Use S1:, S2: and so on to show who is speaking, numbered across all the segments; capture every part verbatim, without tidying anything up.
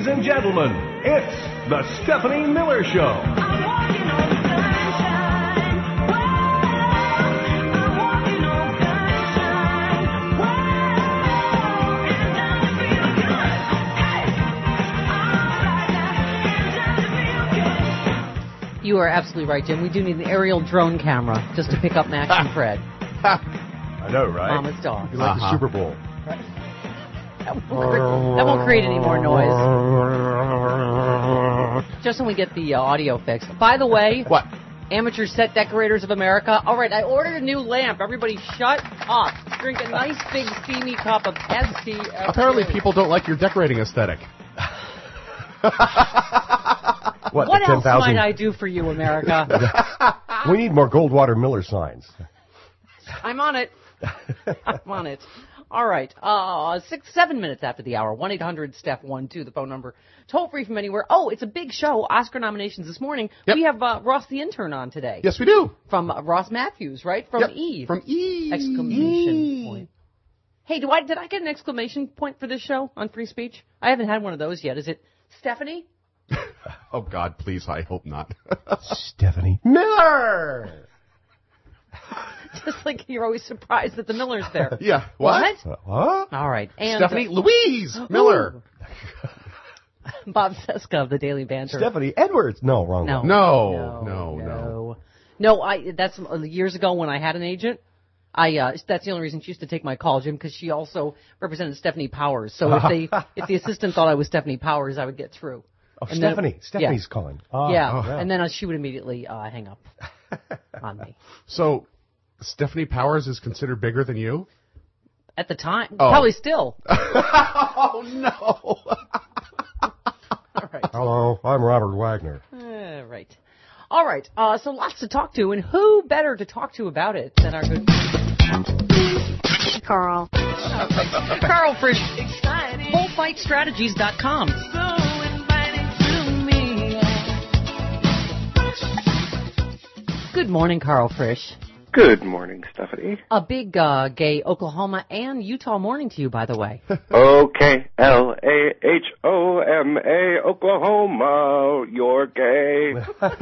S1: Ladies and gentlemen, it's the Stephanie Miller Show.
S2: I'm walking on sunshine. Whoa, I'm walking on sunshine. Whoa, it's time to feel good. Hey, all right now, it's time to feel good.
S3: You are absolutely right, Jim. We do need an aerial drone camera just to pick up Max and Fred.
S4: I know, right?
S3: Mama's dog.
S4: It's like
S5: Uh-huh.
S4: the Super Bowl.
S3: That won't, cre- that won't create any more noise. Just when we get the uh, audio fixed. By the way,
S5: What?
S3: Amateur Set Decorators of America. All right, I ordered a new lamp. Everybody shut up. Drink a nice big steamy cup of S T F.
S5: Apparently people don't like your decorating aesthetic.
S4: What,
S3: What
S4: the
S3: else
S4: ten thousand?
S3: might I do for you, America?
S4: We need more Goldwater Miller signs.
S3: I'm on it. I'm on it. All right. Uh, six, seven minutes after the hour. one eight hundred Steph one two, the phone number. Toll free from anywhere. Oh, it's a big show. Oscar nominations this morning.
S5: Yep.
S3: We have uh, Ross the intern on today.
S5: Yes, we do.
S3: From uh, Ross Matthews, right? From
S5: Yep.
S3: Eve.
S5: From Eve.
S3: Exclamation point. Hey, do I did I get an exclamation point for this show on free speech? I haven't had one of those yet. Is it Stephanie?
S5: Oh, God, please, I hope not.
S4: Stephanie Miller!
S3: Just like you're always surprised that the Miller's there.
S5: Yeah. What?
S4: Uh, what?
S3: All right. And
S5: Stephanie
S3: uh,
S5: Louise Miller.
S3: Bob Seska of the Daily Banter.
S4: Stephanie Edwards. No, wrong
S3: No.
S4: one.
S5: No,
S3: No,
S5: no, no.
S3: no. No, I. That's uh, years ago when I had an agent. I. Uh, that's the only reason she used to take my call, Jim, because she also represented Stephanie Powers. So if they, if the assistant thought I was Stephanie Powers, I would get through.
S4: Oh,
S3: And then-
S4: Stephanie. Stephanie's calling.
S5: Ah,
S4: Oh,
S3: yeah, and then uh, she would immediately uh, hang up on me.
S5: So, Stephanie Powers is considered bigger than you?
S3: At the time,
S5: Oh.
S3: probably still.
S5: Oh, no.
S3: All right.
S4: Hello, I'm Robert Wagner.
S3: Uh, right. All right. Uh, so lots to talk to, and who better to talk to about it than our good
S2: Carl.
S3: Carl Frisch. bull fight strategies dot com. Good morning, Carl Frisch.
S6: Good morning, Stephanie.
S3: A big uh, gay Oklahoma and Utah morning to you, by the way.
S6: O K L A H O M A, Oklahoma, you're gay.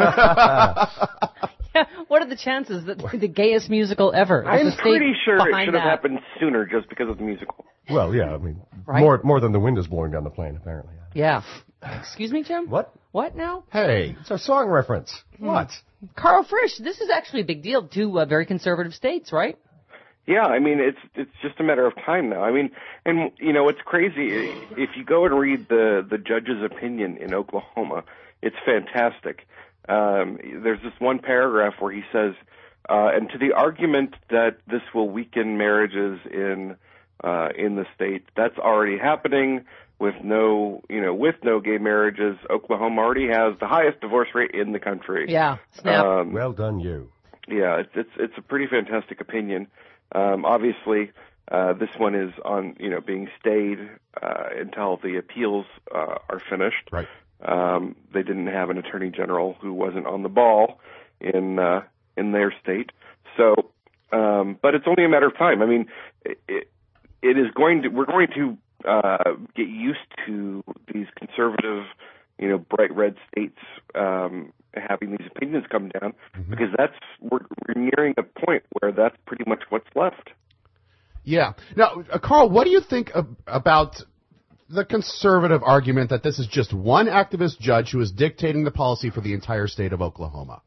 S3: Yeah, what are the chances that the gayest musical ever? is
S6: I'm
S3: the state
S6: pretty sure it
S3: behind
S6: should have
S3: that?
S6: happened sooner just because of the musical.
S4: Well, yeah, I mean,
S3: Right.
S4: more more than the wind is blowing down the plane, apparently.
S3: Yeah. Excuse me, Jim?
S4: What?
S3: What now?
S5: Hey.
S4: It's our song reference. What?
S3: Carl Frisch, this is actually a big deal to uh, very conservative states, right?
S6: Yeah, I mean, it's it's just a matter of time now. I mean, and, you know, it's crazy. If you go and read the, the judge's opinion in Oklahoma, it's fantastic. Um, there's this one paragraph where he says, uh, and to the argument that this will weaken marriages in uh, in the state, that's already happening with no, you know, with no gay marriages. Oklahoma already has the highest divorce rate in the country.
S3: Yeah. Snap.
S6: Um,
S4: Well done, you.
S6: yeah, it's it's it's a pretty fantastic opinion. Um, obviously, uh, this one is on, you know, being stayed uh, until the appeals uh, are finished.
S5: Right.
S6: Um, they didn't have an attorney general who wasn't on the ball in uh, in their state. So, um, but it's only a matter of time. I mean, it, it, it is going to. We're going to uh, get used to these conservative, you know, bright red states um, having these opinions come down,
S5: Mm-hmm.
S6: because that's we're, we're nearing a point where that's pretty much what's left.
S5: Yeah. Now, uh, Carl, what do you think ab- about the conservative argument that this is just one activist judge who is dictating the policy for the entire state of Oklahoma?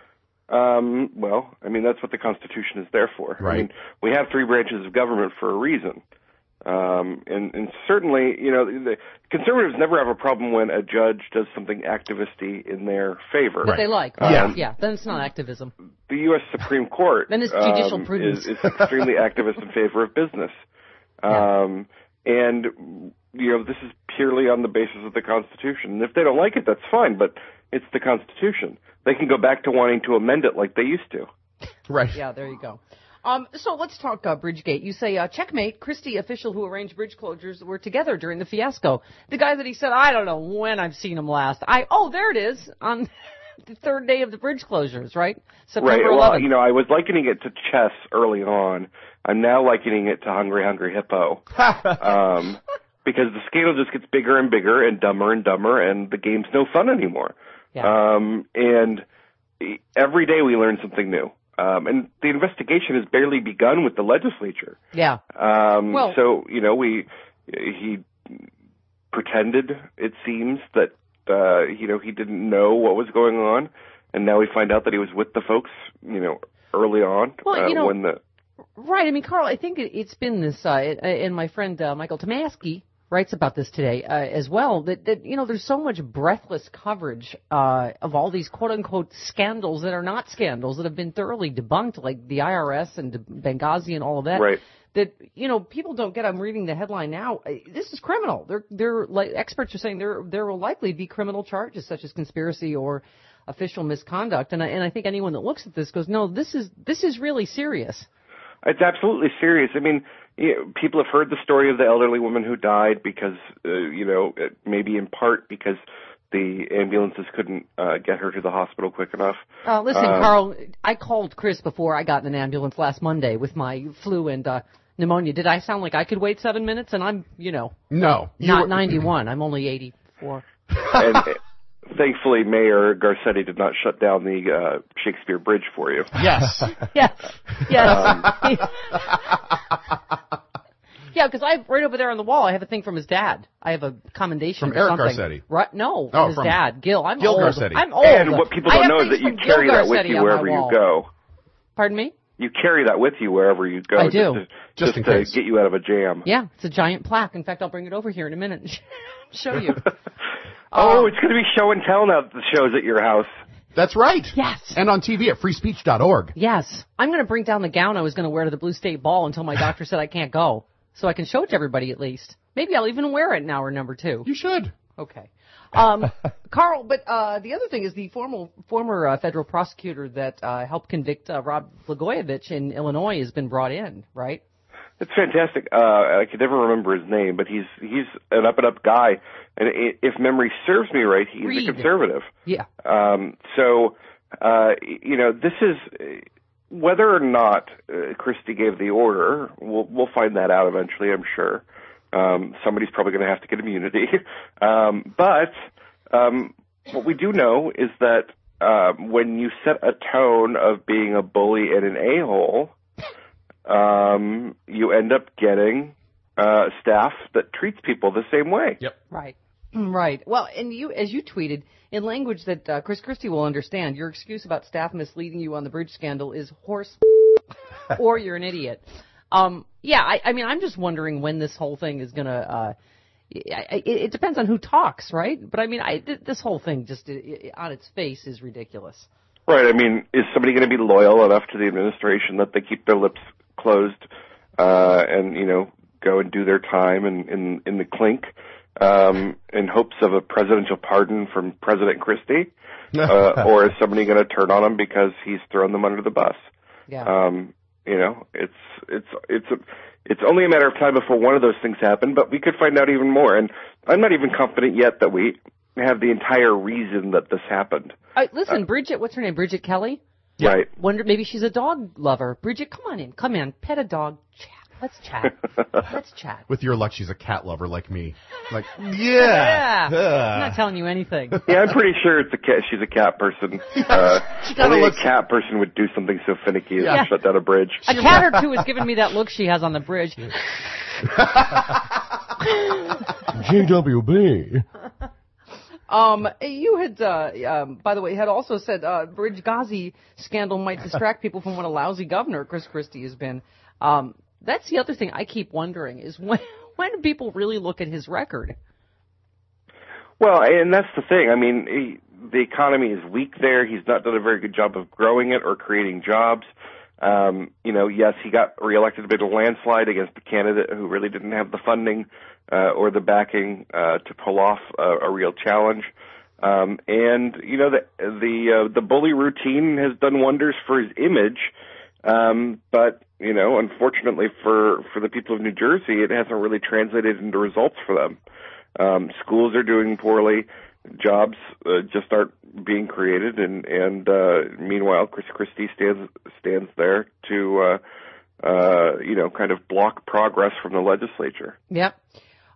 S6: Um, well, I mean, that's what the Constitution is there for.
S5: Right.
S6: I mean, we have three branches of government for a reason. Um, and, and certainly, you know, the conservatives never have a problem when a judge does something activisty in their favor.
S3: That they like.
S5: Yeah.
S3: Right? Yeah. Then it's not activism.
S6: The U S Supreme Court
S3: Then it's judicial
S6: um,
S3: prudence.
S6: is, is extremely activist in favor of business. Um, and, you know, this is purely on the basis of the Constitution. And if they don't like it, that's fine, but it's the Constitution. They can go back to wanting to amend it like they used to.
S5: Right.
S3: Yeah, there you go. Um, so let's talk uh, Bridgegate. You say, uh, checkmate, Christie official who arranged bridge closures were together during the fiasco. The guy that he said, I don't know when I've seen him last. I Oh, there it is, on the third day of the bridge closures, right? September
S6: Right. Well,
S3: eleventh.
S6: you know, I was likening it to chess early on. I'm now likening it to Hungry Hungry Hippo. um, because the scandal just gets bigger and bigger and dumber and dumber, and the game's no fun anymore.
S3: Yeah.
S6: Um, and every day we learn something new. Um, and the investigation has barely begun with the legislature.
S3: Yeah.
S6: Um,
S3: Well-
S6: so, you know, we, he pretended, it seems, that, uh, you know, he didn't know what was going on. And now we find out that he was with the folks, you know, early on.
S3: Well,
S6: uh,
S3: you know-
S6: when the,
S3: Right. I mean, Carl, I think it, it's been this, uh, and my friend uh, Michael Tomasky writes about this today uh, as well, that, that, you know, there's so much breathless coverage uh, of all these quote-unquote scandals that are not scandals, that have been thoroughly debunked, like the I R S and Benghazi and all of that.
S6: Right.
S3: That, you know, people don't get. I'm reading the headline now. uh, This is criminal. They're, they're like, experts are saying there there will likely be criminal charges such as conspiracy or official misconduct. And I, and I think anyone that looks at this goes, no, this is this is really serious.
S6: It's absolutely serious. I mean, you know, people have heard the story of the elderly woman who died because, uh, you know, uh, maybe in part because the ambulances couldn't uh, get her to the hospital quick enough.
S3: Uh, listen,
S6: Um,
S3: Carl, I called Chris before I got in an ambulance last Monday with my flu and uh, pneumonia. Did I sound like I could wait seven minutes? And I'm, you know,
S5: No. You
S3: not
S5: were-
S3: ninety-one. I'm only eighty-four.
S6: And uh, thankfully, Mayor Garcetti did not shut down the uh, Shakespeare Bridge for you.
S5: Yes.
S3: Yes, yes.
S6: Um,
S3: Yeah, because I have right over there on the wall. I have a thing from his dad. I have a commendation
S5: From
S3: or
S5: Eric
S3: something.
S5: Garcetti.
S3: Right? No,
S5: Oh,
S3: his
S5: from
S3: dad, Gil. I'm
S5: Gil
S3: old.
S5: Garcetti.
S3: I'm old.
S6: And what people
S3: I
S6: don't
S3: have
S6: know is
S3: things
S6: that you
S3: from Gil
S6: carry that with
S3: Garcetti
S6: you
S3: on my
S6: wherever you
S3: wall.
S6: go.
S3: Pardon me?
S6: You carry that with you wherever you go.
S3: I do.
S6: Just, to,
S5: Just
S6: just
S5: in
S6: to
S5: case.
S6: get you out of a jam.
S3: Yeah, it's a giant plaque. In fact, I'll bring it over here in a minute and show you.
S6: Oh,
S3: Um,
S6: it's going to be show and tell now that the show's at your house.
S5: That's right.
S3: Yes.
S5: And on T V at free speech dot org.
S3: Yes. I'm going to bring down the gown I was going to wear to the Blue State Ball until my doctor said I can't go. So I can show it to everybody at least. Maybe I'll even wear it in hour number two.
S5: You should.
S3: Okay. Um, Carl, but uh, the other thing is the formal, former uh, federal prosecutor that uh, helped convict uh, Rod Blagojevich in Illinois has been brought in, right?
S6: It's fantastic. Uh, I can never remember his name, but he's he's an up and up guy, and i- if memory serves me right, he's
S3: Reed.
S6: a conservative.
S3: Yeah.
S6: Um, so, uh, you know, this is whether or not uh, Christie gave the order. We'll we'll find that out eventually, I'm sure. Um, somebody's probably going to have to get immunity, um, but um, what we do know is that uh, when you set a tone of being a bully and an a-hole, um, you end up getting uh, staff that treats people the same way.
S5: Yep.
S3: Right. Right. Well, and you, as you tweeted, in language that uh, Chris Christie will understand, your excuse about staff misleading you on the bridge scandal is horse or you're an idiot. Um, yeah, I, I mean, I'm just wondering when this whole thing is going to, uh, it, it depends on who talks, right? But I mean, I, th- this whole thing just i i on its face is ridiculous.
S6: Right. I mean, is somebody going to be loyal enough to the administration that they keep their lips closed uh, and, you know, go and do their time in, in, in the clink um, in hopes of a presidential pardon from President Christie? uh, or is somebody going to turn on him because he's thrown them under the bus?
S3: Yeah.
S6: Um, you know, it's it's it's a, it's only a matter of time before one of those things happen, but we could find out even more. And I'm not even confident yet that we have the entire reason that this happened.
S3: Uh, listen, Bridget, what's her name? Bridget Kelly?
S6: Right.
S3: Wonder maybe she's a dog lover. Bridget, come on in. Come in. Pet a dog. Chat. Let's chat. Let's chat.
S5: With your luck, she's a cat lover like me. Like,
S3: Yeah.
S5: yeah.
S3: I'm not telling you anything.
S6: Yeah, I'm pretty sure it's a cat. She's a cat person. Uh,
S5: She kinda
S6: only
S5: looks-
S6: a cat person would do something so finicky as
S3: Yeah.
S6: to shut down a bridge.
S3: A cat or two has given me that look she has on the bridge.
S4: G W B.
S3: Um, you had, uh, um, by the way, had also said uh, Bridge Ghazi scandal might distract people from what a lousy governor Chris Christie has been. Um, that's the other thing I keep wondering is when when do people really look at his record?
S6: Well, and that's the thing. I mean, he, the economy is weak there. He's not done a very good job of growing it or creating jobs. Um, you know, yes, he got reelected a bit of a landslide against a candidate who really didn't have the funding uh, or the backing uh, to pull off a, a real challenge. Um, and you know, the the uh, the bully routine has done wonders for his image. Um, but you know, unfortunately for for the people of New Jersey, it hasn't really translated into results for them. Um, schools are doing poorly. Jobs uh, just aren't being created, and and uh, meanwhile, Chris Christie stands stands there to uh, uh, you know kind of block progress from the legislature.
S3: Yep.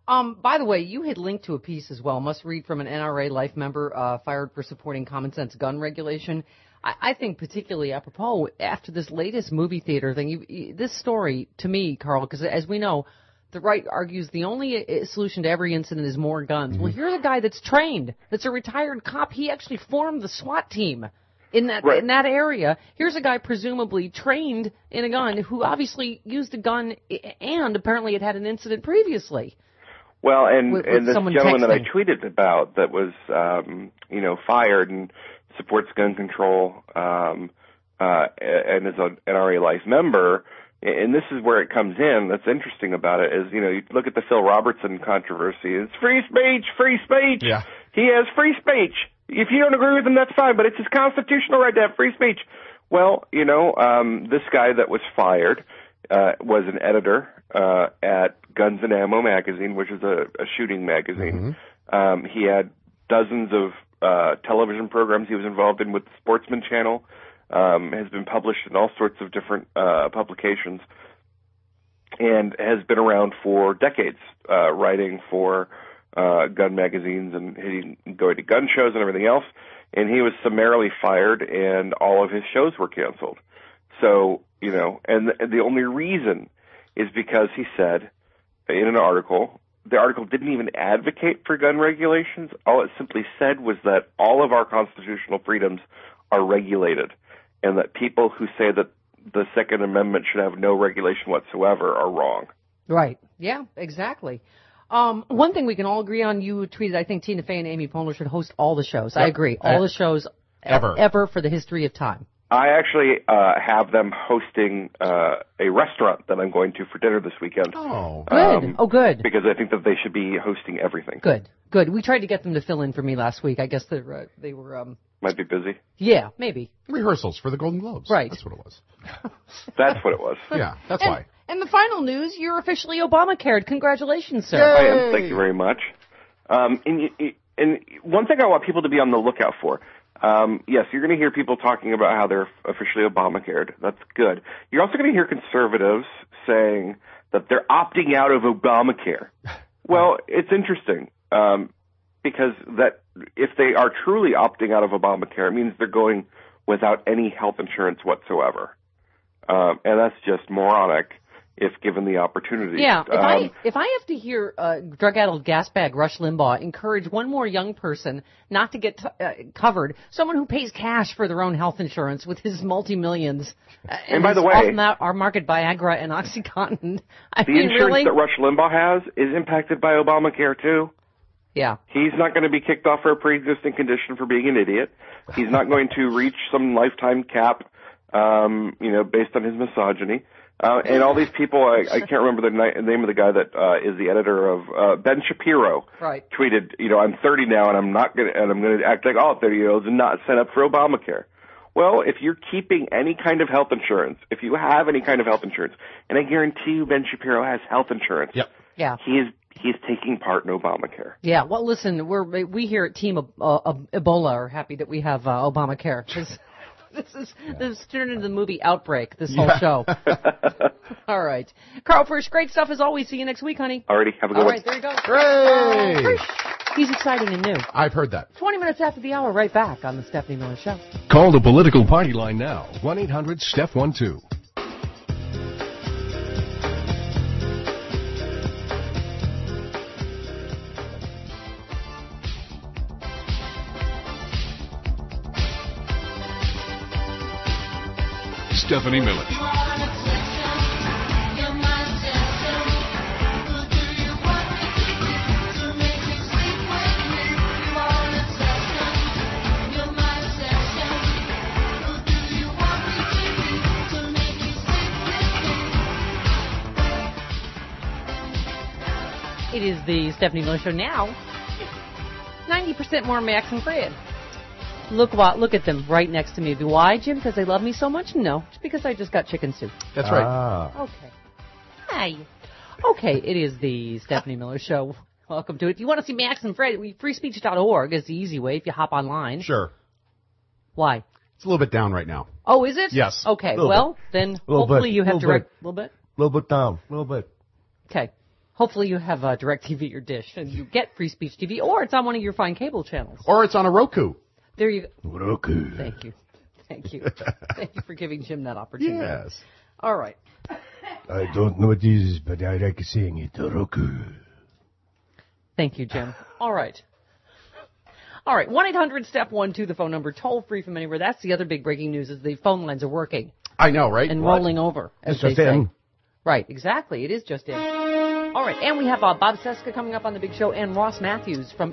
S3: Um, by the way, you had linked to a piece as well. Must read from an N R A life member uh, fired for supporting common sense gun regulation. I, I think particularly apropos after this latest movie theater thing. You, you, this story to me, Carl, because as we know, the right argues the only uh, solution to every incident is more guns. Mm-hmm. Well, here's a guy that's trained, that's a retired cop. He actually formed the SWAT team in that
S6: Right.
S3: in that area. Here's a guy presumably trained in a gun who obviously used a gun and apparently had had an incident previously.
S6: Well, and,
S3: With- with
S6: and this
S3: someone
S6: gentleman that I
S3: texting.
S6: tweeted about that was, um, you know, fired and supports gun control, um, uh, and is an N R A Life member, and this is where it comes in. That's interesting about it is, you know, you look at the Phil Robertson controversy. It's free speech, free speech.
S5: Yeah.
S6: He has free speech. If you don't agree with him, that's fine, but it's his constitutional right to have free speech. Well, you know, um, this guy that was fired uh, was an editor uh, at Guns and Ammo magazine, which is a, a shooting magazine. Mm-hmm. Um, he had dozens of uh, television programs he was involved in with the Sportsman Channel. Um, has been published in all sorts of different uh, publications, and has been around for decades, uh, writing for uh, gun magazines and hitting, going to gun shows and everything else. And he was summarily fired, and all of his shows were canceled. So, you know, and the, the only reason is because he said in an article, the article didn't even advocate for gun regulations. All it simply said was that all of our constitutional freedoms are regulated, and that people who say that the Second Amendment should have no regulation whatsoever are wrong.
S3: Right. Yeah, exactly. Um, one thing we can all agree on, you tweeted, I think Tina Fey and Amy Poehler should host all the shows.
S5: Yep.
S3: I agree. All the shows
S5: Ever.
S3: ever for the history of time.
S6: I actually uh, have them hosting uh, a restaurant that I'm going to for dinner this weekend.
S5: Oh.
S3: Good.
S6: Um,
S3: oh, good.
S6: Because I think that they should be hosting everything.
S3: Good. Good. We tried to get them to fill in for me last week. I guess they uh, they were, um,
S6: Might be busy.
S3: yeah, maybe.
S5: Rehearsals for the Golden Globes.
S3: Right.
S5: That's what it was.
S6: That's what it was.
S5: Yeah, that's
S3: and,
S5: why.
S3: And the final news, you're officially Obamacared. Congratulations, sir.
S6: I am. Thank you very much. Um, and, you- and one thing I want people to be on the lookout for, um, yes, you're going to hear people talking about how they're officially Obamacared. That's good. You're also going to hear conservatives saying that they're opting out of Obamacare. Well, it's interesting um, because that if they are truly opting out of Obamacare, it means they're going without any health insurance whatsoever, um, and that's just moronic if given the opportunity.
S3: Yeah, if
S6: Um,
S3: I if I have to hear uh, drug-addled gasbag Rush Limbaugh encourage one more young person not to get t- uh, covered, someone who pays cash for their own health insurance with his multi-millions, uh,
S6: And by the
S3: is
S6: way-
S3: off ma- our market Viagra and OxyContin. I
S6: The
S3: mean,
S6: insurance
S3: really?
S6: that Rush Limbaugh has is impacted by Obamacare, too.
S3: Yeah.
S6: He's not going to be kicked off for a pre-existing condition for being an idiot. He's not going to reach some lifetime cap, um, you know, based on his misogyny. Uh, and all these people, I, I can't remember the ni- name of the guy that uh, is the editor of uh, Ben Shapiro.
S3: Right.
S6: Tweeted, you know, I'm thirty now, and I'm not going to, and I'm going to act like all thirty-year-olds and not sign up for Obamacare. Well, if you're keeping any kind of health insurance, if you have any kind of health insurance, and I guarantee you Ben Shapiro has health insurance,
S5: Yep.
S3: Yeah.
S6: he is he is taking part in Obamacare.
S3: Yeah. Well, listen, we're we here at Team uh, uh, Ebola are happy that we have uh, Obamacare. This, this is this turned into the movie Outbreak. This whole
S5: Yeah.
S3: show. All right, Carl Frisch, great stuff as always. See you next week, honey.
S6: Already, have a good
S3: All
S6: one.
S3: right, there you go.
S5: Hooray!
S3: He's exciting and new.
S5: I've heard that.
S3: twenty minutes after the hour, right back on the Stephanie Miller Show.
S4: Call the political party line now. one eight hundred Steph one two. Stephanie Miller.
S3: It is the Stephanie Miller Show now. ninety percent more Max and Fred. Look what, look at them right next to me. Why, Jim? Because they love me so much? No, it's because I just got chicken soup.
S5: That's right.
S4: Ah.
S3: Okay. Hi. Okay, it is the Stephanie Miller Show. Welcome to it. If you want to see Max and Fred, free speech dot org is the easy way if you hop online.
S5: Sure.
S3: Why?
S5: It's a little bit down right now.
S3: Oh, is it?
S5: Yes.
S3: Okay,
S4: Little
S3: well, then
S4: Little
S3: hopefully
S4: bit.
S3: you have
S4: Little
S3: direct...
S4: bit.
S3: little bit?
S4: A little bit down. A little bit.
S3: Okay. Hopefully you have uh, DirecTV or Dish, and you get Free Speech T V, or it's on one of your fine cable channels.
S5: Or it's on a Roku.
S3: There you go.
S4: Roku.
S3: Thank you. Thank you. Thank you for giving Jim that opportunity.
S5: Yes.
S3: All right.
S4: I don't know what it is, but I like saying it. Roku.
S3: Thank you, Jim. All right. All right. one eight hundred step one two, the phone number, toll free from anywhere. That's the other big breaking news is the phone lines are working
S5: I know, right?
S3: and
S5: What?
S3: rolling over, as
S4: It's
S3: they
S4: just
S3: say.
S4: in.
S3: Right, exactly. It is just in. All right, and we have uh, Bob Seska coming up on the big show, and Ross Matthews from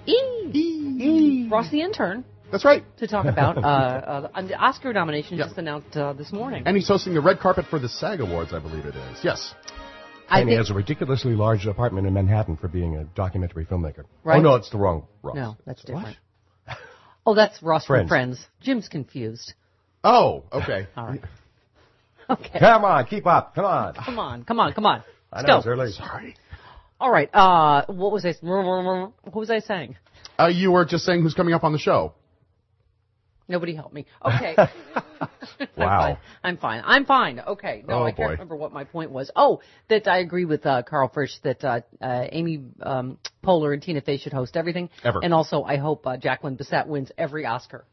S3: E! Ross the intern,
S5: That's right.
S3: to talk about uh, uh, the Oscar nomination
S5: Yep.
S3: just announced uh, this morning.
S5: And he's hosting the red carpet for the SAG Awards, I believe it is. Yes.
S3: I
S4: And he
S3: think,
S4: has a ridiculously large apartment in Manhattan for being a documentary filmmaker.
S3: Right.
S4: Oh, no, it's the wrong Ross.
S3: no, that's different. Oh, that's Ross from
S4: Friends.
S3: Friends. Jim's confused.
S5: Oh, okay.
S3: All right. Okay.
S4: Come on, keep up. Come on.
S3: Come on, come on, come on.
S4: I
S3: Let's
S4: know
S3: go.
S4: it's early.
S5: Sorry.
S3: All right. Uh, what was I? What was I saying?
S5: Uh, you were just saying who's coming up on the show.
S3: Nobody help me. Okay. I'm
S4: Wow.
S3: fine. I'm fine. I'm fine. Okay. No,
S5: Oh,
S3: I can't
S5: boy.
S3: remember what my point was. Oh, that I agree with uh, Carl Frisch that uh, uh, Amy um, Poehler and Tina Fey should host everything.
S5: Ever.
S3: And also, I hope uh, Jacqueline Bisset wins every Oscar.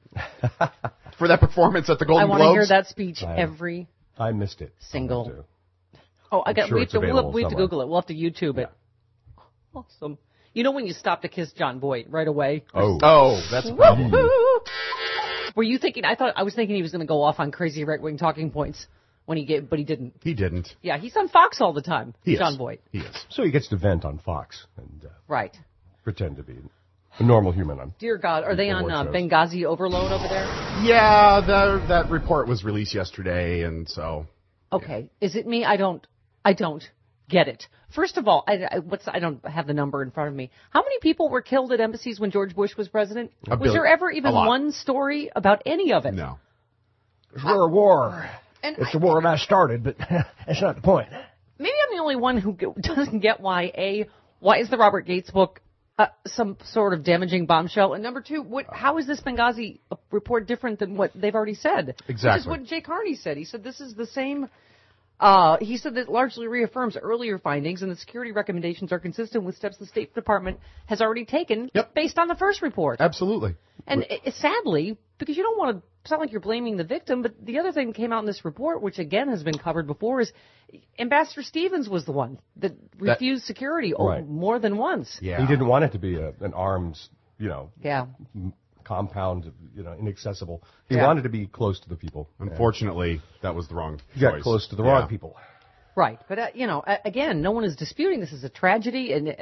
S5: For that performance at the
S3: I
S5: Golden
S3: want to hear
S5: Globes.
S3: that speech
S4: I-
S3: every.
S4: I missed it.
S3: Single.
S4: I'll have to-
S3: Oh, I got.
S4: sure
S3: we have
S4: it's
S3: to. We'll,
S4: available
S3: we have to
S4: somewhere.
S3: Google it. We'll have to YouTube it. Awesome. You know when you stop to kiss John Boyd right away?
S4: Oh.
S5: Oh, that's a problem.
S3: Woo-hoo! Were you thinking? I thought I was thinking he was going to go off on crazy right-wing talking points when he gave, but he didn't.
S5: He didn't.
S3: Yeah, he's on Fox all the time.
S5: He
S3: John
S5: is.
S3: Boyd.
S5: He is.
S4: So he gets to vent on Fox and uh,
S3: Right.
S4: pretend to be a normal human. On
S3: Dear God, are they on
S4: Award
S3: uh,
S4: shows.
S3: Benghazi overload over there?
S5: Yeah, the, that report was released yesterday, and so
S3: Okay. Is it me? I don't. I don't get it. First of all, I, I, what's I don't have the number in front of me. How many people were killed at embassies when George Bush was president?
S5: A
S3: Was there
S5: billion.
S3: ever
S5: A
S3: even
S5: lot.
S3: one story about any of it?
S5: no.
S4: We're a war.
S3: And
S4: It's
S3: I-
S4: a war that started, but that's not the point.
S3: Maybe I'm the only one who g- doesn't get why a why is the Robert Gates book uh, some sort of damaging bombshell, and number two, what how is this Benghazi report different than what they've already said? Which is
S5: Exactly.
S3: what Jay Carney said. He said this is the same. Uh, he said that largely reaffirms earlier findings, and the security recommendations are consistent with steps the State Department has already taken
S5: Yep.
S3: based on the first report.
S5: Absolutely.
S3: And i sadly, because you don't want to sound like you're blaming the victim, but the other thing that came out in this report, which again has been covered before, is Ambassador Stevens was the one that refused security oh,
S4: Right.
S3: more than once.
S5: Yeah.
S4: He didn't want it to be a, an arms, you know,
S3: Yeah.
S4: compound, you know, inaccessible. He
S3: Yeah.
S4: wanted to be close to the people.
S5: Unfortunately, that was the wrong
S4: He got
S5: choice.
S4: close to the
S5: Yeah.
S4: wrong people.
S3: Right. But, uh, you know, uh, again, no one is disputing this is a tragedy. And uh,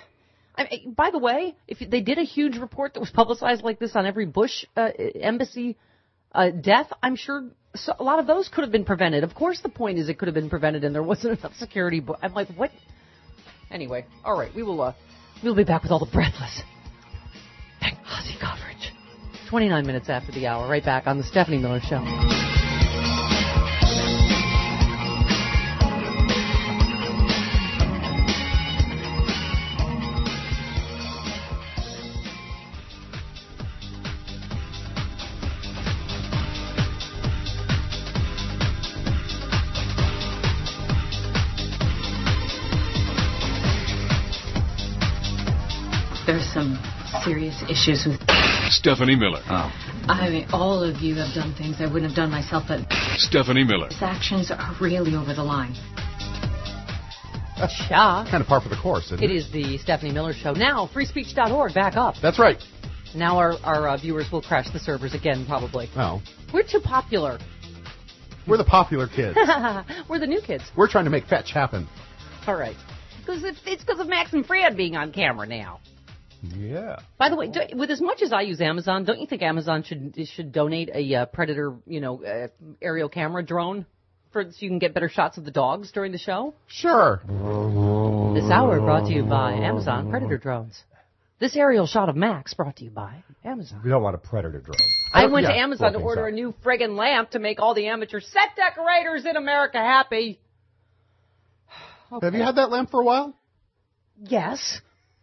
S3: I mean, by the way, if they did a huge report that was publicized like this on every Bush uh, embassy uh, death, I'm sure so a lot of those could have been prevented. Of course, the point is it could have been prevented and there wasn't enough security. But I'm like, what? Anyway, all right, we will uh, we'll be back with all the breathless Benghazi coverage. twenty-nine minutes after the hour, right back on the Stephanie Miller Show.
S7: There's some serious issues with.
S1: Stephanie Miller.
S7: I mean, all of you have done things I wouldn't have done myself, but
S1: Stephanie Miller.
S7: his actions are really over the line.
S3: Yeah.
S5: Kind of par for the course, isn't
S3: It
S5: it?
S3: is the Stephanie Miller Show. Now, free speech dot org, back up.
S5: That's right.
S3: Now our, our uh, viewers will crash the servers again, probably.
S5: Well,
S3: We're too popular.
S5: we're the popular kids.
S3: We're the new kids.
S5: We're trying to make fetch happen.
S3: All right. Because it's it's because of Max and Fred being on camera now.
S4: Yeah.
S3: By the way, do, with as much as I use Amazon, don't you think Amazon should should donate a uh, Predator, you know, uh, aerial camera drone for so you can get better shots of the dogs during the show?
S5: Sure.
S3: This hour brought to you by Amazon Predator drones. This aerial shot of Max brought to you by Amazon.
S4: We don't want a predator drone.
S3: I went to
S5: yeah,
S3: Amazon to
S4: blow things
S3: order
S4: up.
S3: a new friggin' lamp to make all the amateur set decorators in America happy.
S5: Have you had that lamp for a while?
S3: Yes.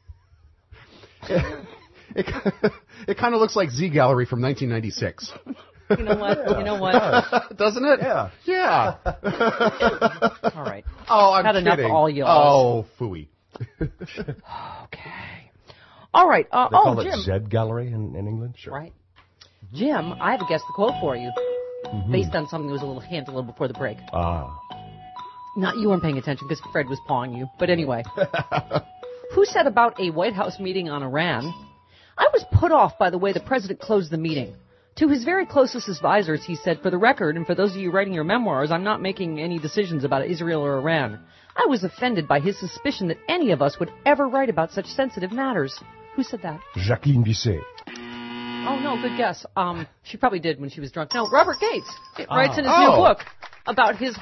S5: It, it kind of looks like Z Gallery from nineteen ninety-six.
S3: You know what? You know what?
S5: Doesn't it?
S4: Yeah.
S5: Yeah.
S3: All right.
S5: Oh, I'm
S3: Had enough
S5: kidding.
S3: of all y'all.
S5: Oh, phooey.
S3: Okay. All right. Uh,
S8: They
S3: oh,
S8: call
S3: Jim.
S8: it Zed Gallery in, in England. Sure.
S3: Right. Jim, I have a guess the quote for you, based on something that was a little hint a little before the break.
S8: Ah.
S3: Not you weren't paying attention because Fred was pawing you. But anyway, who said about a White House meeting on Iran? I was put off by the way the president closed the meeting. To his very closest advisors, he said, for the record, and for those of you writing your memoirs, I'm not making any decisions about Israel or Iran. I was offended by his suspicion that any of us would ever write about such sensitive matters. Who said that?
S8: Jacqueline Bisset.
S3: Oh, no, good guess. Um, she probably did when she was drunk. No, Robert Gates. It writes in his
S5: Oh.
S3: new book about his...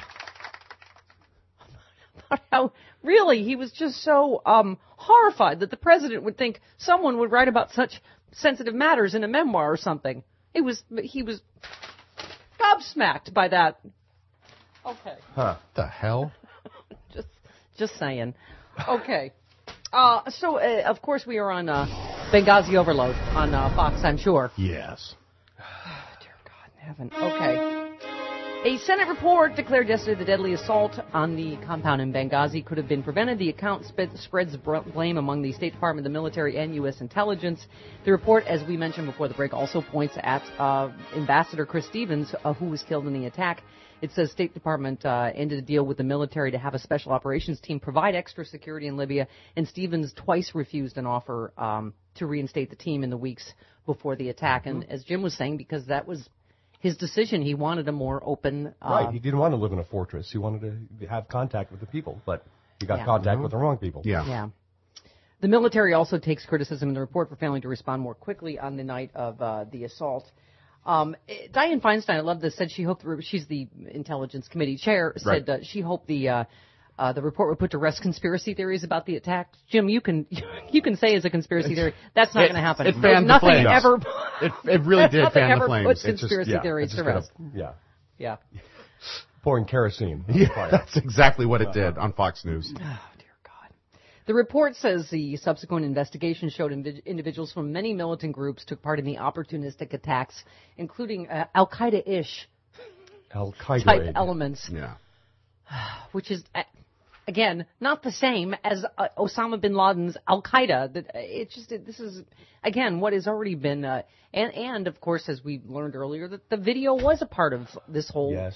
S3: about how, really, he was just so um, horrified that the president would think someone would write about such sensitive matters in a memoir or something. It was, he was gobsmacked by that. Okay.
S8: Huh.
S5: The hell?
S3: Just, just saying. Okay. Uh, so, uh, of course, we are on uh, Benghazi Overload on uh, Fox, I'm sure.
S5: Yes.
S3: Dear God in heaven. Okay. A Senate report declared yesterday the deadly assault on the compound in Benghazi could have been prevented. The account sp- spreads br- blame among the State Department, the military, and U S intelligence. The report, as we mentioned before the break, also points at uh, Ambassador Chris Stevens, uh, who was killed in the attack. It says State Department uh, ended a deal with the military to have a special operations team provide extra security in Libya, and Stevens twice refused an offer um, to reinstate the team in the weeks before the attack. And as Jim was saying, because that was his decision, he wanted a more open... Uh,
S8: Right. He didn't want to live in a fortress. He wanted to have contact with the people, but he got
S3: Yeah.
S8: contact with the wrong people.
S5: Yeah.
S3: Yeah. The military also takes criticism in the report for failing to respond more quickly on the night of uh, the assault. Um, eh, Dianne Feinstein, I love this, said she hoped, the, she's the Intelligence Committee chair, said
S5: Right.
S3: uh, she hoped the uh, uh, the report would put to rest conspiracy theories about the attack. Jim, you can you can say it's a conspiracy theory. That's not
S5: It-
S3: going to happen.
S5: it fanned the
S3: Nothing
S5: flames.
S3: ever.
S5: It, it really did
S3: nothing
S5: fan
S3: ever
S5: the flames.
S3: puts
S5: It's just-
S3: conspiracy
S8: Yeah,
S3: theories
S8: it's
S3: to
S8: just
S3: rest.
S8: gonna- yeah.
S3: Yeah.
S8: Pouring kerosene. on
S3: Uh,
S8: the fire.
S5: That's exactly what it did on Fox News.
S3: Oh, dear God. The report says the subsequent investigation showed invi- individuals from many militant groups took part in the opportunistic attacks, including uh, Al-Qaeda-ish
S8: Al-Qaeda.
S3: type
S8: raid.
S3: elements,
S5: Yeah.
S3: which is, uh, again, not the same as uh, Osama bin Laden's Al-Qaeda. That uh, It's just, it, this is, again, what has already been, uh, and, and, of course, as we learned earlier, that the video was a part of this whole,
S8: Yes.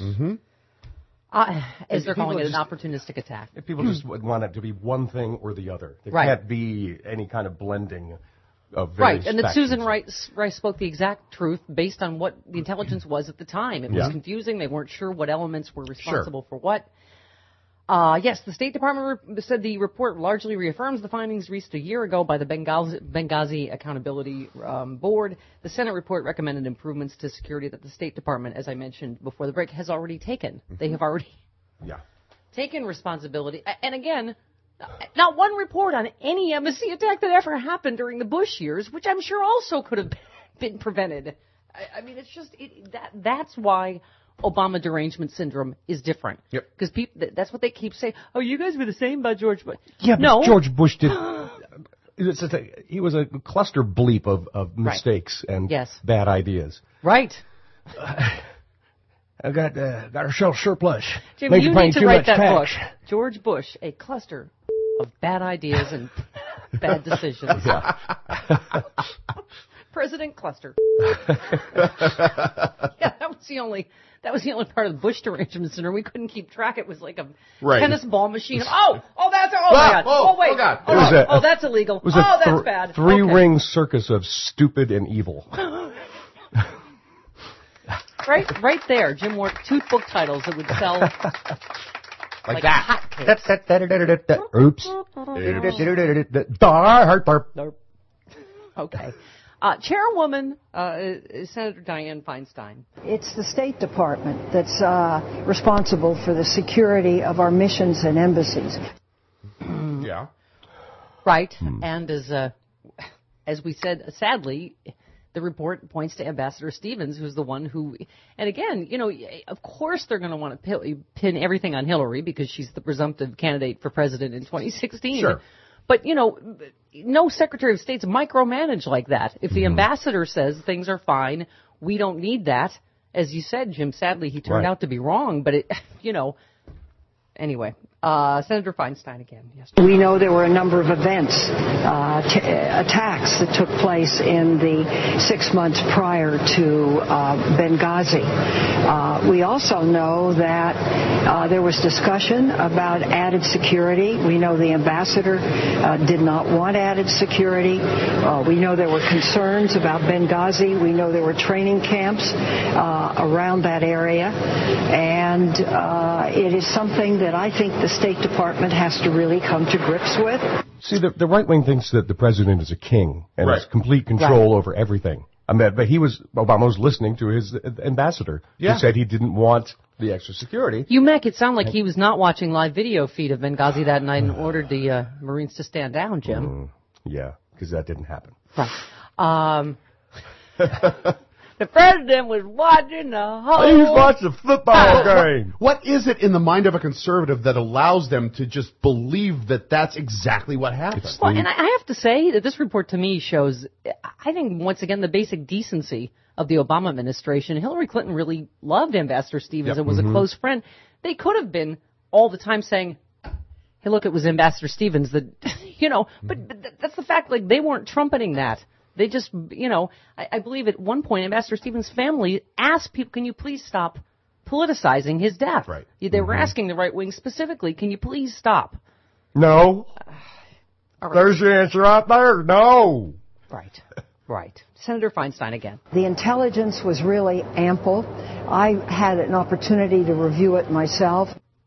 S3: uh, as
S8: If
S3: they're calling it,
S8: people
S3: an opportunistic attack.
S8: If people just would want it to be one thing or the other. There
S3: Right.
S8: can't be any kind of blending of various
S3: Right, and that
S8: factions.
S3: Susan Rice, Rice spoke the exact truth based on what the intelligence was at the time. It was
S8: Yeah.
S3: confusing. They weren't sure what elements were responsible for what. Uh, yes, the State Department re- said the report largely reaffirms the findings reached a year ago by the Benghazi, Benghazi Accountability um, Board. The Senate report recommended improvements to security that the State Department, as I mentioned before the break, has already taken. They have already
S8: Yeah.
S3: taken responsibility. A- And again, not one report on any embassy attack that ever happened during the Bush years, which I'm sure also could have been prevented. I, I mean, it's just it, that. That's why Obama derangement syndrome is different.
S5: Yep.
S3: Because people, that's what they keep saying. Oh, you guys were the same about George Bush.
S8: Yeah, but
S3: no.
S8: George Bush did. It's just a, he was a cluster bleep of, of mistakes and
S3: Yes.
S8: bad ideas.
S3: Right.
S8: I got uh, got ourselves surplus.
S3: Jim,
S8: Maybe
S3: you
S8: paying
S3: need to
S8: too
S3: write
S8: much
S3: that
S8: tax.
S3: book. George Bush, a cluster of bad ideas and bad decisions.
S8: Yeah.
S3: President Cluster. Yeah, that was the only that was the only part of the Bush derangement syndrome. We couldn't keep track. It was like a
S5: Right.
S3: tennis ball machine. Oh, oh, that's oh my
S5: Ah,
S3: God.
S5: oh,
S3: Oh wait.
S5: oh, God.
S3: Oh,
S8: It was
S3: no.
S8: a-
S3: oh, that's illegal.
S8: It was
S3: Oh,
S8: a
S3: that's
S8: thr-
S3: bad.
S8: three-ring circus of stupid and evil.
S3: Okay. Right, right there. Jim Ward, two book titles that would sell
S5: Like,
S3: like
S5: that.
S3: hotcakes.
S8: That's that. that, that, that, that. Oops. Dark.
S3: Nope. Okay. Uh, Chairwoman uh, Senator Dianne Feinstein.
S9: It's the State Department that's uh, responsible for the security of our missions and embassies.
S5: Yeah.
S3: Right, and as uh, as we said, sadly, the report points to Ambassador Stevens, who's the one who, and again, you know, of course they're going to want to pin everything on Hillary because she's the presumptive candidate for president in twenty sixteen.
S5: Sure.
S3: But, you know, no Secretary of State's micromanage like that. If the ambassador says things are fine, we don't need that. As you said, Jim, sadly, he turned
S8: Right.
S3: out to be wrong, but it, you know, anyway. Uh, Senator Feinstein again. Yes.
S9: We know there were a number of events, uh, t- attacks that took place in the six months prior to uh, Benghazi. Uh, we also know that uh, there was discussion about added security. We know the ambassador uh, did not want added security. Uh, we know there were concerns about Benghazi. We know there were training camps uh, around that area. And uh, it is something that I think the State Department has to really come to grips with.
S8: See, the, the right wing thinks that the president is a king and
S5: Right.
S8: has complete control
S3: Right.
S8: over everything. I mean, but he was, Obama was listening to his ambassador
S5: Yeah.
S8: who said he didn't want the extra security.
S3: You make it sound like he was not watching live video feed of Benghazi that night and ordered the uh, Marines to stand down, Jim.
S8: Mm, yeah, because that didn't happen.
S3: Right. Um, the president was watching the whole...
S8: He was watching the football game.
S5: What is it in the mind of a conservative that allows them to just believe that that's exactly what happened?
S8: It's
S3: Well, and I I have to say that this report to me shows, I think, once again, the basic decency of the Obama administration. Hillary Clinton really loved Ambassador Stevens
S5: Yep.
S3: and was a close friend. They could have been all the time saying, hey, look, it was Ambassador Stevens that, you know, but, but th- that's the fact, like, they weren't trumpeting that. They just, you know, I, I believe at one point Ambassador Stevens' family asked people, can you please stop politicizing his death?
S5: Right.
S3: They were asking the right wing specifically, can you please stop?
S8: No.
S3: All right.
S8: There's the answer right there. No.
S3: Right, right. Senator Feinstein again.
S9: The intelligence was really ample. I had an opportunity to review it myself.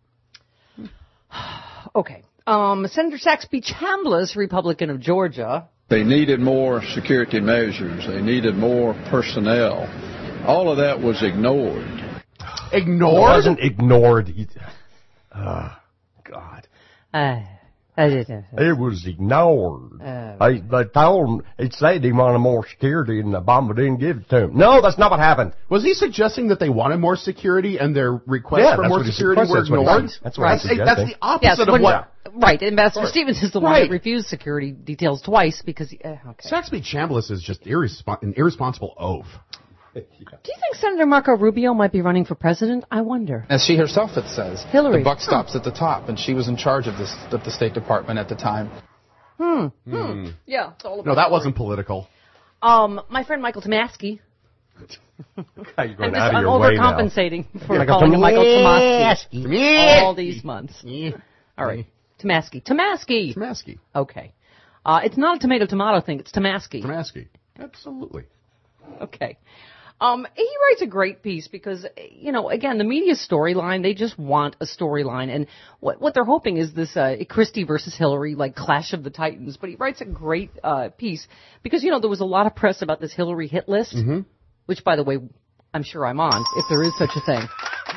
S3: Okay. Um, Senator Saxby Chambliss, Republican of Georgia.
S10: They needed more security measures. They needed more personnel. All of that was ignored.
S8: It
S5: Ignored?
S8: wasn't ignored. He- Ah, God.
S3: Uh, I didn't.
S8: It was ignored.
S3: Uh,
S8: they, they told him, he said he wanted more security and Obama didn't give it to him. No, that's not what happened.
S5: Was he suggesting that they wanted more security and their requests
S8: Yeah,
S5: for
S8: that's
S5: more
S8: what he
S5: security
S8: said.
S5: were
S8: That's what he
S5: ignored?
S8: said. That's what
S5: that's,
S8: he's
S5: that's the
S8: suggesting.
S5: opposite
S3: yes,
S5: of
S3: when-
S5: what...
S3: right. Ambassador Stevens is the one
S5: Right.
S3: that refused security details twice because, he, uh, okay.
S5: Saxby Chambliss is just irrespon- an irresponsible oaf.
S3: Do you think Senator Marco Rubio might be running for president? I wonder.
S11: As she herself it says,
S3: Hillary.
S11: the buck stops at the top, and she was in charge of, this, of the State Department at the time.
S3: Hmm. Hmm. Yeah, it's all about
S5: No, that
S3: Hillary.
S5: wasn't political.
S3: Um, my friend Michael Tomasky.
S8: You're going
S3: I'm, just,
S8: out of
S3: I'm
S8: your way now.
S3: overcompensating for
S8: Like a
S3: calling him Michael Tomasky
S5: Tomasky.
S3: all these months. All right. Tomasky. Tomasky.
S5: Tomasky.
S3: Okay. Uh, it's not a tomato-tomato thing. It's Tomasky.
S5: Tomasky. Absolutely.
S3: Okay. Um, he writes a great piece because, you know, again, the media storyline, they just want a storyline. And what, what they're hoping is this uh, Christie versus Hillary, like, clash of the titans. But he writes a great uh, piece because, you know, there was a lot of press about this Hillary hit list,
S5: Mm-hmm.
S3: which, by the way, I'm sure I'm on, if there is such a thing.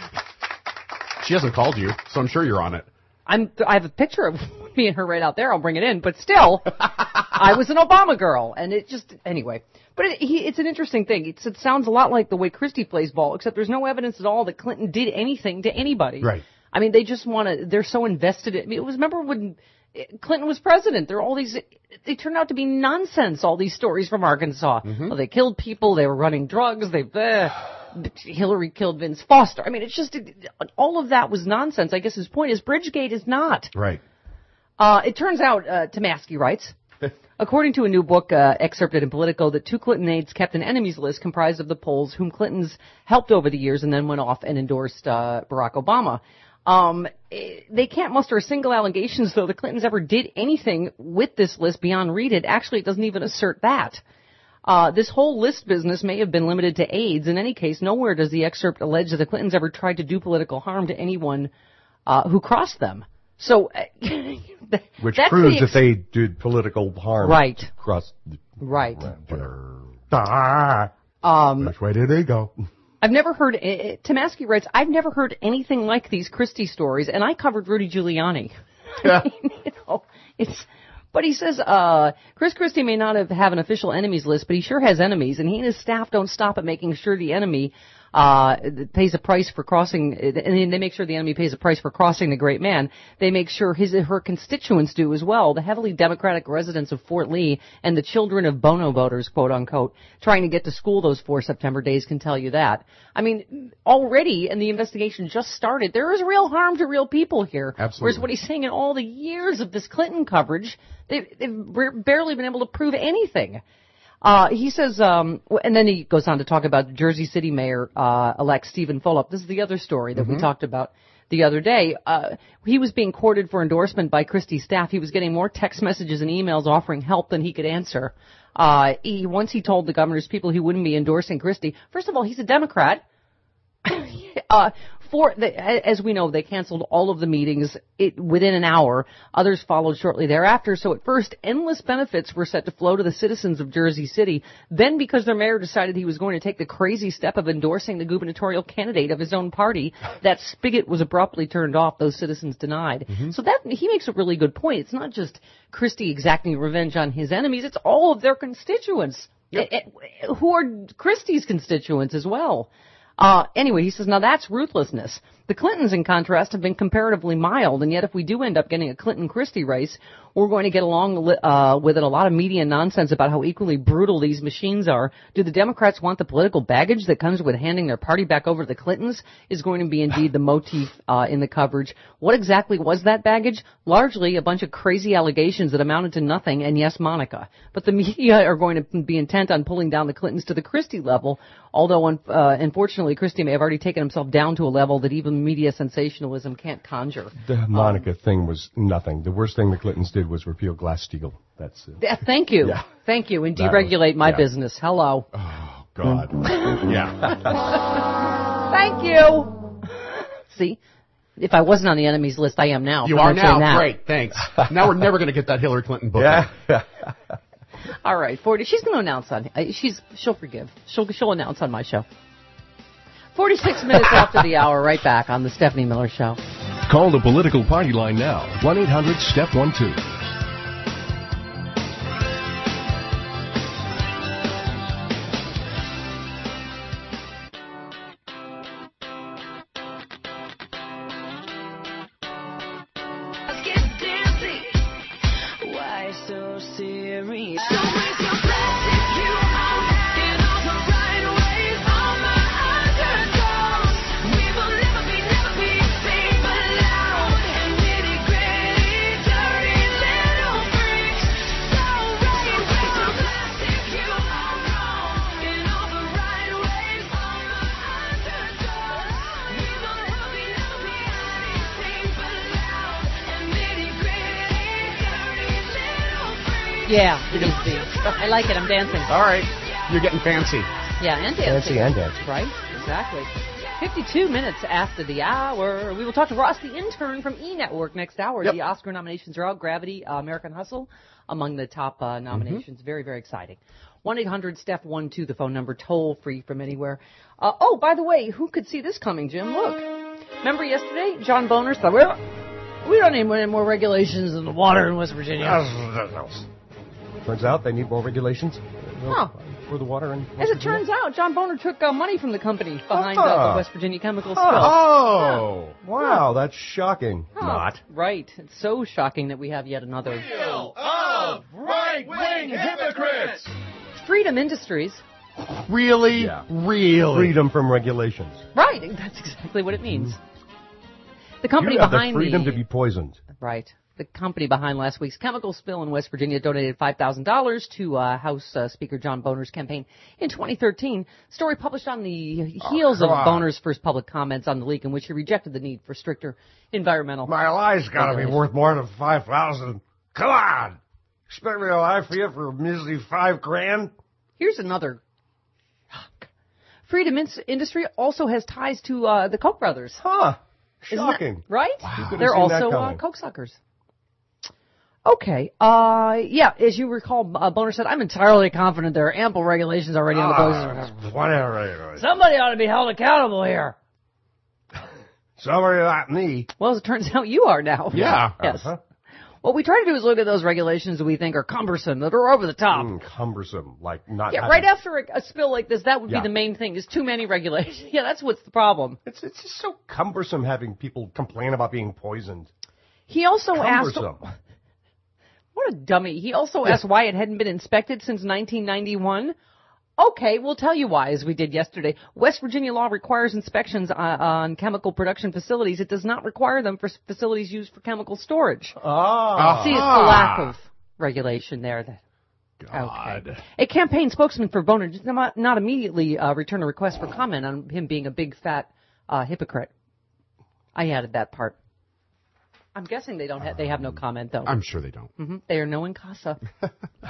S5: She hasn't called you, so I'm sure you're on it.
S3: I'm, I have a picture of me and her right out there. I'll bring it in. But still, I was an Obama girl. And it just, anyway. But it, he, it's an interesting thing. It's, it sounds a lot like the way Christie plays ball, except there's no evidence at all that Clinton did anything to anybody.
S5: Right.
S3: I mean, they just want to, they're so invested in, I mean, it was, remember when Clinton was president, there are all these, they turned out to be nonsense, all these stories from Arkansas.
S5: Mm-hmm.
S3: Well, they killed people, they were running drugs, they, uh, Hillary killed Vince Foster. I mean, it's just, all of that was nonsense. I guess his point is Bridgegate is not.
S5: Right.
S3: Uh, it turns out, uh, Tomasky writes, according to a new book uh, excerpted in Politico, that two Clinton aides kept an enemies list comprised of the Poles whom Clintons helped over the years and then went off and endorsed uh, Barack Obama. Um, eh, they can't muster a single allegations, though, the Clintons ever did anything with this list beyond read it. Actually, it doesn't even assert that. Uh, this whole list business may have been limited to aides. In any case, nowhere does the excerpt allege that the Clintons ever tried to do political harm to anyone uh, who crossed them. So, uh,
S8: Which
S3: that's
S8: proves
S3: the ex-
S8: that they did political harm.
S3: Right.
S8: Across the,
S3: Right.
S8: whatever. Ah,
S3: Um,
S8: which way did they go?
S3: I've never heard, uh, Tomasky writes, I've never heard anything like these Christie stories, and I covered Rudy Giuliani. I mean, you know, it's, but he says, uh, Chris Christie may not have, have an official enemies list, but he sure has enemies, and he and his staff don't stop at making sure the enemy, uh, pays a price for crossing, and they make sure the enemy pays a price for crossing the great man. They make sure his her constituents do as well. The heavily Democratic residents of Fort Lee and the children of Bono voters, quote unquote, trying to get to school those four September days can tell you that. I mean, already, and the investigation just started, there is real harm to real people here.
S5: Absolutely.
S3: Whereas what he's saying in all the years of this Clinton coverage, they've, they've barely been able to prove anything. Uh, he says, um, and then he goes on to talk about Jersey City Mayor, uh, elect Stephen Fulop. This is the other story that
S5: Mm-hmm.
S3: we talked about the other day. Uh, he was being courted for endorsement by Christie's staff. He was getting more text messages and emails offering help than he could answer. Uh, he, once he told the governor's people he wouldn't be endorsing Christie. First of all, he's a Democrat. uh, for the, as we know, they canceled all of the meetings it, within an hour. Others followed shortly thereafter. So at first, endless benefits were set to flow to the citizens of Jersey City. Then, because their mayor decided he was going to take the crazy step of endorsing the gubernatorial candidate of his own party, that spigot was abruptly turned off. Those citizens denied. Mm-hmm. So that he makes a really good point. It's not just Christie exacting revenge on his enemies. It's all of their constituents, yep. it, it, who are Christie's constituents as well. Uh, anyway, he says, now that's ruthlessness. The Clintons, in contrast, have been comparatively mild, and yet if we do end up getting a Clinton-Christie race, we're going to get along uh, with it a lot of media nonsense about how equally brutal these machines are. Do the Democrats want the political baggage that comes with handing their party back over to the Clintons? Is going to be indeed the motif uh, in the coverage. What exactly was that baggage? Largely a bunch of crazy allegations that amounted to nothing, and yes, Monica. But the media are going to be intent on pulling down the Clintons to the Christie level, although uh, unfortunately Christie may have already taken himself down to a level that even media sensationalism can't conjure.
S8: The Monica um, thing was nothing. The worst thing the Clintons did was repeal Glass-Steagall. That's it.
S3: Uh, thank you.
S8: Yeah.
S3: Thank you. And deregulate was, my
S8: yeah.
S3: business. Hello.
S5: Oh, God. yeah.
S3: Thank you. See? If I wasn't on the enemy's list, I am now.
S5: You are now. Great. Thanks. Now we're never going to get that Hillary Clinton book.
S8: Yeah.
S3: All right, forty. She's going to announce on. Uh, she's. She'll forgive. She'll. She'll announce on my show. Forty-six minutes after the hour. Right back on the Stephanie Miller Show.
S4: Call the political party line now. One eight hundred step one two.
S3: Yeah, it is deep. I like it. I'm dancing.
S5: All right. You're getting fancy.
S3: Yeah, and dancing.
S8: Fancy and dancing.
S3: Right? Exactly. fifty-two minutes after the hour. We will talk to Ross, the intern from E! Network, next hour. Yep. The Oscar nominations are out. Gravity, uh, American Hustle, among the top uh, nominations. Mm-hmm. Very, very exciting. one eight hundred step one two, the phone number, toll free from anywhere. Uh, oh, by the way, who could see this coming, Jim? Look. Remember yesterday? John Boner said, we don't, we don't need any more regulations in the water in West Virginia.
S8: Turns out they need more regulations
S3: huh.
S8: for the water. In West
S3: As it
S8: Virginia.
S3: turns out, John Boner took uh, money from the company behind
S8: uh,
S3: uh, the West Virginia chemical spill.
S8: Oh,
S3: yeah.
S8: wow, that's shocking.
S3: Huh.
S8: Not.
S3: Right. It's so shocking that we have yet another.
S1: Deal of right-wing hypocrites!
S3: Freedom Industries.
S5: Really?
S8: Yeah.
S5: Really?
S8: Freedom from regulations.
S3: Right. That's exactly what it means. The company
S8: you have
S3: behind
S8: the freedom
S3: the,
S8: to be poisoned.
S3: Right. The company behind last week's chemical spill in West Virginia donated five thousand dollars to uh, House uh, Speaker John Boner's campaign in twenty thirteen. Story published on the heels
S1: oh,
S3: of Boner's first public comments on the leak, in which he rejected the need for stricter environmental.
S12: My life's got to be worth more than five thousand. Come on, expect me to lie for you for a measly five grand?
S3: Here's another. Freedom Industry also has ties to uh, the Koch brothers.
S8: Huh.
S3: Shocking. That, right?
S8: Wow.
S3: They're also uh, Koch suckers. Okay. Uh, yeah, as you recall, uh, Boner said, I'm entirely confident there are ample regulations already on the books.
S12: Whatever.
S3: Somebody ought to be held accountable here.
S12: Somebody like me.
S3: Well, as it turns out, you are now.
S5: Yeah.
S3: Yes.
S12: Uh-huh.
S3: What we try to do is look at those regulations that we think are cumbersome, that are over the top.
S8: Mm, cumbersome, like not.
S3: Yeah,
S8: having-
S3: right after a, a spill like this, that would
S8: Yeah.
S3: be the main thing. Is too many regulations. Yeah, that's what's the problem.
S8: It's it's just so cumbersome having people complain about being poisoned.
S3: He also asked.
S8: Cumbersome.
S3: What a dummy. He also asked why it hadn't been inspected since nineteen ninety-one. Okay, we'll tell you why, as we did yesterday. West Virginia law requires inspections on, on chemical production facilities. It does not require them for s- facilities used for chemical storage.
S8: Ah.
S3: See, it's the lack of regulation there. That,
S5: God.
S3: okay. A campaign spokesman for Boner did not, not immediately uh, return a request for comment on him being a big, fat uh, hypocrite. I added that part. I'm guessing they don't. Ha- they have no comment though.
S5: I'm sure they don't.
S3: Mm-hmm. They are no in casa. uh,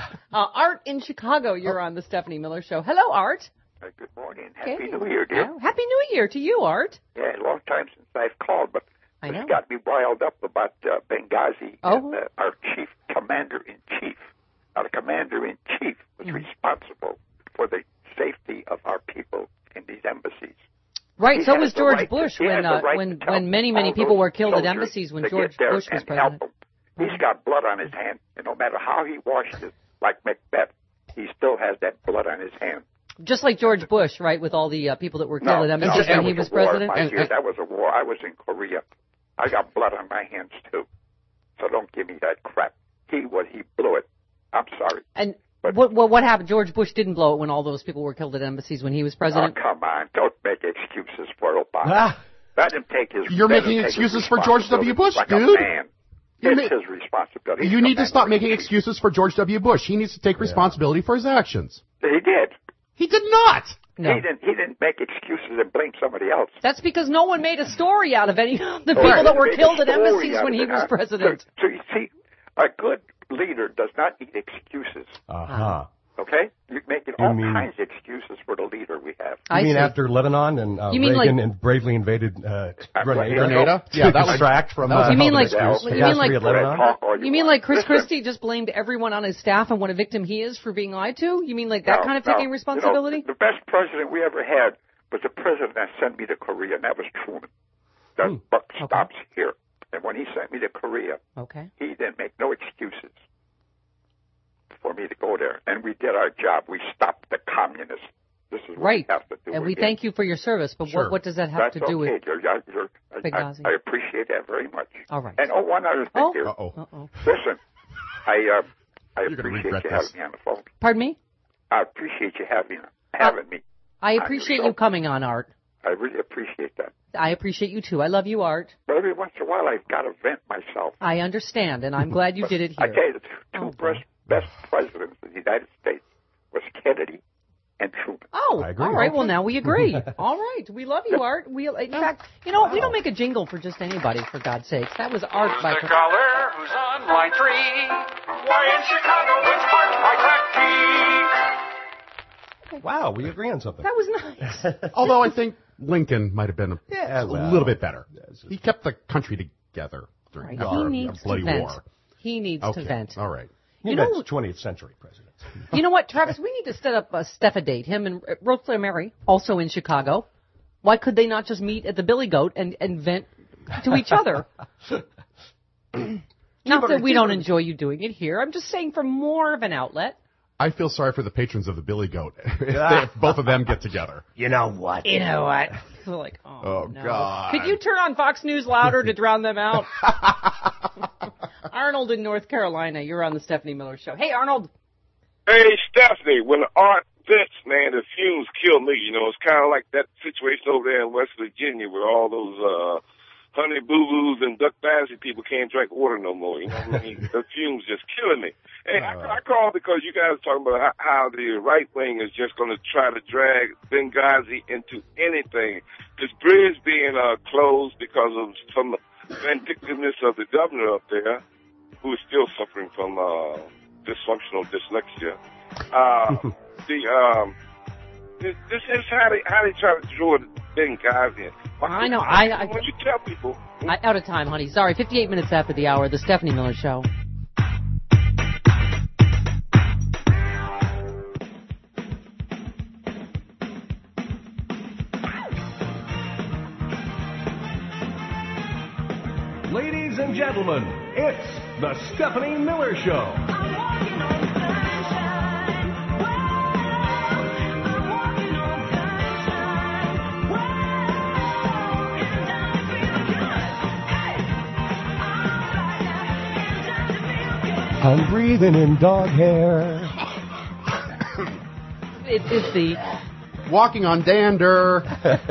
S3: Art in Chicago, you're on the Stephanie Miller Show. Hello, Art.
S13: Uh, good morning.
S3: Okay.
S13: Happy New Year, dear.
S3: Oh, Happy New Year to you, Art.
S13: Yeah, a long time since I've called, but
S3: I know.
S13: it's got me riled up about uh, Benghazi.
S3: Oh.
S13: And, uh, our chief commander-in-chief. Our commander-in-chief was
S3: Mm.
S13: responsible for the safety of our people in these embassies.
S3: Right,
S13: He
S3: so
S13: has
S3: was
S13: the
S3: George
S13: right to-
S3: Bush
S13: he has
S3: when
S13: the
S3: uh,
S13: right
S3: when
S13: to tell
S3: when many many
S13: all
S3: people
S13: those
S3: were killed at
S13: soldiers
S3: embassies when
S13: to
S3: George
S13: get there
S3: Bush was
S13: and help
S3: president.
S13: them. He's got blood on his hand, and no matter how he washed it, like Macbeth, he still has that blood on his hand.
S3: Just like George Bush, right, with all the uh, people that were killed
S13: No,
S3: at
S13: no,
S3: embassies
S13: that
S3: when he
S13: was
S3: was
S13: a war,
S3: president.
S13: my dear. That was a war. I was in Korea. I got blood on my hands too. So don't give me that crap. He what he blew it. I'm sorry.
S3: And what, what what happened? George Bush didn't blow it when all those people were killed at embassies when he was president.
S13: Oh, come on. Don't make excuses for Obama.
S5: Ah.
S13: Let him take his
S5: You're
S13: let him
S5: making
S13: take his
S5: excuses for George W. Bush,
S13: like
S5: dude.
S13: A man.
S5: You
S13: It's
S5: ma-
S13: his responsibility. He's
S5: You need to stop making
S13: commander-in-chief.
S5: excuses for George W. Bush. He needs to take responsibility for his actions.
S13: He did.
S5: He did not.
S3: No.
S13: He didn't. He didn't make excuses and blame somebody else.
S3: That's because no one made a story out of any of the
S13: Oh,
S3: people that were
S13: make a
S3: killed at
S13: story
S3: embassies
S13: out
S3: when
S13: of
S3: he
S13: it,
S3: was
S13: huh?
S3: president.
S13: So, so you see, a good leader does not need excuses.
S8: Uh huh.
S13: Okay? You're making
S8: You
S13: all
S8: mean-
S13: kinds of excuses for the leader we have.
S8: You
S3: I
S8: mean
S3: see.
S8: after Lebanon and uh,
S3: You mean
S8: Reagan
S3: like-
S8: and bravely invaded uh, Grenada?
S5: Grenada?
S8: To
S5: Yeah, that was-
S8: distract from.
S5: that was-
S8: uh,
S3: You mean like
S8: the
S3: you mean like
S8: catastrophe at Lebanon?
S13: Talk all
S3: you mean
S13: want.
S3: like Chris
S13: Listen,
S3: Christie just blamed everyone on his staff and what a victim he is for being lied to? You mean like that
S13: no,
S3: kind of
S13: no.
S3: taking responsibility?
S13: You know, the best president we ever had was the president that sent me to Korea, and that was Truman. The
S8: Hmm.
S13: buck
S3: Okay.
S13: stops here. And when he sent me to Korea,
S3: Okay.
S13: he didn't make no excuses for me to go there. And we did our job. We stopped the communists. This is what
S3: Right.
S13: we have to do.
S3: And we
S13: again.
S3: thank you for your service, but
S5: Sure.
S3: what what does that have
S13: That's
S3: to do
S13: okay.
S3: with
S13: You're, you're, you're, I,
S3: Benghazi?
S13: I, I appreciate that very much.
S3: All right.
S13: And oh, one other thing
S3: Oh.
S13: here.
S5: Uh-oh.
S3: Uh-oh.
S13: Listen, I uh, I
S5: You're gonna
S13: appreciate
S5: regret
S13: you
S5: this.
S13: having me on the phone.
S3: Pardon me?
S13: I appreciate you having having me.
S3: I
S13: your
S3: appreciate
S13: show.
S3: you coming on, Art.
S13: I really appreciate that.
S3: I appreciate you too. I love you, Art.
S13: But every once in a while, I've got to vent myself.
S3: I understand, and I'm glad you did it
S13: I
S3: here.
S13: tell you, the two
S3: Oh,
S13: best, best presidents of the United States was Kennedy and Truman.
S3: Oh,
S8: I agree.
S3: all right.
S8: Okay.
S3: Well, now we agree. All right. We love you, Art. We, in fact, you know what? We don't make a jingle for just anybody, for God's sakes. That was Art by...
S14: The caller who's on line three. Why in Chicago it's Art by Crack
S8: Wow, we agree on something.
S3: That was nice.
S5: Although I think Lincoln might have been a,
S8: Yeah,
S5: a
S8: well,
S5: little bit better. He kept the country together during
S3: Right.
S5: our,
S3: He needs
S5: our bloody
S3: to vent.
S5: war.
S3: He needs
S5: Okay.
S3: to vent.
S5: All right.
S8: You
S3: You
S8: know,
S3: know-
S8: twentieth century president.
S3: You know what, Travis? We need to set up a Steph date. Him and Rose Mary, also in Chicago. Why could they not just meet at the Billy Goat and, and vent to each other? Not that we don't enjoy you doing it here. I'm just saying for more of an outlet.
S5: I feel sorry for the patrons of the Billy Goat if, they, if both of them get together.
S8: You know what?
S3: You know what? We're like, oh,
S5: Oh,
S3: no.
S5: God.
S3: Could you turn on Fox News louder to drown them out? Arnold in North Carolina, you're on the Stephanie Miller Show. Hey, Arnold.
S15: Hey, Stephanie, when Art vents, man, the fumes kill me. You know, it's kind of like that situation over there in West Virginia where all those uh, honey boo-boos and duck fancy people can't drink water no more. You know what I mean? The fumes just killing me. Hey, I, I called because you guys are talking about how, how the right wing is just going to try to drag Benghazi into anything. This bridge being uh, closed because of some vindictiveness of the governor up there, who is still suffering from uh, dysfunctional dyslexia. Uh, the um, this, this is how they how they try to draw Benghazi.
S3: I know. I, I,
S15: when you tell people,
S3: I out of time, honey. Sorry. fifty-eight minutes after the hour, the Stephanie Miller Show.
S1: Ladies and gentlemen, It's the Stephanie Miller Show.
S8: I'm breathing in dog hair.
S3: It is the
S5: Walking on dander.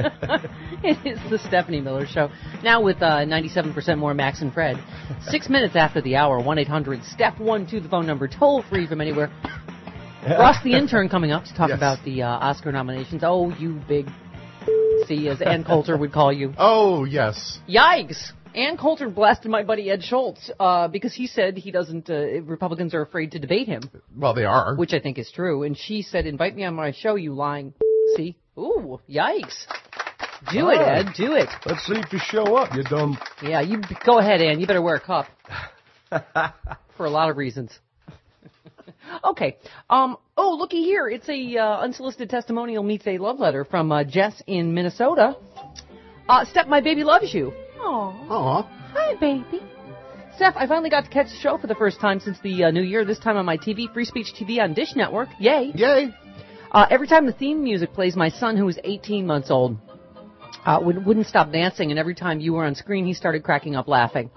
S3: it is the Stephanie Miller Show. Now with uh, ninety-seven percent more Max and Fred. Six minutes after the hour, one eight hundred step one two, the phone number, toll free from anywhere. Ross the intern coming up to talk
S5: Yes.
S3: about the uh, Oscar nominations. Oh, you big C, as Ann Coulter would call you.
S5: Oh, yes.
S3: Yikes! Ann Coulter blasted my buddy Ed Schultz uh, because he said he doesn't. Uh, Republicans are afraid to debate him,
S5: Well, they are.
S3: which I think is true. And she said, "Invite me on my show, you lying see." Ooh, yikes! Do it, Ed. Do it.
S8: Let's see if you show up, you dumb.
S3: Yeah, you go ahead, Ann. You better wear a cup for a lot of reasons. Okay. Um. Oh, looky here. It's a uh, unsolicited testimonial meets a love letter from uh, Jess in Minnesota. Uh, Steph, my baby loves you. Aww.
S5: Aw.
S3: Hi, baby. Steph, I finally got to catch the show for the first time since the uh, new year, this time on my T V, Free Speech T V on Dish Network. Yay.
S5: Yay.
S3: Uh, every time the theme music plays, my son, who is eighteen months old, uh, would, wouldn't stop dancing, and every time you were on screen, he started cracking up laughing.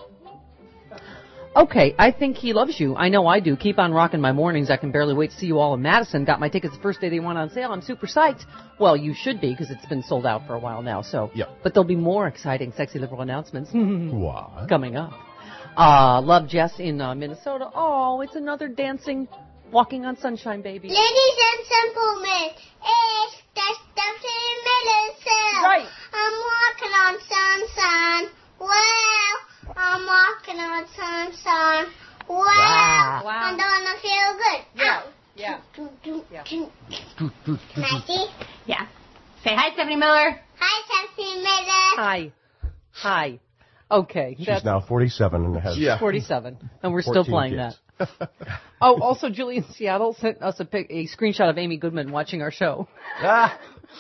S3: Okay, I think he loves you. I know I do. Keep on rocking my mornings. I can barely wait to see you all in Madison. Got my tickets the first day they went on sale. I'm super psyched. Well, you should be, because it's been sold out for a while now. So,
S5: Yep.
S3: But there'll be more exciting, sexy liberal announcements
S8: What?
S3: coming up. Uh, love Jess in uh, Minnesota. Oh, it's another dancing, walking on sunshine, baby.
S2: Ladies and gentlemen, it's the Stephanie Miller Show.
S3: Right.
S2: I'm walking on sunshine. Well, I'm walking on sunshine. Well,
S3: Wow.
S2: I'm gonna feel good.
S3: Yeah.
S2: Ow.
S3: Yeah.
S2: Do, do,
S3: Yeah.
S2: do. Can I see?
S7: Yeah. Say hi, Stephanie Miller.
S2: Hi, Stephanie Miller.
S3: Hi. Hi. Okay.
S8: She's
S3: that's
S8: now forty-seven and has
S5: Yeah.
S3: forty-seven, and we're still
S8: fourteen
S3: playing
S8: kids.
S3: that. Oh, also, Julie in Seattle sent us a, pic, a screenshot of Amy Goodman watching our show.
S8: Ah.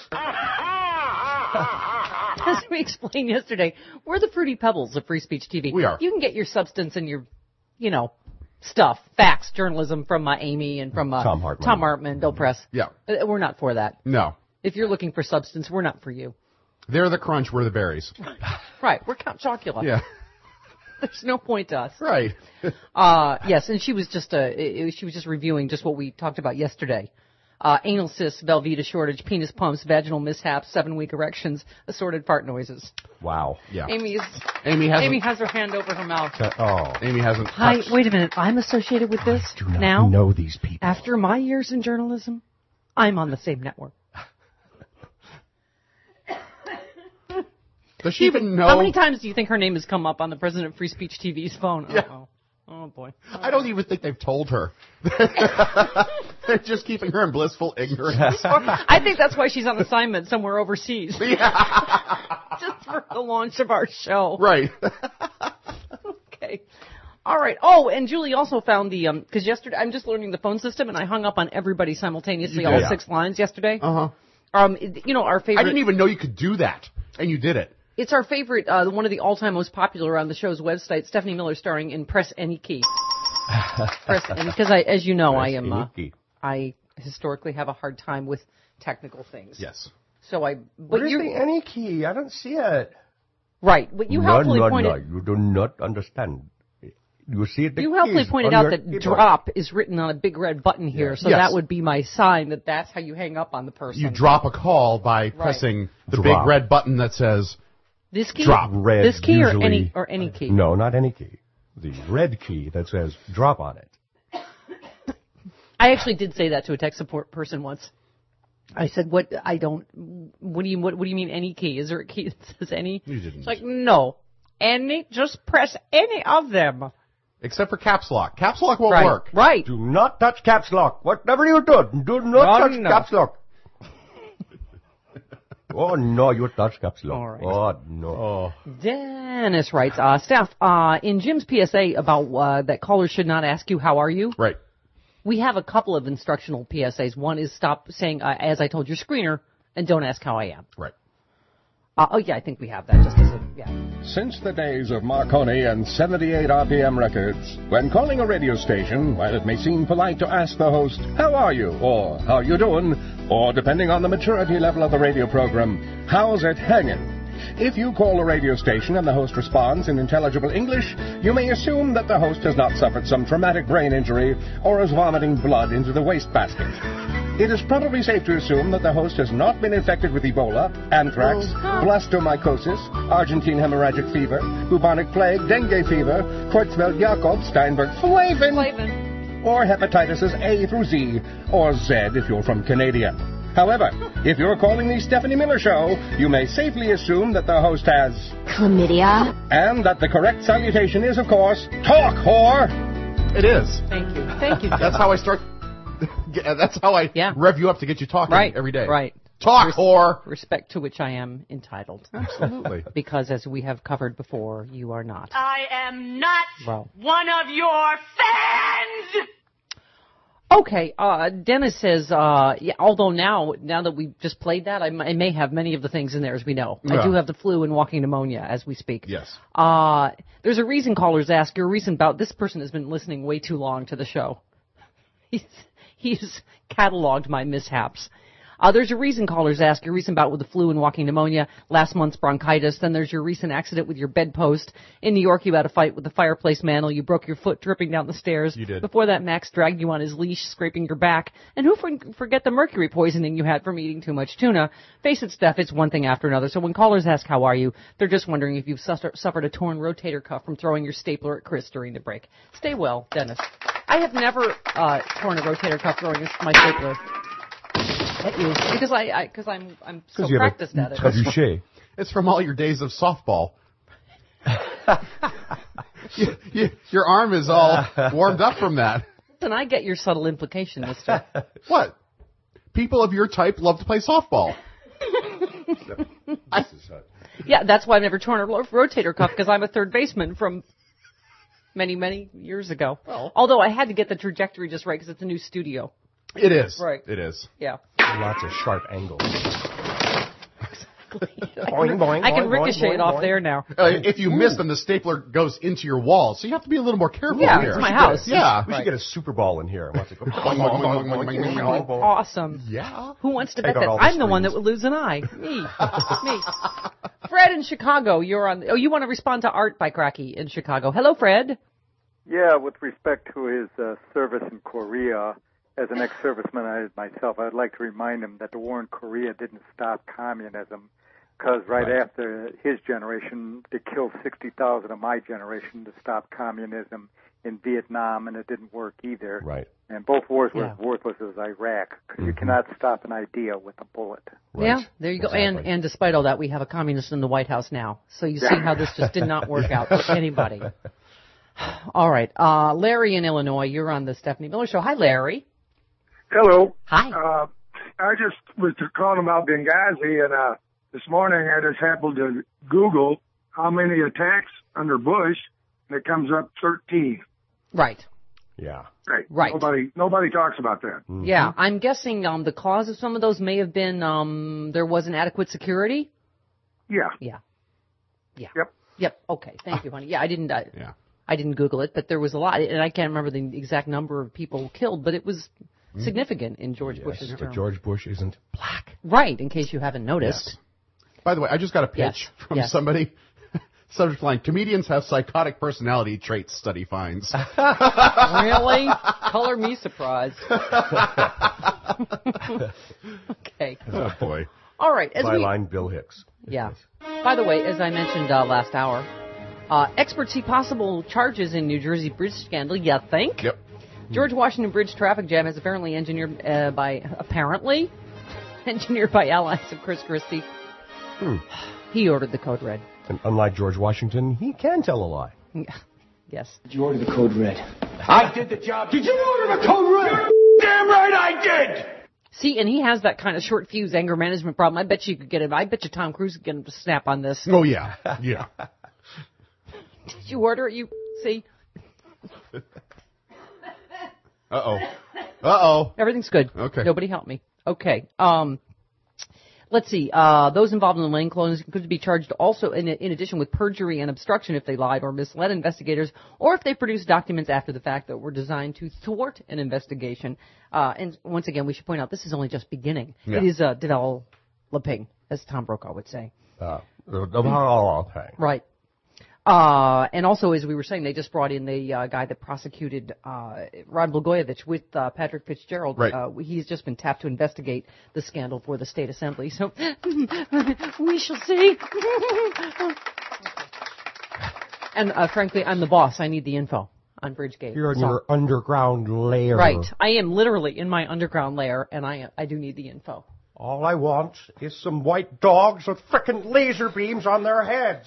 S3: As we explained yesterday, we're the Fruity Pebbles of Free Speech T V.
S5: We are.
S3: You can get your substance and your, you know, stuff, facts, journalism from uh, Amy and from uh,
S8: Tom Hartman.
S3: Tom Hartman, Bill Press.
S5: Yeah.
S3: Uh, We're not for that.
S5: No.
S3: If you're looking for substance, we're not for you.
S5: They're the crunch, we're the berries.
S3: Right, we're Count Chocula.
S5: Yeah.
S3: There's no point to us.
S5: Right.
S3: Uh, yes, and she was just uh, it, it- she was just reviewing just what we talked about yesterday. Uh, anal cysts, Velveeta shortage, penis pumps, vaginal mishaps, seven-week erections, assorted fart noises.
S8: Wow.
S5: Yeah.
S3: Amy is
S5: Amy hasn't.
S3: Amy has her hand over her mouth.
S8: Oh.
S5: Amy hasn't.
S3: Hi,
S5: touched-
S3: wait a minute. I'm associated with this
S8: Do not
S3: now.
S8: know these people.
S3: After my years in journalism, I'm on the same network.
S5: Does she even know?
S3: How many times do you think her name has come up on the President of Free Speech T V's phone?
S5: Yeah.
S3: Oh, oh boy.
S5: I don't even think they've told her. They're just keeping her in blissful ignorance.
S3: I think that's why she's on assignment somewhere overseas.
S5: Yeah.
S3: Just for the launch of our show.
S5: Right.
S3: Okay. All right. Oh, and Julie also found the, um, because yesterday, I'm just learning the phone system, and I hung up on everybody simultaneously,
S5: You
S3: all
S5: did.
S3: six lines yesterday.
S5: Uh huh.
S3: Um, it- you know, our favorite.
S5: I didn't even know you could do that, and you did it.
S3: It's our favorite, uh, one of the all-time most popular on the show's website, Stephanie Miller, starring in Press Any Key. Press Any, because I, as you know, I
S8: Press
S3: am,
S8: any
S3: uh,
S8: key.
S3: I historically have a hard time with technical things.
S5: Yes.
S3: So I,
S8: What
S3: but
S8: is
S3: you,
S8: the any key? I don't see it.
S3: right, but you
S8: no,
S3: helpfully
S8: no,
S3: pointed,
S8: no. You do not understand. You see the
S3: you helpfully
S8: keys
S3: pointed
S8: on
S3: out
S8: your
S3: that
S8: keyboard.
S3: drop is written on a big red button here, so
S5: Yes.
S3: that would be my sign that that's how you hang up on the person.
S5: You drop a call by pressing the
S8: Drop.
S5: big red button that says
S3: This key,
S5: drop.
S8: Red,
S3: this key, or
S8: usually-
S3: any, or any key.
S8: No, not any key. The red key that says drop on it.
S3: I actually did say that to a tech support person once. I said, "What? I don't. What do you? What, what do you mean? Any key? Is there a key that says any?"
S5: You didn't.
S3: It's like, no, any. Just press any of them.
S5: Except for caps lock. Caps lock won't
S3: Right.
S5: work.
S3: Right.
S8: Do not touch caps lock. Whatever you do, do not
S3: No,
S8: touch
S3: no.
S8: caps lock. Oh, no, you touch caps lock.
S3: All right.
S8: Oh, no.
S5: Oh.
S3: Dennis writes, uh, Steph, uh, in Jim's P S A about uh, that callers should not ask you how are you.
S5: Right.
S3: We have a couple of instructional P S As. One is stop saying, uh, as I told your screener, and don't ask how I am.
S5: Right.
S3: Uh, oh, yeah, I think we have that just as a, yeah.
S4: Since the days of Marconi and seventy-eight R P M records, when calling a radio station, while it may seem polite to ask the host, how are you, or how you doing, or depending on the maturity level of the radio program, how's it hanging? If you call a radio station and the host responds in intelligible English, you may assume that the host has not suffered some traumatic brain injury or is vomiting blood into the wastebasket. It is probably safe to assume that the host has not been infected with Ebola, anthrax, blastomycosis, Argentine hemorrhagic fever, bubonic plague, dengue fever, Creutzfeldt-Jakob, Steinberg-Flavin, or hepatitis A through Z, or Z if you're from Canada. However, if you're calling the Stephanie Miller Show, you may safely assume that the host has
S2: chlamydia.
S4: And that the correct salutation is, of course, talk, whore!
S5: It is.
S3: Thank you. Thank you, Jim.
S5: That's how I start. That's how I
S3: yeah.
S5: rev you up to get you talking
S3: right.
S5: every day.
S3: Right.
S5: Talk,
S3: Res-
S5: whore!
S3: Respect to which I am entitled.
S5: Absolutely.
S3: Because as we have covered before, you are not.
S16: I am not
S3: well.
S16: one of your fans!
S3: Okay, uh, Dennis says, uh, yeah, although now, now that we've just played that, I, m- I may have many of the things in there, as we know.
S5: Yeah.
S3: I do have the flu and walking pneumonia as we speak.
S5: Yes.
S3: Uh, there's a reason callers ask, your recent bout, this person has been listening way too long to the show. He's, he's cataloged my mishaps. Uh, there's a reason callers ask, your recent bout with the flu and walking pneumonia, last month's bronchitis, then there's your recent accident with your bedpost. In New York, you had a fight with the fireplace mantle, you broke your foot dripping down the stairs.
S5: You did.
S3: Before that, Max dragged you on his leash, scraping your back. And who for- forget the mercury poisoning you had from eating too much tuna? Face it, Steph, it's one thing after another. So when callers ask how are you, they're just wondering if you've suffer- suffered a torn rotator cuff from throwing your stapler at Chris during the break. Stay well, Dennis. I have never uh, torn a rotator cuff throwing my stapler. At you, because I, I, because I'm, I'm so practiced at it.
S5: Trebuchet. It's from all your days of softball. you, you, your arm is all warmed up from that.
S3: Then I get your subtle implication, Mister
S5: What? People of your type love to play softball.
S3: I, yeah, that's why I've never torn a ro- rotator cuff, because I'm a third baseman from many, many years ago. Well. Although I had to get the trajectory just right because it's a new studio.
S5: It is.
S3: Right.
S5: It is.
S3: Yeah.
S8: Lots of sharp angles.
S3: Exactly. I can, boing, boing, I can boing, ricochet boing, it off boing. There now.
S5: Uh, if you miss, then the stapler goes into your wall, so you have to be a little more careful.
S3: Yeah,
S5: here.
S3: it's my house.
S5: Yeah.
S8: We should get a Super Bowl in here.
S3: Awesome.
S5: Yeah.
S3: Who wants to
S8: Take
S3: bet that?
S8: the
S3: I'm
S8: screens.
S3: the one that would lose an eye. Me. Me. Fred in Chicago, you're on. Oh, you want to respond to Art by Cracky in Chicago. Hello, Fred.
S17: Yeah, with respect to his uh, service in Korea, as an ex-serviceman I, myself, I'd like to remind him that the war in Korea didn't stop communism, because right, right after his generation, they killed sixty thousand of my generation to stop communism in Vietnam, and it didn't work either.
S8: Right.
S17: And both wars were
S3: Yeah.
S17: as worthless as Iraq, because you cannot stop an idea with a bullet.
S8: Right.
S3: Yeah, there you go.
S8: Exactly.
S3: And and despite all that, we have a communist in the White House now. So you see how this just did not work out for anybody. All right. Uh, Larry in Illinois, you're on the Stephanie Miller Show. Hi, Larry.
S18: Hello.
S3: Hi.
S18: Uh, I just was calling about Benghazi, and uh, this morning I just happened to Google how many attacks under Bush, and it comes up thirteen.
S3: Right.
S8: Yeah.
S18: Right.
S3: Right.
S18: Nobody, nobody talks about that.
S8: Mm-hmm.
S3: Yeah, I'm guessing um, the cause of some of those may have been um, there wasn't adequate security.
S18: Yeah.
S3: Yeah. Yeah.
S18: Yep.
S3: Yep. Okay. Thank you, honey. Yeah, I didn't. I,
S5: Yeah.
S3: I didn't Google it, but there was a lot, and I can't remember the exact number of people killed, but it was significant in George
S8: Yes,
S3: Bush's
S8: but
S3: term.
S8: George Bush isn't black.
S3: Right. In case you haven't noticed.
S5: Yes. By the way, I just got a pitch
S3: Yes.
S5: from
S3: Yes.
S5: somebody. Subject line: comedians have psychotic personality traits. Study finds.
S3: Really? Color me surprised. Okay.
S5: Oh boy.
S3: All right. As we,
S8: Byline Bill Hicks.
S3: Yeah. By the way, as I mentioned uh, last hour, uh, experts see possible charges in New Jersey bridge scandal. You think?
S5: Yep.
S3: George Washington Bridge traffic jam is apparently engineered uh, by apparently engineered by allies of Chris Christie.
S8: Hmm.
S3: He ordered the code red.
S8: And unlike George Washington, he can tell a lie.
S3: Yes.
S19: Did you order the code red?
S14: I did the job. Did you order the code red? Damn right I did!
S3: See, and he has that kind of short fuse anger management problem. I bet you could get him. I bet you Tom Cruise could get him to snap on this.
S5: Oh yeah. Yeah.
S3: Did you order it? You see?
S5: Uh oh. Uh oh.
S3: Everything's good.
S5: Okay.
S3: Nobody help me. Okay. Um, Let's see. Uh, those involved in the plane clones could be charged also in, in addition with perjury and obstruction if they lied or misled investigators, or if they produced documents after the fact that were designed to thwart an investigation. Uh, and once again, we should point out this is only just beginning.
S8: Yeah.
S3: It is uh, developing, as Tom Brokaw would say.
S8: Uh, okay.
S3: Right. Uh, and also, as we were saying, they just brought in the uh, guy that prosecuted uh, Rod Blagojevich with uh, Patrick Fitzgerald.
S5: Right.
S3: Uh, he's just been tapped to investigate the scandal for the state assembly. So we shall see. And uh, frankly, I'm the boss. I need the info on Bridgegate.
S8: You're in
S3: So-
S8: your underground lair.
S3: Right. I am literally in my underground lair, and I I do need the info.
S8: All I want is some white dogs with frickin' laser beams on their heads.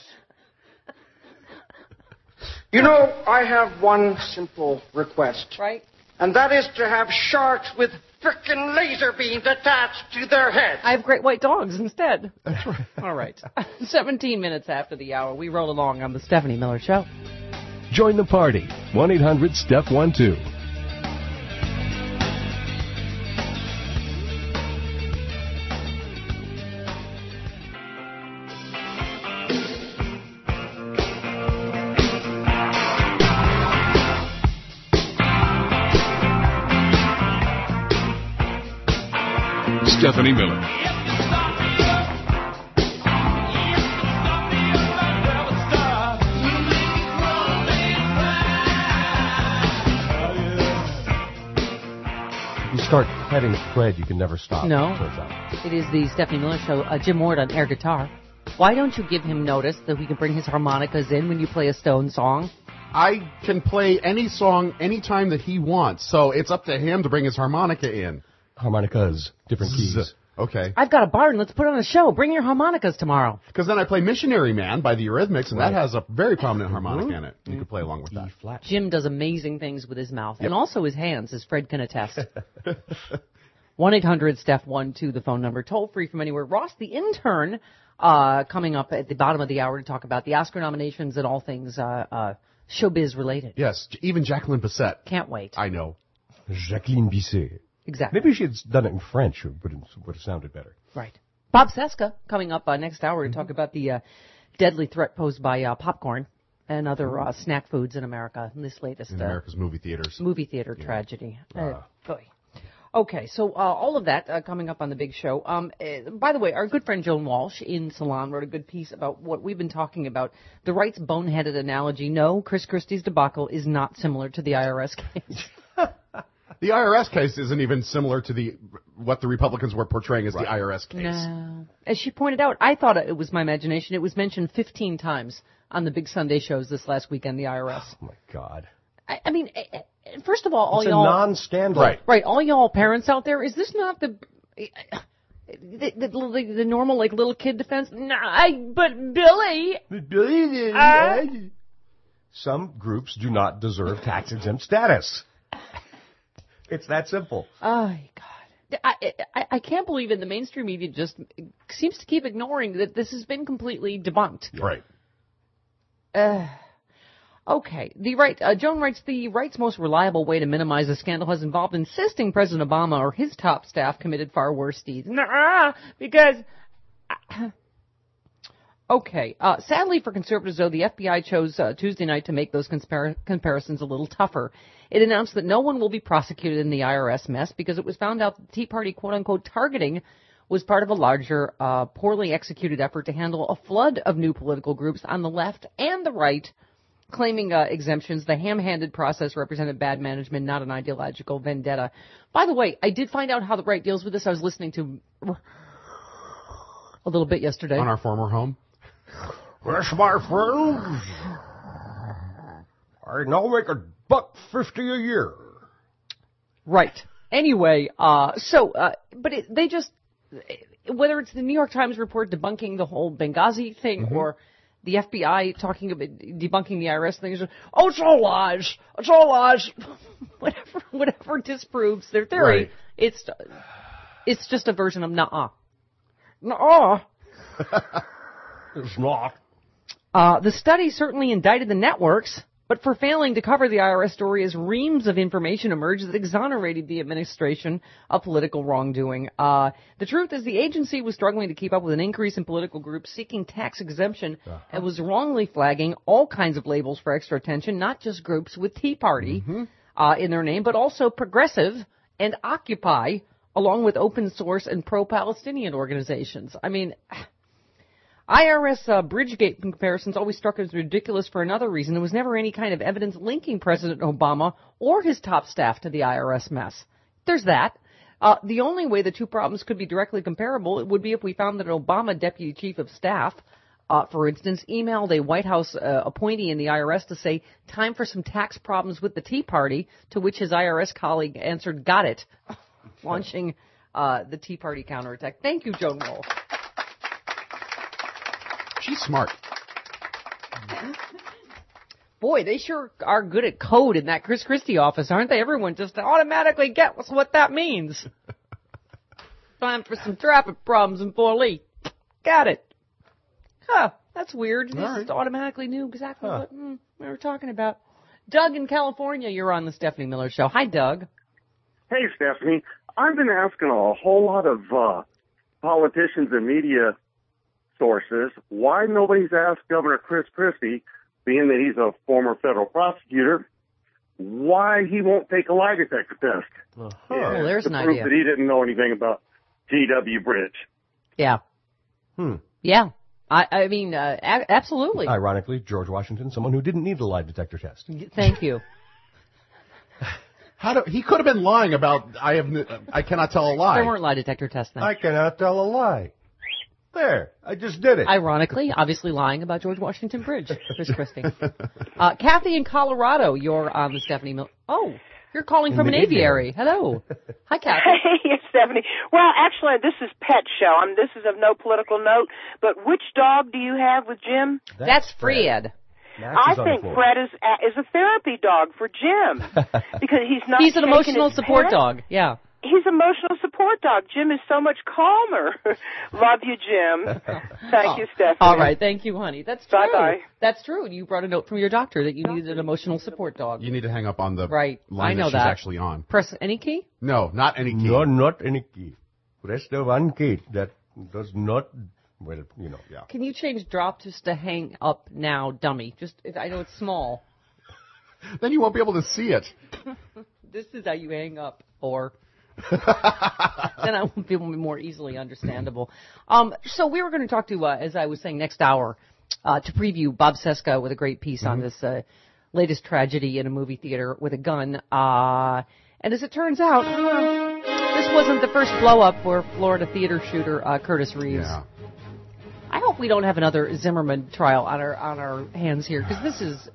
S19: You know, I have one simple request.
S3: Right.
S19: And that is to have sharks with frickin' laser beams attached to their heads.
S3: I have great white dogs instead. That's right. All right. seventeen minutes after the hour, we roll along on the Stephanie Miller Show.
S1: Join the party. one eight hundred steph one two. Stephanie Miller.
S8: You start petting Fred, you can never stop.
S3: No.
S8: it turns out.
S3: It is the Stephanie Miller Show. Uh, Jim Ward on air guitar. Why don't you give him notice that he can bring his harmonicas in when you play a Stone song?
S5: I can play any song anytime that he wants, so it's up to him to bring his harmonica in.
S8: Harmonicas, different keys.
S5: Okay.
S3: I've got a barn. Let's put on a show. Bring your harmonicas tomorrow.
S5: Because then I play Missionary Man by the Eurythmics, and
S3: Right.
S5: that has a very prominent harmonica in it. You can play along with that.
S3: Jim does amazing things with his mouth
S5: Yep.
S3: and also his hands, as Fred can attest. one eight hundred steph one two, the phone number, toll free from anywhere. Ross, the intern, uh, coming up at the bottom of the hour to talk about the Oscar nominations and all things uh, uh, showbiz related.
S5: Yes, even Jacqueline Bisset.
S3: Can't wait.
S5: I know.
S8: Jacqueline Bisset.
S3: Exactly.
S8: Maybe she had done it in French. It would have, would have sounded better.
S3: Right. Bob Seska coming up uh, next hour to talk about the uh, deadly threat posed by uh, popcorn and other uh, snack foods in America in this latest
S5: In
S3: uh,
S5: America's movie theaters.
S3: movie theater tragedy. Uh,
S5: Ah.
S3: boy. Okay, so uh, all of that uh, coming up on the big show. Um, uh, by the way, our good friend Joan Walsh in Salon wrote a good piece about what we've been talking about. The right's boneheaded analogy. No, Chris Christie's debacle is not similar to the I R S case.
S5: The I R S case isn't even similar to the what the Republicans were portraying as the I R S case.
S3: No. As she pointed out, I thought it was my imagination. It was mentioned fifteen times on the big Sunday shows this last weekend, the I R S.
S8: Oh, my God.
S3: I, I mean, eh, eh, first of all, all
S8: It's a
S3: y'all...
S8: non-scandal.
S5: Right.
S3: Right, all y'all parents out there, is this not the... The, the, the, the normal, like, little kid defense? Nah, I, but Billy...
S8: But Billy,
S3: Uh,
S8: some groups do not deserve tax-exempt status. It's that simple.
S3: Oh, God. I, I, I can't believe it. The mainstream media just seems to keep ignoring that this has been completely debunked.
S5: Right.
S3: Uh, okay. The right, uh, Joan writes, the right's most reliable way to minimize a scandal has involved insisting President Obama or his top staff committed far worse deeds. Nuh-uh, because... Okay. Uh, sadly for conservatives, though, the F B I chose uh, Tuesday night to make those conspar- comparisons a little tougher. It announced that no one will be prosecuted in the I R S mess because it was found out that the Tea Party quote-unquote targeting was part of a larger, uh, poorly executed effort to handle a flood of new political groups on the left and the right, claiming uh, exemptions. The ham-handed process represented bad management, not an ideological vendetta. By the way, I did find out how the right deals with this. I was listening to a little bit yesterday.
S5: On our former home.
S8: Yes, my friends. I now make a buck fifty a year.
S3: Right. Anyway, uh, so, uh, but it, they just, whether it's the New York Times report debunking the whole Benghazi thing
S8: Mm-hmm.
S3: or the F B I talking about debunking the I R S thing, it's just, oh, it's all lies. It's all lies. whatever, whatever disproves their theory,
S8: Right.
S3: it's, it's just a version of nuh-uh. Nuh-uh.
S8: It's not.
S3: Uh, the study certainly indicted the networks but for failing to cover the I R S story as reams of information emerged that exonerated the administration of political wrongdoing. Uh, the truth is the agency was struggling to keep up with an increase in political groups seeking tax exemption uh-huh. and was wrongly flagging all kinds of labels for extra attention, not just groups with Tea Party mm-hmm. uh, in their name, but also Progressive and Occupy, along with open source and pro-Palestinian organizations. I mean, I R S uh, Bridgegate comparisons always struck as ridiculous for another reason. There was never any kind of evidence linking President Obama or his top staff to the I R S mess. There's that. Uh, the only way the two problems could be directly comparable would be if we found that an Obama deputy chief of staff, uh, for instance, emailed a White House uh, appointee in the I R S to say, time for some tax problems with the Tea Party, to which his I R S colleague answered, got it, launching uh, the Tea Party counterattack. Thank you, Joan Wolf.
S5: She's smart.
S3: Boy, they sure are good at code in that Chris Christie office, aren't they? Everyone just automatically gets what that means. Time for some traffic problems in Fort Lee. Got it. Huh, that's weird. They
S8: right.
S3: just automatically knew exactly
S8: huh.
S3: what mm, we were talking about. Doug in California, you're on the Stephanie Miller Show. Hi, Doug.
S20: Hey, Stephanie. I've been asking a whole lot of uh, politicians and media sources why nobody's asked Governor Chris Christie, being that he's a former federal prosecutor, why he won't take a lie detector test.
S3: Uh-huh. Yeah, well, there's
S20: to
S3: an
S20: prove
S3: idea.
S20: that he didn't know anything about G W Bridge.
S3: Yeah.
S8: Hmm.
S3: Yeah. I, I mean, uh, a- absolutely.
S8: Ironically, George Washington, someone who didn't need a lie detector test.
S3: Thank you.
S5: How do, he could have been lying about, I have, I cannot tell a lie.
S3: There weren't lie detector tests then.
S8: I cannot tell a lie. There, I just did it.
S3: Ironically, obviously lying about George Washington Bridge, Chris Christie. Uh, Kathy in Colorado, you're on the Stephanie Miller. Oh, you're calling
S8: In
S3: from an
S8: aviary.
S3: aviary. Hello. Hi, Kathy.
S21: Hey, Stephanie. Well, actually, this is Pet Show. I mean, this is of no political note, but which dog do you have with Jim?
S3: That's, That's Fred.
S8: Max
S21: I
S8: is on
S21: think
S8: the floor.
S21: Fred is uh, is a therapy dog for Jim because he's not.
S3: He's an
S21: taking
S3: emotional
S21: his
S3: support
S21: pet.
S3: dog. Yeah.
S21: He's an emotional support dog. Jim is so much calmer. Love you, Jim. Thank you, Stephanie.
S3: All right. Thank you, honey. That's true.
S21: Bye-bye.
S3: That's true. You brought a note from your doctor that you needed an emotional support dog.
S5: You need to hang up on the
S3: right.
S5: line
S3: I know
S5: that she's
S3: that.
S5: actually on.
S3: Press any key?
S5: No, not any key.
S8: No, not any key. Press the one key that does not, well, you know, yeah.
S3: Can you change drop just to hang up now, dummy? Just, I know it's small.
S5: Then you won't be able to see it.
S3: This is how you hang up, or... then I won't be more easily understandable. Um, so we were going to talk to, uh, as I was saying, next hour, uh, to preview Bob Cesca with a great piece mm-hmm. on this uh, latest tragedy in a movie theater with a gun. Uh, and as it turns out, uh, this wasn't the first blow-up for Florida theater shooter uh, Curtis Reeves.
S5: Yeah.
S3: I hope we don't have another Zimmerman trial on our on our hands here, because this is...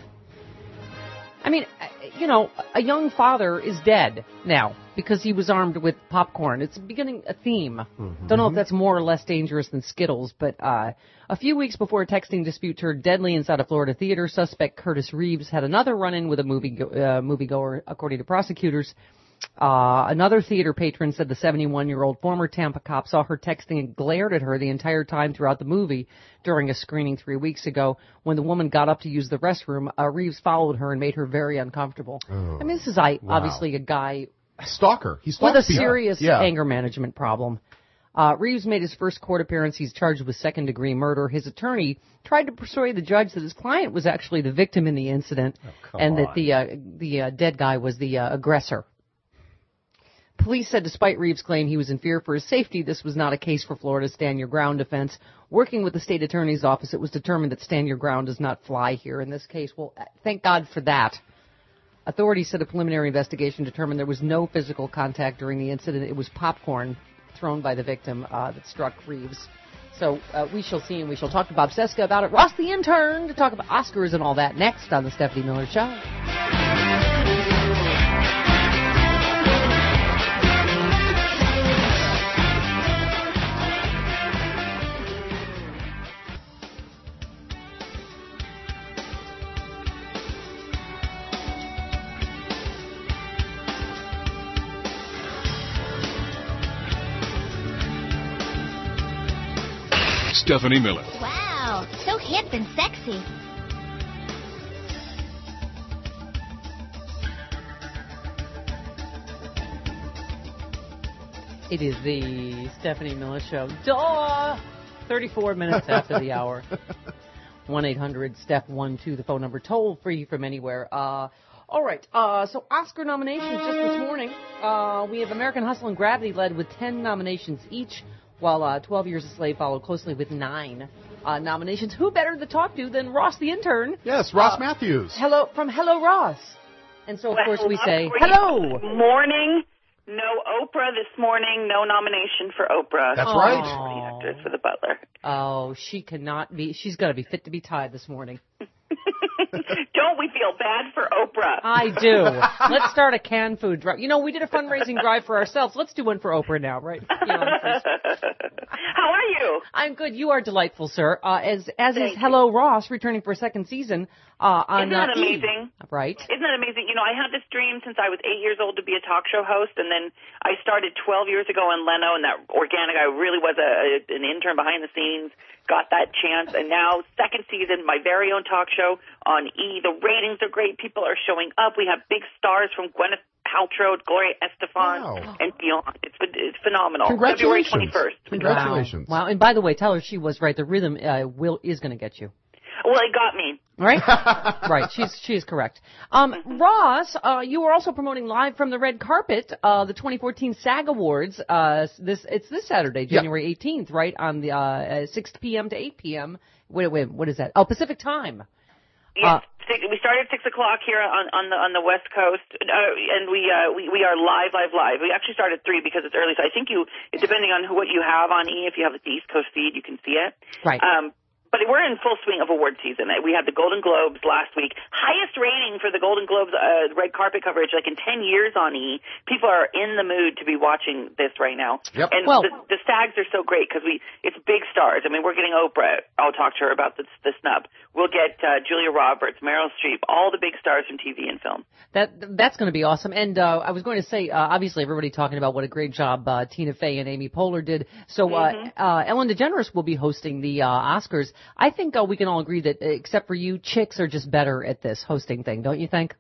S3: I mean, you know, a young father is dead now because he was armed with popcorn. It's beginning a theme. Mm-hmm. Don't know if that's more or less dangerous than Skittles, but uh, a few weeks before a texting dispute turned deadly inside a Florida theater, suspect Curtis Reeves had another run-in with a movie go- uh, moviegoer, according to prosecutors. Uh, another theater patron said the seventy-one-year-old former Tampa cop saw her texting and glared at her the entire time throughout the movie during a screening three weeks ago. When the woman got up to use the restroom, uh, Reeves followed her and made her very uncomfortable. Oh, I mean, this is I,
S5: wow.
S3: obviously a guy
S5: stalker. He's
S3: with a
S5: people.
S3: serious
S5: yeah.
S3: anger management problem. Uh, Reeves made his first court appearance. He's charged with second-degree murder. His attorney tried to persuade the judge that his client was actually the victim in the incident,
S8: oh,
S3: and
S8: on.
S3: that the uh, the uh, dead guy was the uh, aggressor. Police said despite Reeves' claim he was in fear for his safety, this was not a case for Florida's Stand Your Ground defense. Working with the state attorney's office, it was determined that Stand Your Ground does not fly here in this case. Well, thank God for that. Authorities said a preliminary investigation determined there was no physical contact during the incident. It was popcorn thrown by the victim uh, that struck Reeves. So uh, we shall see, and we shall talk to Bob Cesca about it. Ross the intern to talk about Oscars and all that next on the Stephanie Miller Show.
S22: Stephanie Miller.
S2: Wow, so hip and sexy.
S3: It is the Stephanie Miller Show. Duh! thirty-four minutes after the hour. one eight hundred step one two, the phone number, toll free from anywhere. Uh, all right, uh, so Oscar nominations just this morning. Uh, we have American Hustle and Gravity led with ten nominations each, while uh, twelve Years a Slave followed closely with nine uh, nominations. Who better to talk to than Ross the intern?
S5: Yes, Ross
S3: uh,
S5: Matthews.
S3: Hello, from Hello Ross. And so, of
S6: Well,
S3: course, we
S6: hello.
S3: say, hello.
S6: Morning. No Oprah this morning. No nomination for Oprah.
S5: That's
S6: She's
S5: right.
S6: the actress for The Butler.
S3: Oh, she cannot be. She's got to be fit to be tied this morning.
S6: Don't we feel bad for Oprah?
S3: I do. Let's start a canned food drive. You know, we did a fundraising drive for ourselves. Let's do one for Oprah now, right? You know,
S6: How are you?
S3: I'm good. You are delightful, sir. Uh, as as
S6: Thank
S3: is Hello Ross, returning for a second season. Uh, on,
S6: Isn't that
S3: uh, E!
S6: amazing?
S3: Right.
S6: Isn't that amazing? You know, I had this dream since I was eight years old to be a talk show host, and then I started twelve years ago in Leno, and that organic, I really was a, an intern behind the scenes, got that chance, and now second season, my very own talk show on E! The ratings are great. People are showing up. We have big stars from Gwyneth Paltrow, Gloria Estefan,
S5: Wow.
S6: and beyond. It's, it's phenomenal.
S5: Congratulations.
S6: February twenty-first.
S5: Congratulations.
S3: Wow. Wow. And by the way, tell her she was right. The rhythm uh, will is going to get you.
S6: Well, it got me.
S3: Right? Right. She's she is correct. Um, Ross, uh, you are also promoting live from the red carpet uh, the twenty fourteen SAG Awards. Uh, this it's this Saturday, January eighteenth, right on the uh, six p.m. to eight p.m. Wait, wait, what is that? Oh, Pacific time.
S6: Yes, six, we started at six o'clock here on, on the on the West Coast, uh, and we, uh, we we are live, live, live. We actually started at three because it's early, so I think you, depending on who, what you have on E, if you have the East Coast feed, you can see it.
S3: Right.
S6: Um, but we're in full swing of award season. We had the Golden Globes last week, highest rating for the Golden Globes uh, red carpet coverage like in ten years on E. People are in the mood to be watching this right now.
S5: Yep.
S6: And
S3: Well-
S6: the, the SAGs are so great because we it's big stars. I mean, we're getting Oprah. I'll talk to her about the, the snub. We'll get uh, Julia Roberts, Meryl Streep, all the big stars from T V and film.
S3: That that's going to be awesome. And uh, I was going to say, uh, obviously, everybody talking about what a great job uh, Tina Fey and Amy Poehler did. So uh,
S6: Mhm.
S3: uh, Ellen DeGeneres will be hosting the uh, Oscars. I think uh, we can all agree that, uh, except for you, chicks are just better at this hosting thing, don't you think?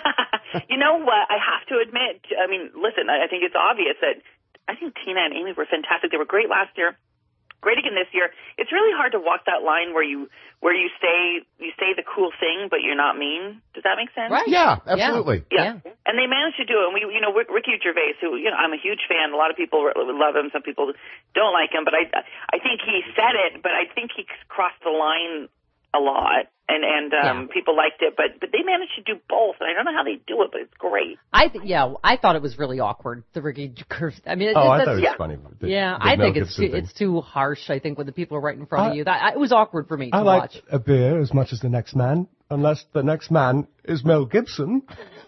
S6: You know what? I have to admit. I mean, listen. I I think it's obvious that I think Tina and Amy were fantastic. They were great last year. Great again this year. It's really hard to walk that line where you where you say you say the cool thing, but you're not mean. Does that make sense?
S3: Right.
S5: Yeah, absolutely.
S6: Yeah. And they managed to do it. And we, you know, Rick- Ricky Gervais, who, you know, I'm a huge fan. A lot of people r- love him. Some people don't like him. But I, I think he said it, but I think he crossed the line a lot. And, and, um, people liked it. But, but they managed to do both. And I don't know how they do it, but it's great.
S3: I th- yeah, I thought it was really awkward. The Ricky Gervais. I mean, it,
S8: Oh,
S3: it,
S8: I
S3: that's-
S8: thought it was
S6: yeah.
S8: funny. The-
S3: yeah,
S8: the
S3: I
S8: Mel
S3: think it's
S8: Gibson
S3: too,
S8: thing.
S3: it's too harsh. I think when the people are right in front of
S8: I-
S3: you, that I, it was awkward for me to
S8: I like
S3: watch.
S8: a beer as much as the next man, unless the next man is Mel Gibson.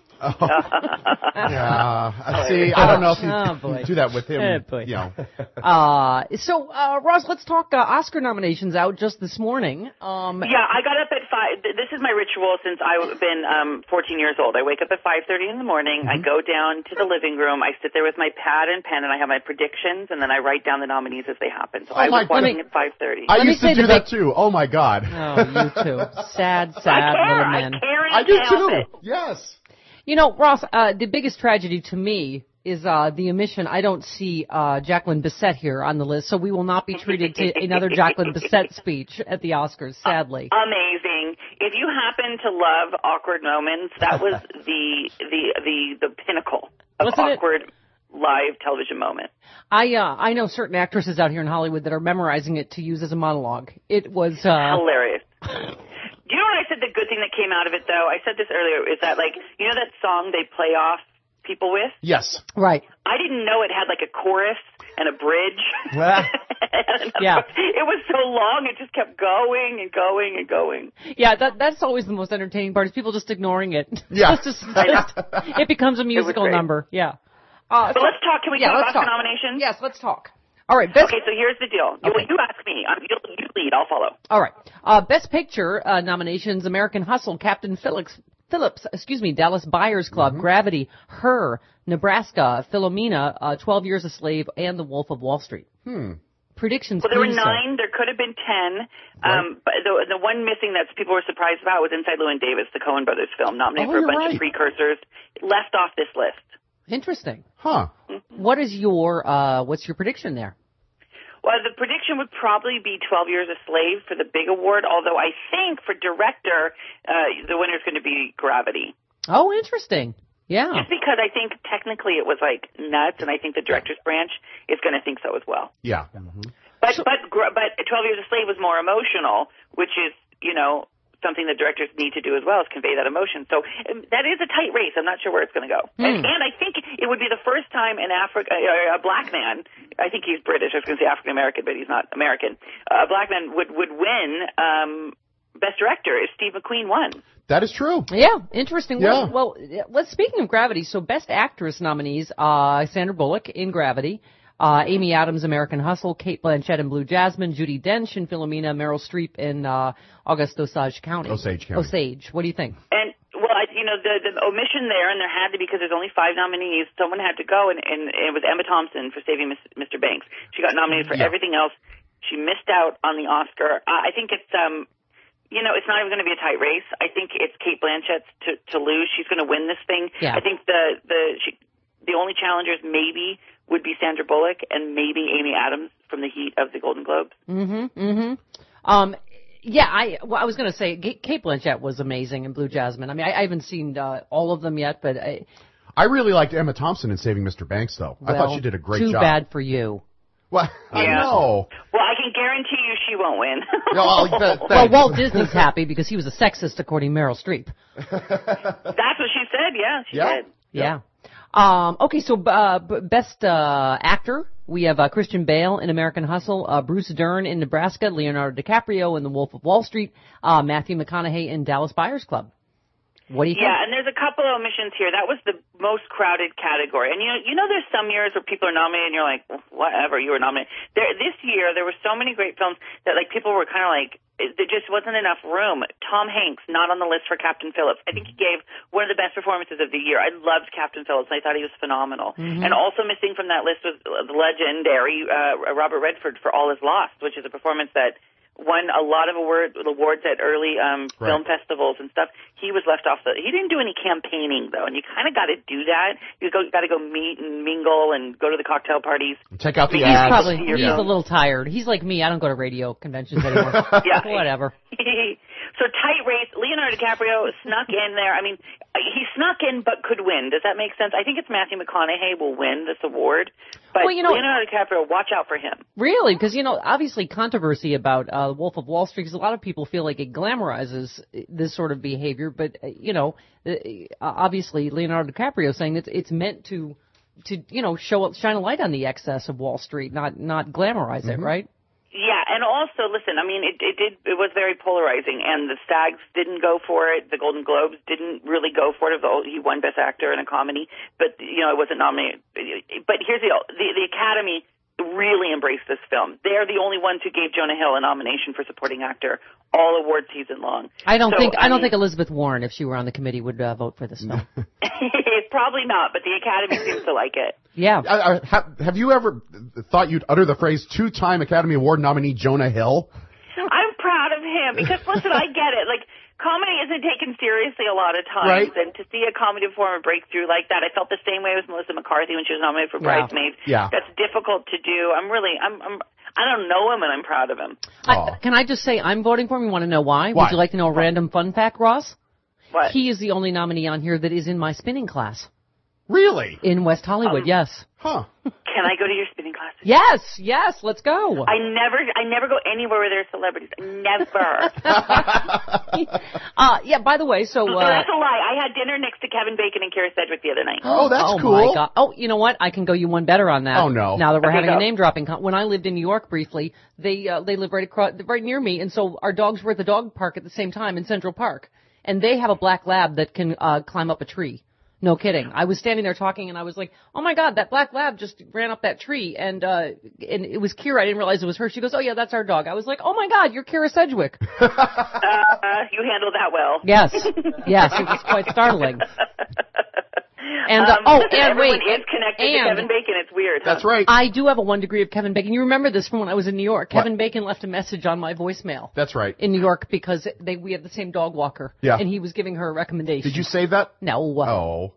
S5: Yeah. Uh, see, I don't know if you
S3: Oh, boy.
S5: do that with him.
S3: Oh, boy.
S5: You know.
S3: Uh, so, uh, Ross, let's talk uh, Oscar nominations out just this morning. Um,
S6: Yeah, I got up at five. th- This is my ritual since I've been um, fourteen years old. I wake up at five thirty in the morning. I go down to the living room. I sit there with my pad and pen, and I have my predictions, and then I write down the nominees as they happen. So
S5: Oh
S6: I
S5: my
S6: was watching
S5: God.
S6: at five thirty.
S5: I
S3: Let me
S5: used to
S3: say
S5: do
S3: the
S5: that
S3: big-
S5: too. Oh my God.
S3: Oh, you too. Sad, sad
S6: I care.
S3: little
S6: I
S3: man.
S6: care. And
S5: I do
S6: can't help
S5: too.
S6: it.
S5: Yes.
S3: You know, Ross, uh, the biggest tragedy to me is uh, the omission. I don't see uh, Jacqueline Bisset here on the list, so we will not be treated to another Jacqueline Bisset speech at the Oscars, sadly.
S6: Amazing. If you happen to love awkward moments, that was the the the the pinnacle of
S3: Wasn't it?
S6: awkward live television moment.
S3: I uh, I know certain actresses out here in Hollywood that are memorizing it to use as a monologue. It was uh,
S6: Hilarious. Do you know what I said? The good thing that came out of it, though, I said this earlier, is that, like, you know that song they play off people with?
S5: Yes.
S3: right.
S6: I didn't know it had, like, a chorus and a bridge.
S3: Yeah.
S6: It was so long, it just kept going and going and going.
S3: Yeah, that that's always the most entertaining part is people just ignoring it.
S5: Yeah.
S3: It's just, just- it becomes a musical
S6: great.
S3: number. Yeah. Uh,
S6: But let's talk. Can we
S3: yeah,
S6: talk
S3: let's
S6: Oscar
S3: talk.
S6: nominations?
S3: Yes, let's talk. All right, best
S6: Okay, so here's the deal. You,
S3: Okay.
S6: you ask me. I'm, you, you lead. I'll follow.
S3: All right. Uh, Best Picture uh, nominations: American Hustle, Captain Phillips, Phillips, excuse me, Dallas Buyers Club, Gravity, Her, Nebraska, Philomena, uh, twelve Years a Slave, and The Wolf of Wall Street.
S5: Hmm.
S3: Predictions.
S6: Well, there were
S3: please, sir.
S6: nine. There could have been ten. Um, but the the one missing that people were surprised about was Inside Llewyn Davis, the Coen Brothers film, nominated
S3: Oh,
S6: for a
S3: you're
S6: bunch
S3: right.
S6: of precursors. Left off this list.
S3: Interesting.
S5: Huh.
S3: What is your uh, what's your prediction there?
S6: Well, the prediction would probably be twelve Years a Slave for the big award, although I think for director, uh, the winner is going to be Gravity.
S3: Oh, interesting. Yeah.
S6: Just because I think technically it was like nuts, and I think the director's branch is going to think so as well.
S5: Yeah.
S3: Mm-hmm.
S6: But so, but but twelve Years a Slave was more emotional, which is, you know, something that directors need to do as well, is convey that emotion. So um, that is a tight race. I'm not sure where it's going to go.
S3: Mm.
S6: And, and I think it would be the first time in Africa, uh, a black man, I think he's British, I was going to say African American, but he's not American, uh, a black man would, would win um, Best Director if Steve McQueen won.
S5: That is true.
S3: Yeah, interesting.
S5: Yeah.
S3: Well, well, let's speaking of Gravity, so Best Actress nominees, uh, Sandra Bullock in Gravity, Uh, Amy Adams, American Hustle, Kate Blanchett in Blue Jasmine, Judi Dench in Philomena, Meryl Streep in uh, August Osage County.
S5: Osage County.
S3: Osage. What do you think?
S6: And, well, I, you know, the, the omission there, and there had to, because there's only five nominees, someone had to go, and, and it was Emma Thompson for Saving Mister Banks. She got nominated for
S5: yeah.
S6: everything else. She missed out on the Oscar. Uh, I think it's, um, you know, it's not even going to be a tight race. I think it's Kate Blanchett's to, to lose. She's going to win this thing.
S3: Yeah.
S6: I think the, the, she, the only challengers maybe would be Sandra Bullock and maybe Amy Adams from the heat of the Golden Globes.
S3: Mm-hmm, mm-hmm. Um, yeah, I, well, I was going to say, Kate Blanchett was amazing in Blue Jasmine. I mean, I, I haven't seen uh, all of them yet, but I...
S5: I really liked Emma Thompson in Saving Mister Banks, though.
S3: Well,
S5: I thought she did a great
S3: too
S5: job.
S3: Too bad for you.
S5: Well,
S6: yeah.
S5: I know.
S6: Well, I can guarantee you she won't win.
S5: No, th-
S3: well, Walt Disney's happy because he was a sexist, according to Meryl Streep.
S6: That's what she said, yeah, she
S5: yeah.
S6: did.
S3: Yeah. Um, okay, so uh, b- best uh, actor, we have uh, Christian Bale in American Hustle, uh, Bruce Dern in Nebraska, Leonardo DiCaprio in The Wolf of Wall Street, uh, Matthew McConaughey in Dallas Buyers Club. What do you think?
S6: Yeah, and there's a couple of omissions here. That was the most crowded category. And you know, you know, there's some years where people are nominated and you're like, well, whatever, you were nominated. There, this year, there were so many great films that like people were kind of like, there just wasn't enough room. Tom Hanks, not on the list for Captain Phillips. I think he gave one of the best performances of the year. I loved Captain Phillips, and I thought he was phenomenal.
S3: Mm-hmm.
S6: And also missing from that list was the legendary uh, Robert Redford for All Is Lost, which is a performance that won a lot of award, awards at early um,
S5: right.
S6: film festivals and stuff. He was left off the. He didn't do any campaigning though, and you kind of got to do that. You go, got to go meet and mingle and go to the cocktail parties.
S5: Check out the
S3: he's
S5: ads.
S3: Probably,
S6: yeah.
S3: he's a little tired. He's like me. I don't go to radio conventions anymore.
S6: Yeah,
S3: whatever.
S6: So tight race. Leonardo DiCaprio snuck in there. I mean, he snuck in but could win. Does that make sense? I think it's Matthew McConaughey will win this award. But
S3: well, you know,
S6: Leonardo DiCaprio, watch out for him.
S3: Really? Because, you know, obviously controversy about uh, Wolf of Wall Street, because a lot of people feel like it glamorizes this sort of behavior. But, uh, you know, uh, obviously Leonardo DiCaprio is saying it's, it's meant to, to, you know, show shine a light on the excess of Wall Street, not not glamorize
S5: Mm-hmm.
S3: it, right?
S6: Yeah, and also, listen, I mean, it, it did, it was very polarizing, and the SAGs didn't go for it, the Golden Globes didn't really go for it, although he won Best Actor in a comedy, but, you know, it wasn't nominated. But here's the deal, the, the Academy really embraced this film. They're the only ones who gave Jonah Hill a nomination for supporting actor all award season long.
S3: I don't
S6: so,
S3: think, I,
S6: I
S3: don't
S6: mean,
S3: think Elizabeth Warren, if she were on the committee, would uh, vote for this film.
S6: Probably not, but the Academy seems to like it.
S3: Yeah.
S5: I, I, have, have you ever thought you'd utter the phrase two-time Academy Award nominee Jonah Hill?
S6: I'm proud of him because, listen, I get it. Like, comedy isn't taken seriously a lot of times,
S5: right.
S6: and to see a comedy performer break through like that, I felt the same way with Melissa McCarthy when she was nominated for
S3: Yeah.
S6: Bridesmaids.
S5: Yeah.
S6: That's difficult to do. I'm really, I'm, I'm, I don't know him, and I'm proud of him.
S3: I, can I just say I'm voting for him? You want to know why?
S5: Why?
S3: Would you like to know a random fun fact, Ross?
S6: What?
S3: He is the only nominee on here that is in my spinning class.
S5: Really?
S3: In West Hollywood,
S6: Um,
S3: yes.
S5: Huh.
S6: Can I go to your spinning classes?
S3: Yes, yes, let's go.
S6: I never, I never go anywhere where there's celebrities. Never.
S3: uh, yeah, by the way, so...
S6: So
S3: Uh,
S6: that's a lie. I had dinner next to Kevin Bacon and Kara Sedgwick the other night.
S5: Oh, that's
S3: oh
S5: cool.
S3: My God. Oh, you know what? I can go you one better on that.
S5: Oh, no.
S3: Now that we're
S6: Okay,
S3: having
S6: go.
S3: a name dropping, con- when I lived in New York briefly, they uh, they live right across, right near me, and so our dogs were at the dog park at the same time in Central Park, and they have a black lab that can uh, climb up a tree. No kidding. I was standing there talking, and I was like, "Oh my God, that black lab just ran up that tree," and uh, and it was Kira. I didn't realize it was her. She goes, "Oh yeah, that's our dog." I was like, "Oh my God, you're Kira Sedgwick."
S6: Uh, you handled that well.
S3: Yes, yes, it was quite startling. And uh,
S6: um,
S3: oh,
S6: listen,
S3: and
S6: everyone
S3: wait,
S6: is connected
S3: and,
S6: to Kevin Bacon. It's weird. Huh?
S5: That's right.
S3: I do have a one degree of Kevin Bacon. You remember this from when I was in New York.
S5: What?
S3: Kevin Bacon left a message on my voicemail.
S5: That's right.
S3: In New York because they we had the same dog walker.
S5: Yeah.
S3: And he was giving her a recommendation.
S5: Did you save that?
S3: No.
S5: Oh.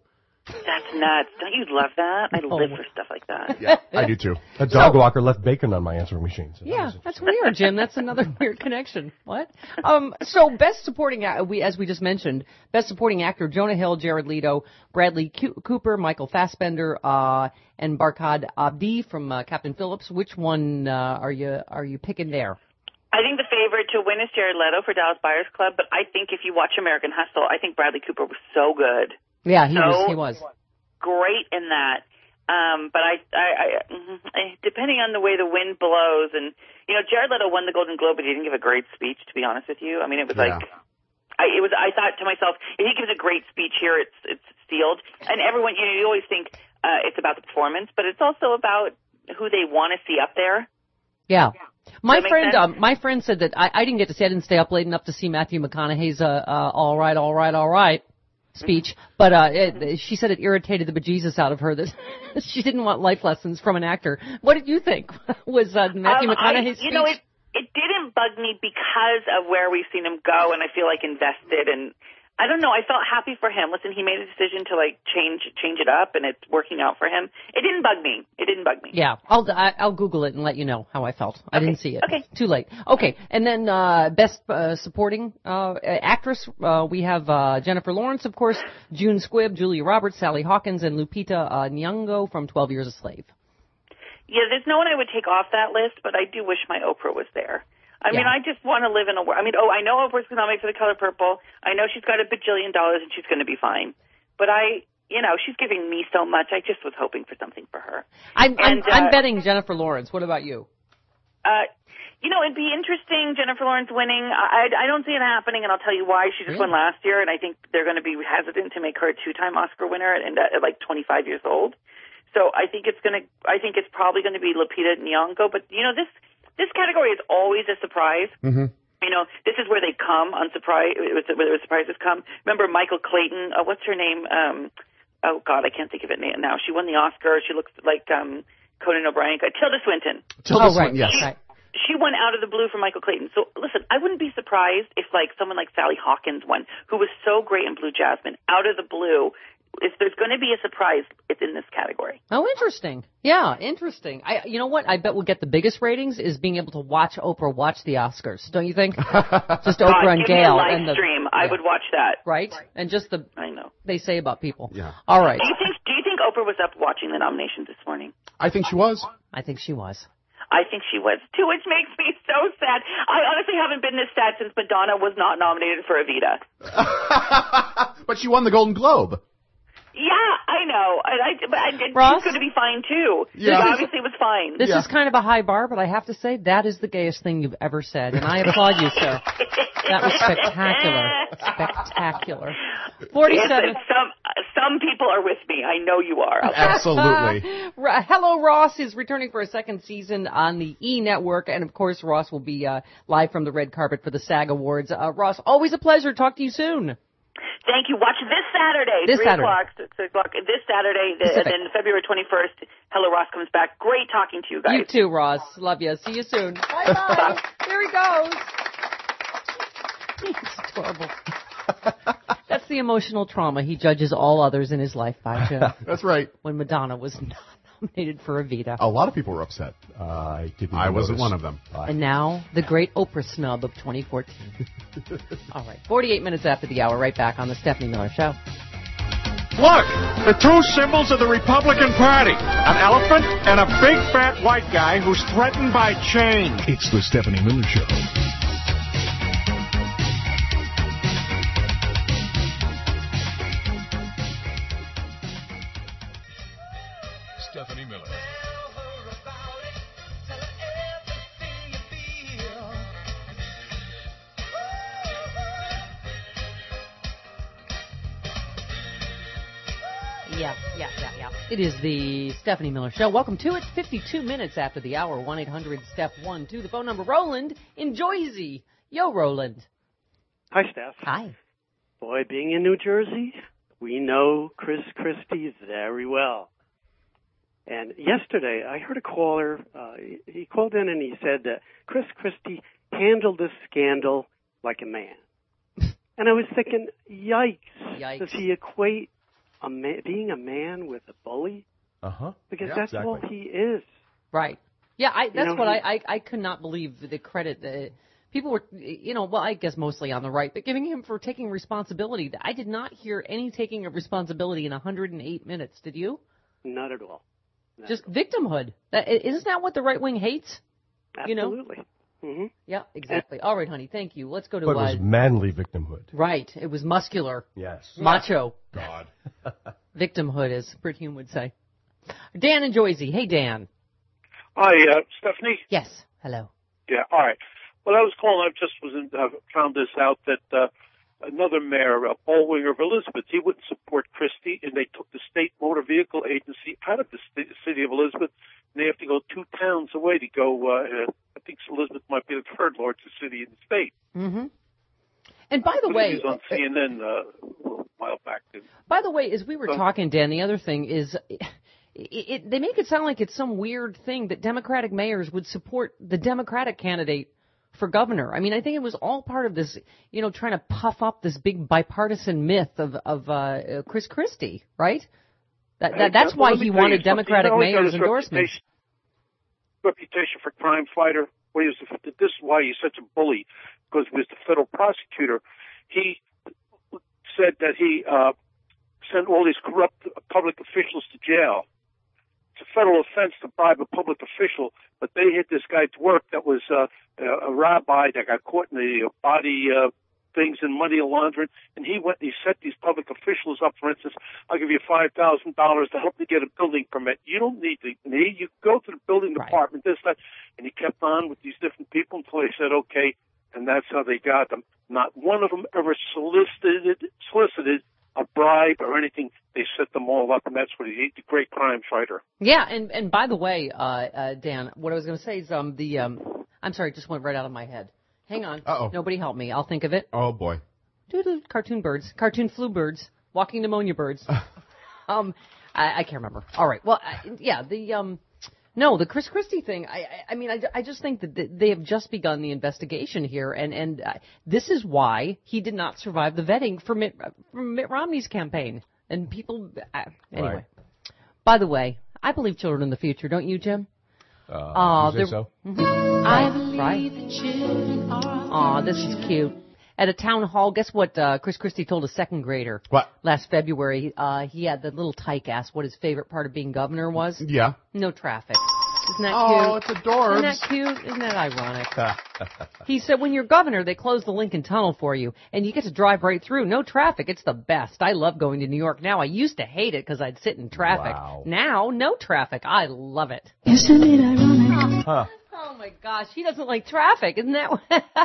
S6: That's nuts. Don't you love that? I live for stuff like that.
S5: Yeah, I do too.
S8: A dog
S3: So-
S8: walker left bacon on my answering machine. So that
S3: Yeah,
S8: was
S3: that's weird, Jim. That's another weird connection. What? Um, so best supporting, a- we as we just mentioned, best supporting actor Jonah Hill, Jared Leto, Bradley Cu- Cooper, Michael Fassbender, uh, and Barkhad Abdi from uh, Captain Phillips. Which one uh, are you are you picking there?
S6: I think the favorite to win is Jared Leto for Dallas Buyers Club, but I think if you watch American Hustle, I think Bradley Cooper was so good.
S3: Yeah, he
S6: so
S3: was. He was.
S6: great in that. Um, but I, I, I, I, depending on the way the wind blows, and you know, Jared Leto won the Golden Globe, but he didn't give a great speech. To be honest with you, I mean, it was
S5: Yeah.
S6: like, I, it was. I thought to myself, if he gives a great speech here, it's it's sealed. And everyone, you know, you always think uh, it's about the performance, but it's also about who they want to see up there.
S3: Yeah. My
S6: Does that make
S3: friend,
S6: sense?
S3: um, my friend said that I, I didn't get to see. I didn't stay up late enough to see Matthew McConaughey's uh, uh, "All right, all right, all right" speech, but uh, it, she said it irritated the bejesus out of her that she didn't want life lessons from an actor. What did you think? Was uh, Matthew
S6: Um,
S3: McConaughey's
S6: I, you
S3: speech?
S6: know, it it didn't bug me because of where we've seen him go, and I feel like invested, and I don't know. I felt happy for him. Listen, he made a decision to like change change it up, and it's working out for him. It didn't bug me. It didn't bug me.
S3: Yeah, I'll I, I'll Google it and let you know how I felt. I didn't see it.
S6: Okay.
S3: Too late. Okay, and then uh, best uh, supporting uh, actress, uh, we have uh, Jennifer Lawrence, of course, June Squibb, Julia Roberts, Sally Hawkins, and Lupita uh, Nyong'o from twelve Years a Slave.
S6: Yeah, there's no one I would take off that list, but I do wish my Oprah was there. I mean,
S3: Yeah.
S6: I just want to live in a world. I mean, oh, I know Oprah's nominated for The Color Purple. I know she's got a bajillion dollars and she's going to be fine. But I, you know, she's giving me so much. I just was hoping for something for her.
S3: I'm I'm,
S6: And, uh,
S3: I'm betting Jennifer Lawrence. What about you?
S6: Uh, you know, it'd be interesting, Jennifer Lawrence winning. I, I don't see it happening, and I'll tell you why. She just
S3: Really?
S6: won last year, and I think they're going to be hesitant to make her a two-time Oscar winner and at, at like twenty-five years old. So I think it's going to. I think it's probably going to be Lupita Nyong'o. But you know, this this category is always a surprise.
S5: Mm-hmm.
S6: You know, this is where they come on surprise. Where the surprises come. Remember Michael Clayton? Uh, what's her name? Um, oh God, I can't think of it now. She won the Oscar. She looks like um, Conan O'Brien. Uh, Tilda Swinton.
S5: Tilda
S3: Oh, right,
S5: Swinton, yes.
S6: She,
S3: Right.
S6: she won out of the blue for Michael Clayton. So listen, I wouldn't be surprised if like someone like Sally Hawkins won, who was so great in Blue Jasmine, out of the blue. If there's going to be a surprise, it's in this category.
S3: Oh, interesting. Yeah, interesting. I, you know what? I bet we'll get the biggest ratings is being able to watch Oprah watch the Oscars. Don't you think? Just
S6: God,
S3: Oprah and
S6: give me a
S3: Gail
S6: live
S3: and the
S6: stream. I
S3: yeah.
S6: would watch that.
S3: right, and just the
S6: I know.
S3: they say about people.
S5: Yeah.
S3: All right.
S6: Do you think? Do you think Oprah was up watching the nominations this morning?
S5: I think she was.
S3: I think she was.
S6: I think she was too, which makes me so sad. I honestly haven't been this sad since Madonna was not nominated for Evita.
S5: But she won the Golden Globe.
S6: Yeah, I know. I, I, but I,
S3: Ross?
S6: she's going to be fine too.
S5: Yeah.
S6: She obviously was fine.
S3: This
S5: Yeah.
S3: is kind of a high bar, but I have to say that is the gayest thing you've ever said, and I applaud you, sir. That was spectacular. Spectacular. Forty-seven.
S6: Listen, some some people are with me. I know you are.
S5: Absolutely.
S3: Ra- Hello, Ross is returning for a second season on the E! Network, and of course, Ross will be uh, live from the red carpet for the SAG Awards. Uh, Ross, always a pleasure. Talk to you soon.
S6: Thank you. Watch this Saturday,
S3: This
S6: three
S3: Saturday.
S6: o'clock, six o'clock. This Saturday, the, and
S3: Pacific.
S6: then February twenty-first, Hello Ross comes back. Great talking to you guys.
S3: You too, Ross. Love you. See you soon. Bye bye. Here he goes. It's adorable. That's the emotional trauma he judges all others in his life by, Jim.
S5: That's right.
S3: When Madonna was not nominated for Evita.
S5: A lot of people were upset.
S8: Uh, I didn't
S5: I wasn't
S8: notice.
S5: one of them.
S3: And now, the great Oprah snub of twenty fourteen. All right, forty-eight minutes after the hour, right back on the Stephanie Miller Show.
S14: Look, the two symbols of the Republican Party. An elephant and a big fat white guy who's threatened by change.
S1: It's the Stephanie Miller Show. Stephanie Miller.
S3: Yeah, yeah, yeah, yeah. It is the Stephanie Miller Show. Welcome to it. fifty-two minutes after the hour. one eight hundred step one two. The phone number. Roland in Joyzy. Yo, Roland.
S9: Hi, Steph.
S3: Hi.
S9: Boy, being in New Jersey, we know Chris Christie very well. And yesterday, I heard a caller, uh, he, he called in and he said that Chris Christie handled this scandal like a man. And I was thinking, yikes.
S3: Yikes.
S9: Does he equate a ma- being a man with a bully?
S8: Uh-huh.
S9: Because
S8: Yeah,
S9: that's
S8: exactly.
S9: all he is.
S3: Right. Yeah, I, that's
S9: know,
S3: what
S9: he-
S3: I, I, I could not believe the credit. Uh, people were, you know, well, I guess mostly on the right, but giving him for taking responsibility. I did not hear any taking of responsibility in one hundred eight minutes. Did you?
S9: Not at all. Not
S3: Just victimhood. That, isn't that what the right wing hates?
S9: Absolutely.
S3: You know?
S9: Mm-hmm.
S3: Yeah, exactly. All right, honey. Thank you. Let's go to.
S8: But it was
S3: uh,
S8: manly victimhood.
S3: right. It was muscular.
S8: Yes.
S3: Macho.
S8: God.
S3: Victimhood, as Brit Hume would say. Dan in Joyzy. Hey, Dan.
S10: Hi, uh, Stephanie.
S3: Yes. Hello.
S10: Yeah, all right. Well, I was calling. I just was in, uh, found this out that uh, another mayor, uh, Paul Winger of Elizabeth, he wouldn't support Christie, and they took the state motor vehicle agency out of the st- city of Elizabeth, and they have to go two towns away to go. Uh, uh, I think Elizabeth might be the third largest city in the state.
S3: Mm-hmm. And by the
S10: But
S3: way,
S10: he was on C N N uh, a little while back.
S3: by the way, as we were
S10: Uh,
S3: talking, Dan, the other thing is, it, it, they make it sound like it's some weird thing that Democratic mayors would support the Democratic candidate for governor. I mean, I think it was all part of this, you know, trying to puff up this big bipartisan myth of of uh, Chris Christie, right? That, that that's
S10: Well,
S3: why
S10: let me
S3: he
S10: tell you
S3: wanted
S10: something.
S3: Democratic
S10: You know, he got
S3: mayors'
S10: his
S3: endorsements.
S10: Reputation, reputation for crime fighter. Well, he was, this is why he's such a bully, because he was the federal prosecutor. He said that he uh, sent all these corrupt public officials to jail. It's a federal offense to bribe a public official, but they hit this guy to work that was uh, a rabbi that got caught in the body uh, things and money laundering, and he went and he set these public officials up. For instance, I'll give you five thousand dollars to help me get a building permit. You don't need to need. You go to the building department, this, that, and he kept on with these different people until they said, okay, and that's how they got them. Not one of them ever solicited solicited a bribe or anything. They set them all up, and that's what he, he's a great crime fighter.
S3: Yeah, and and by the way, uh, uh, Dan, what I was going to say is um the um I'm sorry, it just went right out of my head. Hang on.
S5: Uh-oh.
S3: Nobody help me. I'll think of it.
S5: Oh, boy.
S3: Doo-doo, cartoon birds, cartoon flu birds, walking pneumonia birds. um, I, I can't remember. All right. Well, I, yeah, the um, no, the Chris Christie thing. I, I, I mean, I, I just think that they have just begun the investigation here, and and uh, this is why he did not survive the vetting for Mitt, for Mitt Romney's campaign. And people, uh, anyway.
S8: Right.
S3: By the way, I believe children in the future, don't you, Jim?
S8: Uh,
S3: Aw,
S8: you say
S3: they're-
S8: so?
S3: Mhm.
S7: I
S3: Right,
S7: believe
S3: right.
S7: the children are.
S3: Aw, this is cute. At a town hall, guess what uh, Chris Christie told a second grader?
S5: What?
S3: Last February, uh, he had the little tyke asked what his favorite part of being governor was.
S5: Yeah.
S3: No traffic. Isn't that
S5: Oh,
S3: cute?
S5: it's adorbs.
S3: Isn't that cute? Isn't that ironic? He said, when you're governor, they close the Lincoln Tunnel for you, and you get to drive right through. No traffic. It's the best. I love going to New York now. I used to hate it because I'd sit in traffic.
S8: Wow.
S3: Now, no traffic. I love it.
S7: Isn't it ironic?
S8: Huh.
S3: Oh, my gosh. He doesn't like traffic. Isn't that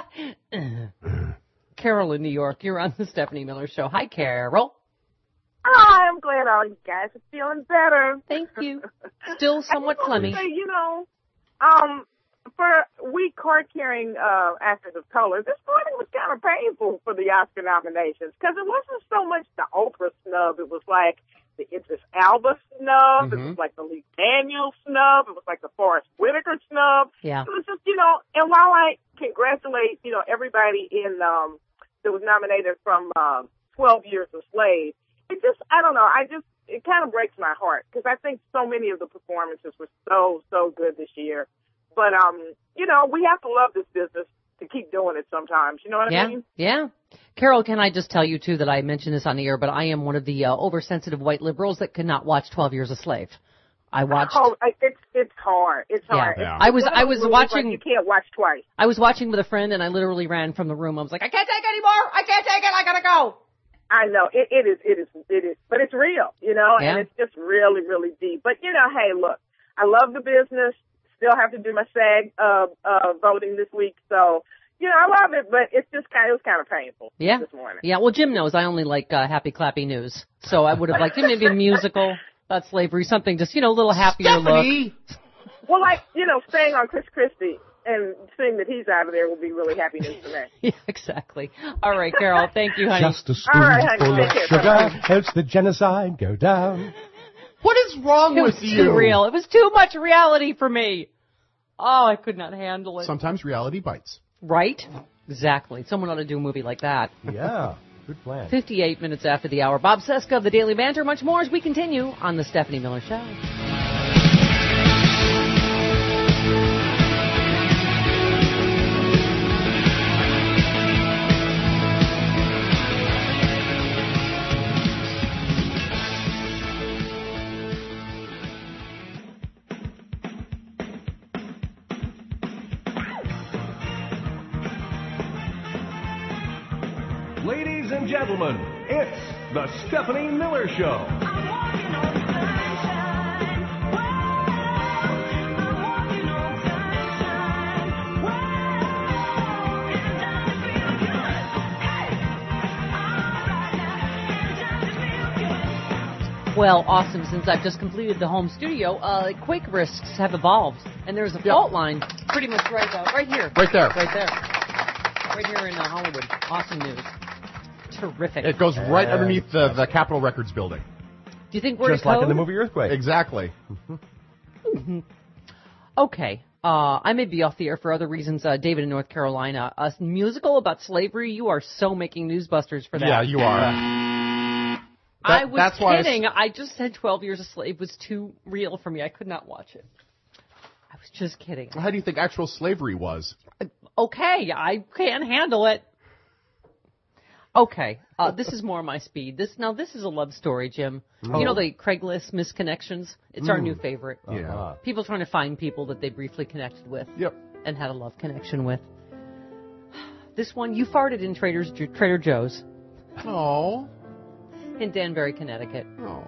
S3: what? Carol in New York, you're on the Stephanie Miller Show. Hi, Carol.
S22: Hi, I'm glad all you guys are feeling better.
S3: Thank you. Still somewhat
S22: I just wanna
S3: clemmy.
S22: say, you know, um, for we card-carrying uh, actors of color, this morning was kind of painful for the Oscar nominations because it wasn't so much the Oprah snub. It was like the Idris Elba snub.
S3: Mm-hmm.
S22: It was like the Lee Daniels snub. It was like the Forrest Whitaker snub.
S3: Yeah.
S22: It was just, you know, and while I congratulate, you know, everybody in um, that was nominated from uh, twelve Years a Slave, it just, I don't know, I just, it kind of breaks my heart because I think so many of the performances were so, so good this year. But, um, you know, we have to love this business to keep doing it sometimes. You know what
S3: Yeah,
S22: I mean?
S3: yeah. Carol, can I just tell you, too, that I mentioned this on the air, but I am one of the uh, oversensitive white liberals that could not watch twelve Years a Slave. I watched.
S22: Oh, I- it's it's hard. It's
S3: Yeah.
S22: hard.
S3: Yeah.
S22: It's
S3: I was-
S22: one of
S3: I
S22: those
S3: was
S22: movies,
S3: watching-
S22: Like, you can't watch twice.
S3: I was watching with a friend, and I literally ran from the room. I was like, I can't take it anymore. I can't take it. I gotta go.
S22: I know it, it is, it is, it is, but it's real, you know,
S3: Yeah.
S22: and it's just really, really deep. But you know, hey, look, I love the business. Still have to do my SAG uh, uh, voting this week, so you know, I love it. But it's just kind, it was kind of painful
S3: Yeah.
S22: this morning.
S3: Yeah. Well, Jim knows I only like uh, happy clappy news, so I would have liked maybe a musical about slavery, something just you know a little happier
S22: Stephanie!
S3: look.
S22: Well, like you know, staying on Chris Christie and seeing that he's out of there will be really happy news to me.
S3: Yeah, exactly. All right, Carol. Thank you, honey.
S8: Just a
S22: All right,
S8: spoonful
S22: honey,
S8: of
S22: take care.
S8: sugar
S22: Bye-bye.
S8: helps the genocide go down.
S5: What is wrong
S3: It was
S5: with you?
S3: too real. It was too much reality for me. Oh, I could not handle it.
S5: Sometimes reality bites.
S3: Right? Exactly. Someone ought to do a movie like that.
S8: Yeah. Good plan.
S3: fifty-eight minutes after the hour. Bob Cesca of the Daily Banter. Much more as we continue on the Stephanie Miller Show.
S1: Ladies and gentlemen, it's the Stephanie Miller Show.
S3: Well, awesome. Since I've just completed the home studio, uh, quake risks have evolved, and there's a fault line pretty much right uh, right here.
S5: Right there.
S3: Right there. Right here in uh, Hollywood. Awesome news. Terrific.
S5: It goes right underneath the, the Capitol Records building.
S3: Do you think we're
S8: Just like in the movie Earthquake.
S5: Exactly.
S3: Okay. Uh, I may be off the air for other reasons. Uh, David in North Carolina. A musical about slavery. You are so making newsbusters for that.
S5: Yeah, you are.
S3: I
S5: That-
S3: was
S5: that's why I s-
S3: kidding. I just said twelve Years a Slave was too real for me. I could not watch it. I was just kidding.
S5: How do you think actual slavery was?
S3: Okay, I can't handle it. Okay, uh, this is more my speed. This now this is a love story, Jim.
S5: Oh.
S3: You know the Craigslist misconnections? It's our
S5: Mm.
S3: new favorite.
S5: Yeah.
S3: People trying to find people that they briefly connected with.
S5: Yep.
S3: And had a love connection with. This one, you farted in Trader's, Trader Joe's.
S5: Oh.
S3: In Danbury, Connecticut.
S5: Oh.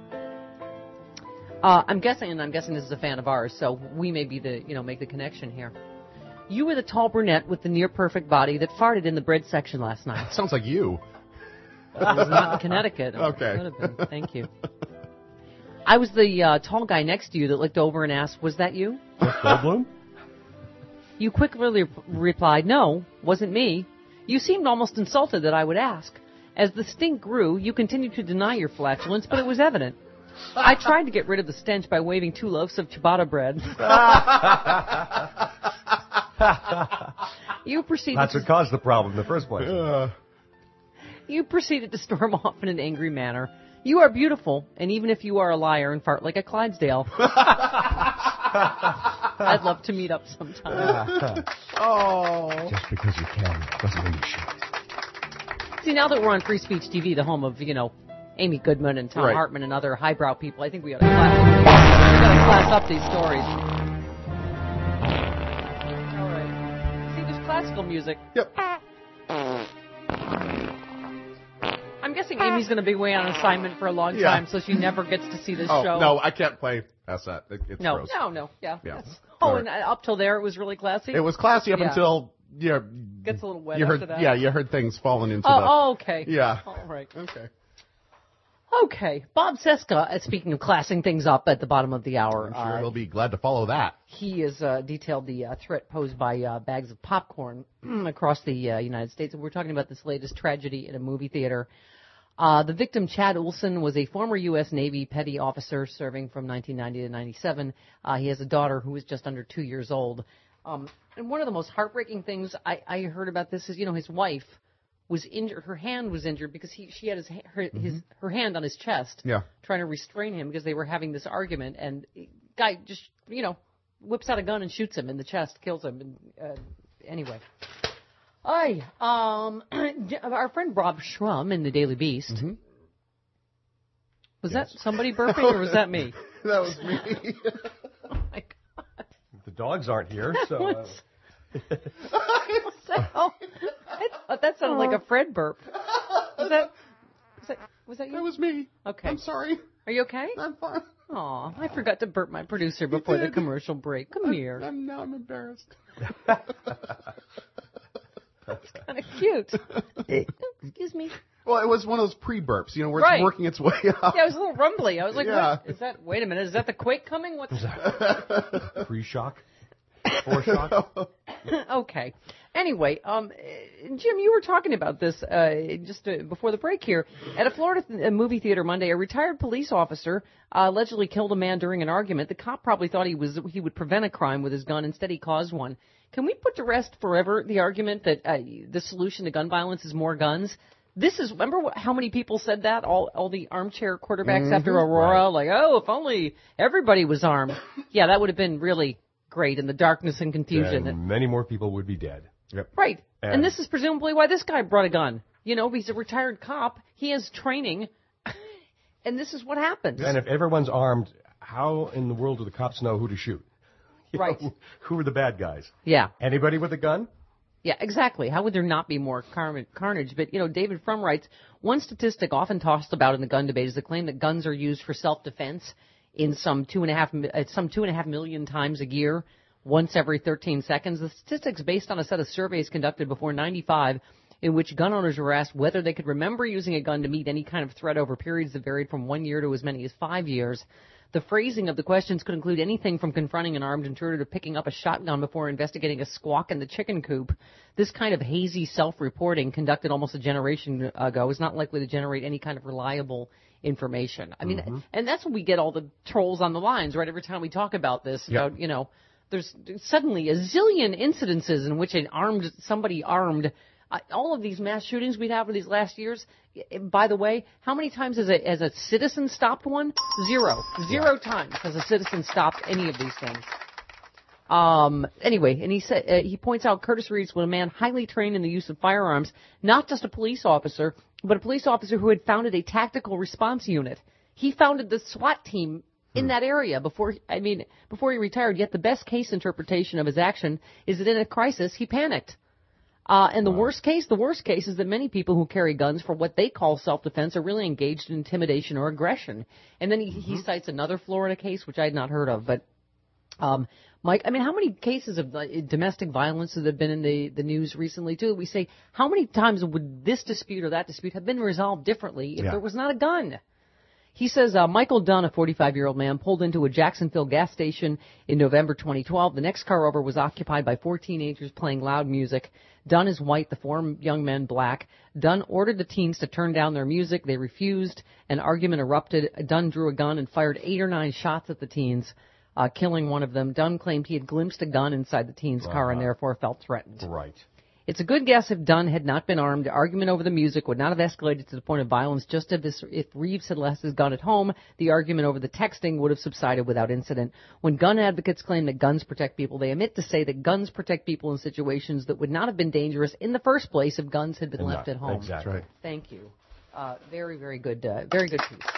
S3: Uh, I'm guessing, and I'm guessing this is a fan of ours, so we may be the, you know, make the connection here. You were the tall brunette with the near-perfect body that farted in the bread section last night.
S5: Sounds like you.
S3: It was not in Connecticut.
S5: Okay.
S3: Could have been. Thank you. I was the uh, tall guy next to you that looked over and asked, was that you?
S8: Goldblum?
S3: You quickly re- replied, no, wasn't me. You seemed almost insulted that I would ask. As the stink grew, you continued to deny your flatulence, but it was evident. I tried to get rid of the stench by waving two loaves of ciabatta bread. You proceeded
S8: That's
S3: to,
S8: what caused the problem in the first place.
S3: you proceeded to storm off in an angry manner. You are beautiful, and even if you are a liar and fart like a Clydesdale, I'd love to meet up sometime.
S5: Oh.
S8: Just because you can doesn't mean you should.
S3: See, now that we're on Free Speech T V, the home of, you know, Amy Goodman and Tom
S5: Right.
S3: Hartman and other highbrow people, I think we ought to class, we gotta class up these stories. All right. See, there's classical music.
S5: Yep.
S3: I'm guessing Amy's going to be away on assignment for a long
S5: Yeah.
S3: time, so she never gets to see this
S5: Oh,
S3: show.
S5: no, I can't play S that. It, it's
S3: no,
S5: gross.
S3: no, no, yeah.
S5: Yeah.
S3: That's-
S5: All
S3: Oh,
S5: right.
S3: and uh, up till there, it was really classy.
S5: It was classy up
S3: Yeah.
S5: until you know,
S3: Gets a little wet
S5: you heard,
S3: after that.
S5: Yeah, you heard things falling into
S3: Oh,
S5: the.
S3: oh, okay.
S5: Yeah.
S3: All right.
S5: Okay.
S3: Okay. Bob Cesca, uh, speaking of classing things up at the bottom of the hour.
S5: I'm sure
S3: uh,
S5: he'll be glad to follow that.
S3: He has uh, detailed the uh, threat posed by uh, bags of popcorn across the uh, United States. And we're talking about this latest tragedy in a movie theater. Uh, the victim, Chad Olson, was a former U S Navy petty officer serving from nineteen ninety to ninety-seven. Uh, he has a daughter who is just under two years old. Um, and one of the most heartbreaking things I, I heard about this is, you know, his wife was injured. Her hand was injured because he she had his ha- her, his her hand on his chest,
S5: Yeah.
S3: trying to restrain him because they were having this argument. And guy just, you know, whips out a gun and shoots him in the chest, kills him. And, uh, anyway. Aye, um, our friend Rob Shrum in the Daily Beast.
S5: Mm-hmm.
S3: Was that somebody burping or was that me?
S5: That was me.
S3: Oh my God.
S8: The dogs aren't here, so. Uh,
S3: So, I thought that sounded like a Fred burp. Was that, was that, was that you?
S5: That was me.
S3: Okay.
S5: I'm sorry.
S3: Are you okay?
S5: I'm fine.
S3: Aw, I forgot to burp my producer before the
S5: did.
S3: commercial break. Come here.
S5: I'm, now I'm embarrassed.
S3: That's kind of cute. Excuse me.
S5: Well, it was one of those pre-burps, you know, where
S3: Right.
S5: it's working its way up.
S3: Yeah, it was a little rumbly. I was like,
S5: Yeah.
S3: what? Is that, wait a minute, is that the quake coming? What's that?
S8: Pre-shock? Foreshock?
S3: Okay. Anyway, um, uh, Jim, you were talking about this uh, just uh, before the break here. At a Florida th- a movie theater Monday, a retired police officer uh, allegedly killed a man during an argument. The cop probably thought he was he would prevent a crime with his gun. Instead, he caused one. Can we put to rest forever the argument that uh, the solution to gun violence is more guns? This is, remember what, how many people said that? All all the armchair quarterbacks
S8: Mm-hmm.
S3: after Aurora? Like, oh, if only everybody was armed. Yeah, that would have been really great in the darkness and confusion.
S8: And many more people would be dead.
S5: Yep.
S3: Right.
S8: And,
S3: and this is presumably why this guy brought a gun. You know, he's a retired cop. He has training. And this is what happens.
S8: And if everyone's armed, how in the world do the cops know who to shoot? You
S3: Right.
S8: know, who are the bad guys?
S3: Yeah.
S8: Anybody with a gun?
S3: Yeah, exactly. How would there not be more car- carnage? But, you know, David Frum writes, one statistic often tossed about in the gun debate is the claim that guns are used for self-defense in some two and a half, uh, some two and a half million times a year, once every thirteen seconds. The statistics based on a set of surveys conducted before ninety-five in which gun owners were asked whether they could remember using a gun to meet any kind of threat over periods that varied from one year to as many as five years. The phrasing of the questions could include anything from confronting an armed intruder to picking up a shotgun before investigating a squawk in the chicken coop. This kind of hazy self-reporting conducted almost a generation ago is not likely to generate any kind of reliable information. I mean, mm-hmm. and that's when we get all the trolls on the lines, right? Every time we talk about this,
S5: Yep.
S3: about, you know, there's suddenly a zillion incidences in which an armed, somebody armed, Uh, all of these mass shootings we've had for these last years, by the way, how many times has a, has a citizen stopped one? Zero. Zero yeah. times has a citizen stopped any of these things. Um, anyway, and he said, uh, he points out Curtis Reeves was a man highly trained in the use of firearms, not just a police officer, but a police officer who had founded a tactical response unit. He founded the SWAT team in that area before, I mean, before he retired, yet the best case interpretation of his action is that in a crisis, he panicked. Uh, and the wow. worst case, the worst case is that many people who carry guns for what they call self-defense are really engaged in intimidation or aggression. And then he, mm-hmm. he cites another Florida case, which I had not heard of. But, um, Mike, I mean, how many cases of uh, domestic violence that have been in the, the news recently, too? We say, how many times would this dispute or that dispute have been resolved differently if yeah. there was not a gun? He says, uh, Michael Dunn, a forty-five-year-old man, pulled into a Jacksonville gas station in November twenty twelve. The next car over was occupied by four teenagers playing loud music. Dunn is white, the four young men black. Dunn ordered the teens to turn down their music. They refused. An argument erupted. Dunn drew a gun and fired eight or nine shots at the teens, uh, killing one of them. Dunn claimed he had glimpsed a gun inside the teens' uh-huh. car and therefore felt threatened.
S8: Right.
S3: It's a good guess if Dunn had not been armed. The argument over the music would not have escalated to the point of violence. Just if, this, if Reeves had left his gun at home, the argument over the texting would have subsided without incident. When gun advocates claim that guns protect people, they omit to say that guns protect people in situations that would not have been dangerous in the first place if guns had been
S8: and
S3: left
S8: not,
S3: at home.
S8: Exactly. Right.
S3: Thank you. Uh, very, very good. Uh, very good piece.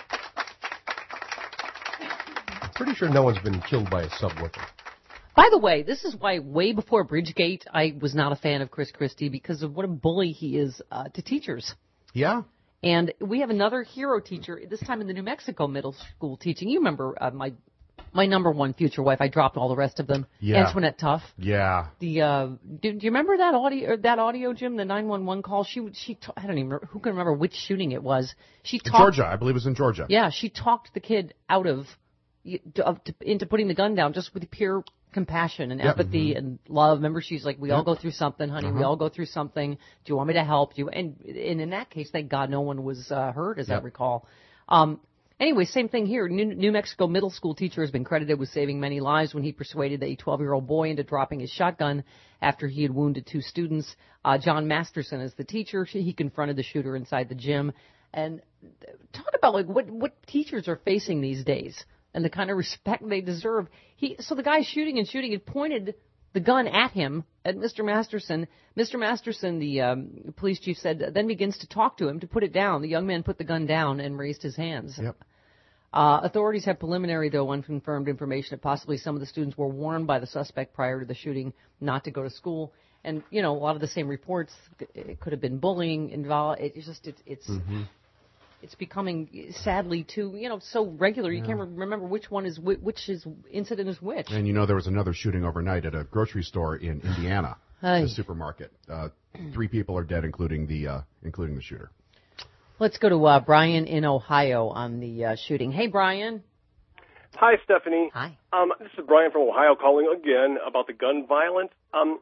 S8: I'm pretty sure no one's been killed by a subwoofer.
S3: By the way, this is why way before Bridgegate, I was not a fan of Chris Christie because of what a bully he is uh, to teachers.
S5: Yeah.
S3: And we have another hero teacher, this time in the New Mexico middle school teaching. You remember uh, my my number one future wife. I dropped all the rest of them.
S5: Yeah.
S3: Antoinette Tuff.
S5: Yeah.
S3: The uh, do, do you remember that audio? Or that audio, Jim? The nine one one call. She she. Ta- I don't even remember, who can remember which shooting it was. She talked,
S5: Georgia, I believe it was in Georgia.
S3: Yeah, she talked the kid out of, of to, into putting the gun down just with pure compassion and
S5: yep.
S3: empathy
S5: mm-hmm.
S3: and love. Remember, she's like, we
S5: yep.
S3: all go through something, honey.
S5: Uh-huh.
S3: We all go through something. Do you want me to help you? And, and in that case, thank God no one was uh, hurt, as yep. I recall. Um, anyway, same thing here. New, New Mexico middle school teacher has been credited with saving many lives when he persuaded a twelve-year-old boy into dropping his shotgun after he had wounded two students. Uh, John Masterson is the teacher. He confronted the shooter inside the gym. And talk about like what, what teachers are facing these days and the kind of respect they deserve. He so the guy shooting and shooting had pointed the gun at him, at Mister Masterson. Mister Masterson, the um, police chief, said, then begins to talk to him to put it down. The young man put the gun down and raised his hands.
S5: Yep.
S3: Uh, authorities have preliminary, though unconfirmed information that possibly some of the students were warned by the suspect prior to the shooting not to go to school. And, you know, a lot of the same reports, it could have been bullying involved. It's just, it's, it's, mm-hmm. it's becoming, sadly, too, you know, so regular. You yeah. can't remember which one is, which is, incident is which.
S5: And, you know, there was another shooting overnight at a grocery store in Indiana,
S3: Aye.
S5: the supermarket. Uh, three people are dead, including the, uh, including the shooter.
S3: Let's go to uh, Brian in Ohio on the uh, shooting. Hey, Brian.
S11: Hi, Stephanie.
S3: Hi.
S11: Um, this is Brian from Ohio calling again about the gun violence. Um,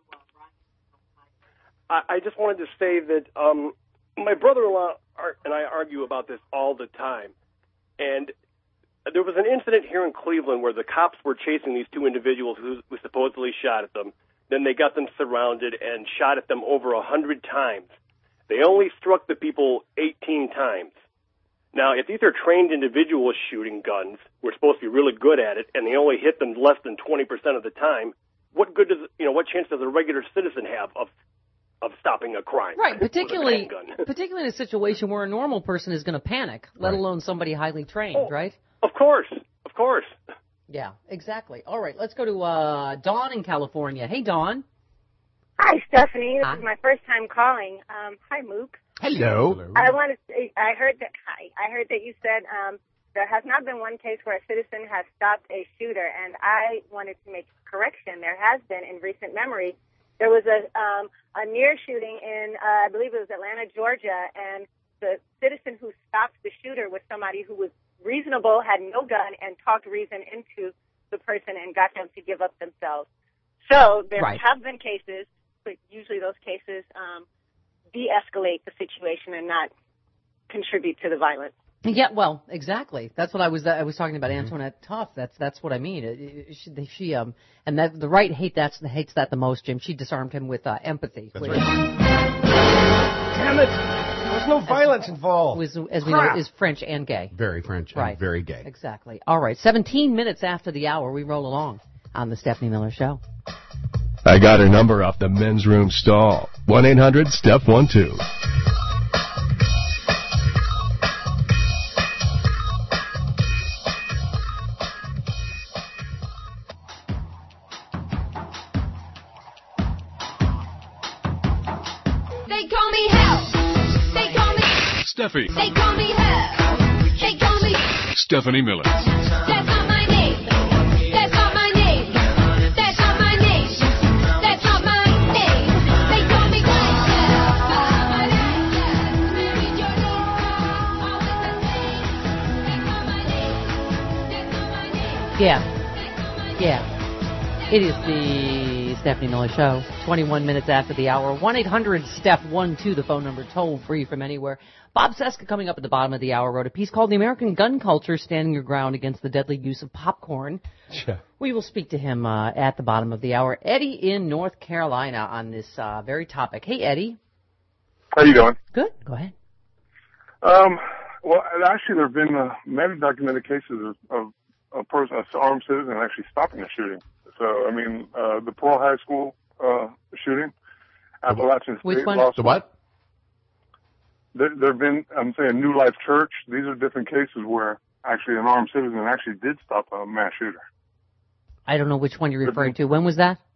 S11: I, I just wanted to say that um, my brother-in-law are, and I argue about this all the time. And there was an incident here in Cleveland where the cops were chasing these two individuals who, who supposedly shot at them. Then they got them surrounded and shot at them over a hundred times. They only struck the people eighteen times. Now, if these are trained individuals shooting guns, we're supposed to be really good at it, and they only hit them less than twenty percent of the time, what good does, you know, what chance does a regular citizen have of of stopping a crime?
S3: Right, particularly,
S11: with a handgun?
S3: particularly in a situation where a normal person is going to panic, let
S11: Right.
S3: alone somebody highly trained,
S11: Oh.
S3: right?
S11: Of course, of course.
S3: Yeah, exactly. All right, let's go to uh, Dawn in California. Hey, Dawn.
S12: Hi, Stephanie. This
S3: Hi.
S12: is my first time calling. Um, hi, Mook.
S5: Hello.
S12: I want to say, I heard that, hi, I heard that you said um, there has not been one case where a citizen has stopped a shooter, and I wanted to make a correction. There has been in recent memory. There was a um, a near shooting in, uh, I believe it was Atlanta, Georgia, and the citizen who stopped the shooter was somebody who was reasonable, had no gun, and talked reason into the person and got them to give up themselves. So there
S3: Right.
S12: have been cases, but usually those cases um, de-escalate the situation and not contribute to the violence.
S3: Yeah, well, exactly. That's what I was. I was talking about
S5: Mm-hmm.
S3: Antoinette Tough. That's that's what I mean. It, it, she, she um and that the right hate that's hates that the most, Jim. She disarmed him with uh, empathy.
S8: That's
S3: which,
S8: right. Damn it! There was no violence involved.
S3: Was, as we
S8: Crap.
S3: know, is French and gay.
S5: Very French
S3: Right.
S5: and very gay.
S3: Exactly. All right. Seventeen minutes after the hour, we roll along on the Stephanie Miller Show.
S1: I got her number off the men's room stall. one eight hundred step one two.
S16: They call me hell. They call me.
S13: Steffi.
S16: They call me hell. They call me.
S13: Stephanie Miller.
S16: That's not my name. That's not my name. That's not my name. That's not my name. They call me
S3: Yeah. Yeah. It is the Stephanie Miller Show. twenty-one minutes after the hour. one eight hundred step one two, the phone number, toll free from anywhere. Bob Seska, coming up at the bottom of the hour, wrote a piece called The American Gun Culture, Standing Your Ground Against the Deadly Use of Popcorn.
S8: Yeah.
S3: We will speak to him uh, at the bottom of the hour. Eddie in North Carolina on this uh, very topic. Hey, Eddie.
S23: How you doing?
S3: Good. Go ahead.
S23: Um, well, actually, there have been uh, many documented cases of, of a person, an armed citizen, actually stopping a shooting. So, I mean, uh, the Pearl High School uh, shooting, Appalachian
S3: Which
S23: State
S3: one?
S23: Law
S3: The
S23: School.
S5: what?
S23: There, there have been, I'm saying, New Life Church. These are different cases where actually an armed citizen actually did stop a mass shooter.
S3: I don't know which one you're referring to. When was that?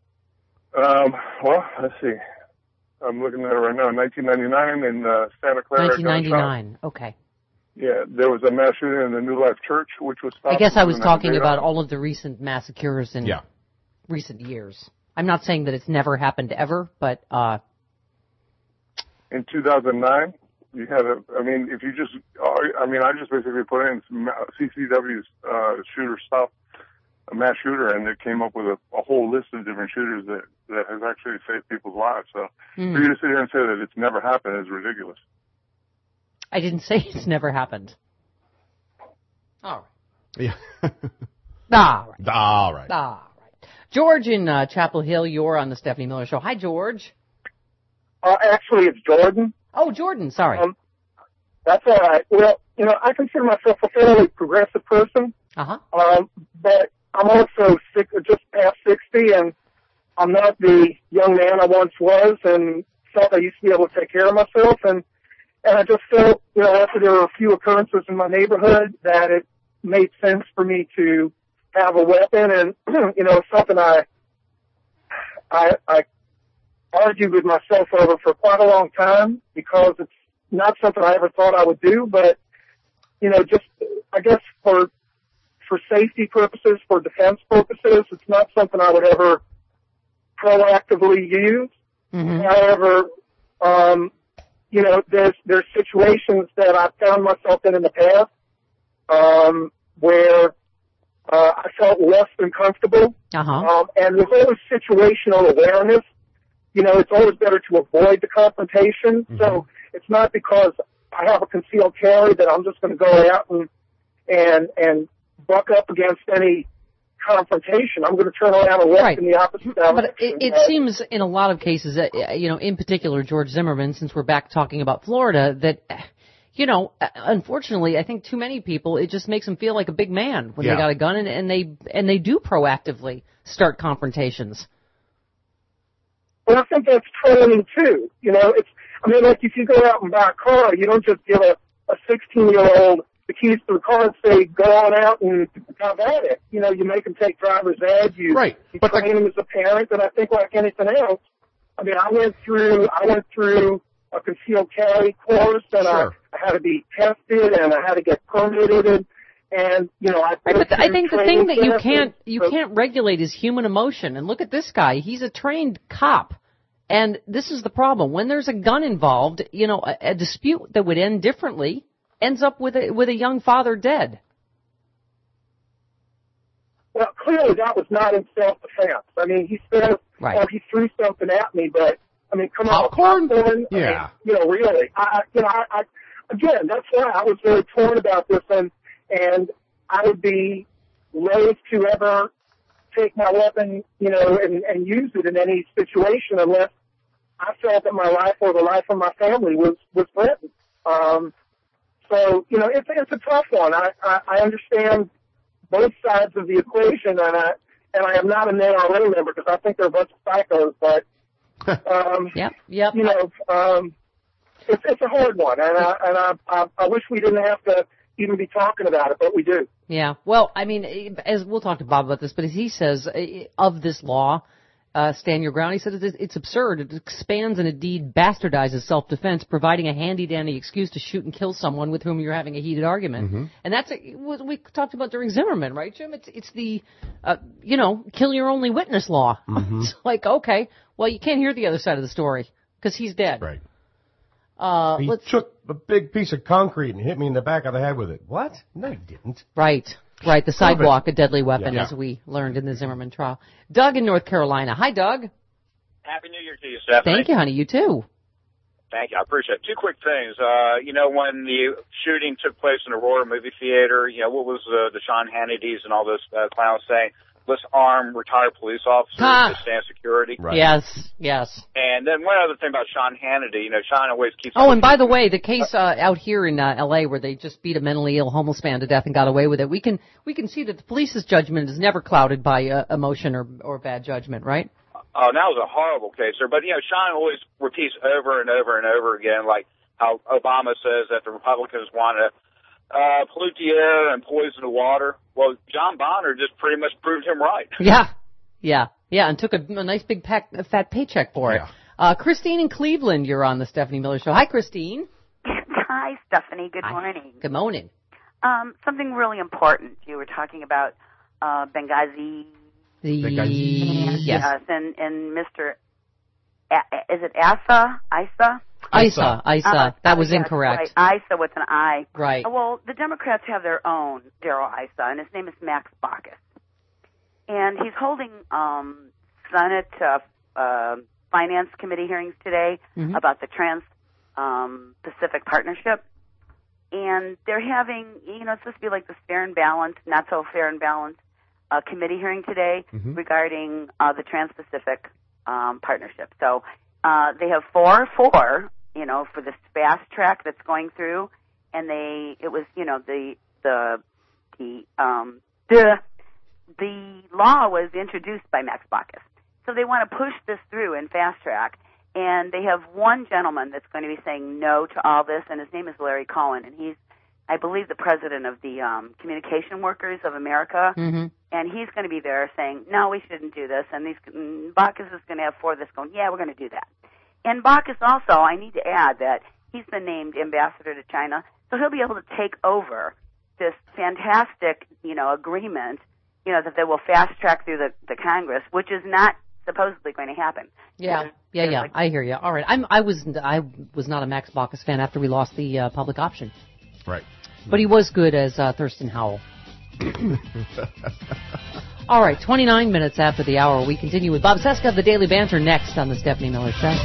S23: Um, well, let's see. I'm looking at it right now. nineteen ninety-nine in uh, Santa Clara.
S3: nineteen
S23: gun shop.
S3: ninety-nine. Okay.
S23: Yeah, there was a mass shooting in the New Life Church, which was stopped.
S3: I guess I was
S23: within that
S3: talking
S23: day.
S3: about all of the recent massacres in
S23: Yeah.
S3: recent years. I'm not saying that it's never happened ever, but uh,
S23: In two thousand nine, you had a, I mean, if you just, I mean, I just basically put in C C W's uh, shooter stop, a mass shooter, and it came up with a, a whole list of different shooters that, that has actually saved people's lives. So
S3: Hmm.
S23: for you to sit here and say that it's never happened is ridiculous.
S3: I didn't say it's never happened. All
S5: Yeah.
S3: right. All right.
S5: All right.
S3: All right. George in uh, Chapel Hill, you're on the Stephanie Miller Show. Hi, George.
S24: Uh, actually, it's Jordan.
S3: Oh, Jordan, sorry.
S24: Um, that's all right. Well, you know, I consider myself a fairly progressive person.
S3: Uh-huh.
S24: Um, but I'm also six, just past sixty, and I'm not the young man I once was, and felt I used to be able to take care of myself. And and I just felt, you know, after there were a few occurrences in my neighborhood, that it made sense for me to have a weapon. And you know, it's something I I I argued with myself over for quite a long time, because it's not something I ever thought I would do, but you know, just I guess for for safety purposes, for defense purposes, it's not something I would ever proactively use.
S3: Mm-hmm.
S24: However, um, you know, there's there's situations that I've found myself in in the past um, where uh, I felt less than comfortable,
S3: Uh-huh.
S24: um, and there's always situational awareness. You know, it's always better to avoid the confrontation. So it's not because I have a concealed carry that I'm just going to go out and and and buck up against any confrontation. I'm going to turn around and walk
S3: Right.
S24: in the opposite direction.
S3: But it, it
S24: Uh,
S3: seems in a lot of cases, that, you know, in particular George Zimmerman, since we're back talking about Florida, that, you know, unfortunately, I think too many people, it just makes them feel like a big man when
S5: Yeah.
S3: they got a gun, and, and they and they do proactively start confrontations.
S24: Well, I think that's training too. You know, it's, I mean, like if you go out and buy a car, you don't just give a, a sixteen year old the keys to the car and say, go on out and have at it. You know, you make them take driver's ed. You,
S5: Right.
S24: you
S5: But
S24: train them as a parent. And I think like anything else, I mean, I went through, I went through a concealed carry course and
S5: Sure.
S24: I, I had to be tested and I had to get permitted. And, you know, I,
S3: Right, but I think the thing that you
S24: classes,
S3: can't you
S24: so-
S3: can't regulate is human emotion. And look at this guy; he's a trained cop, and this is the problem. When there's a gun involved, you know, a, a dispute that would end differently ends up with a with a young father dead.
S24: Well, clearly that was not in self-defense. I mean, he said,
S3: Right.
S24: oh, he threw something at me, but, I mean, come
S5: Popcorn?
S24: on. Popcorn? I
S5: Yeah.
S24: mean, you know, really. I, I- you know, I, I, again, that's why I was very torn about this, and, and I would be loath to ever take my weapon, you know, and, and use it in any situation unless I felt that my life or the life of my family was, was threatened. Um, so, you know, it's, it's a tough one. I, I, I understand both sides of the equation, and I and I am not an N R A member because I think they're a bunch of psychos. But um,
S3: Yep, yep.
S24: you know, um, it's it's a hard one, and I and I, I I wish we didn't have to even be talking about it, but we do.
S3: Yeah. Well, I mean, as we'll talk to Bob about this, but as he says eh, of this law, uh, stand your ground. He said it's, it's absurd. It expands and indeed bastardizes self-defense, providing a handy-dandy excuse to shoot and kill someone with whom you're having a heated argument.
S5: Mm-hmm.
S3: And that's a, what we talked about during Zimmerman, right, Jim? It's it's the, uh, you know, kill your only witness law.
S5: Mm-hmm.
S3: It's like, okay, well, you can't hear the other side of the story because he's dead.
S5: Right.
S3: Uh,
S8: He
S3: let's,
S8: took a big piece of concrete and hit me in the back of the head with it. What? No, he didn't.
S3: right, right. The sidewalk, a deadly weapon,
S8: Yeah.
S3: as we learned in the Zimmerman trial. Doug in North Carolina. Hi, Doug.
S4: Happy New Year to you, Stephanie.
S3: Thank you, honey. You too.
S4: Thank you. I appreciate it. Two quick things. Uh, you know, when the shooting took place in Aurora movie theater, you know, what was uh, the Sean Hannity's and all those uh, clowns saying? Let's arm retired police officers
S3: Ah.
S4: to stand security.
S8: Right.
S3: Yes, yes.
S4: And then one other thing about Sean Hannity, you know, Sean always keeps...
S3: Oh, and by the way, the case uh, out here in uh, L A where they just beat a mentally ill homeless man to death and got away with it, we can we can see that the police's judgment is never clouded by uh, emotion or or bad judgment, right?
S4: Oh, that was a horrible case, sir. But, you know, Sean always repeats over and over and over again, like how Obama says that the Republicans want to uh, pollute the air and poison the water. Well, John Bonner just pretty much proved him right.
S3: Yeah, yeah, yeah, and took a, a nice big pack, a fat paycheck for it.
S4: Yeah.
S3: Uh, Christine in Cleveland, you're on the Stephanie Miller Show. Hi, Christine.
S13: Hi, Stephanie. Good
S3: Hi.
S13: morning.
S3: Good morning.
S13: Um, something really important. You were talking about uh, Benghazi.
S3: The
S13: And,
S3: yes,
S13: yes, and, and Mister A- is it Asa? Isa?
S3: Isa, Isa.
S13: Uh,
S3: that was
S13: yes,
S3: incorrect.
S13: Right. Isa with an I.
S3: Right.
S13: Uh, Well, the Democrats have their own Daryl Issa, and his name is Max Baucus. And he's holding um, Senate uh, uh, Finance Committee hearings today
S3: Mhm.
S13: about the Trans um, Pacific Partnership. And they're having, you know, it's supposed to be like this fair and balanced, not so fair and balanced uh, committee hearing today
S5: Mhm.
S13: regarding uh, the Trans-Pacific um, Partnership. So uh, they have four, four, you know, for this fast track that's going through, and they, it was, you know, the the the um, the the law was introduced by Max Baucus. So they want to push this through in fast track. And they have one gentleman that's going to be saying no to all this, and his name is Larry Cohen, and he's, I believe, the president of the um, Communication Workers of America,
S3: Mm-hmm.
S13: and he's going to be there saying, no, we shouldn't do this, and these, and Baucus is going to have four of this going, yeah, we're going to do that. And Baucus also, I need to add that he's been named ambassador to China, so he'll be able to take over this fantastic, you know, agreement, you know, that they will fast track through the, the Congress, which is not supposedly going to happen.
S3: Yeah, yeah, yeah. I hear you. All right, I'm. I was. I was not a Max Baucus fan after we lost the uh, public option,
S5: Right.
S3: but he was good as uh, Thurston Howell. All right, twenty-nine minutes after the hour, we continue with Bob Cesca of the Daily Banter next on the Stephanie Miller Show.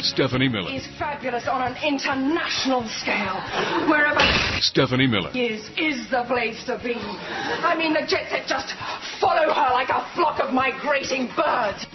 S15: Stephanie Miller.
S17: Is fabulous on an international scale. Wherever
S15: Stephanie Miller.
S17: is, is the place to be. I mean, the jet set just follow her like a flock of migrating birds.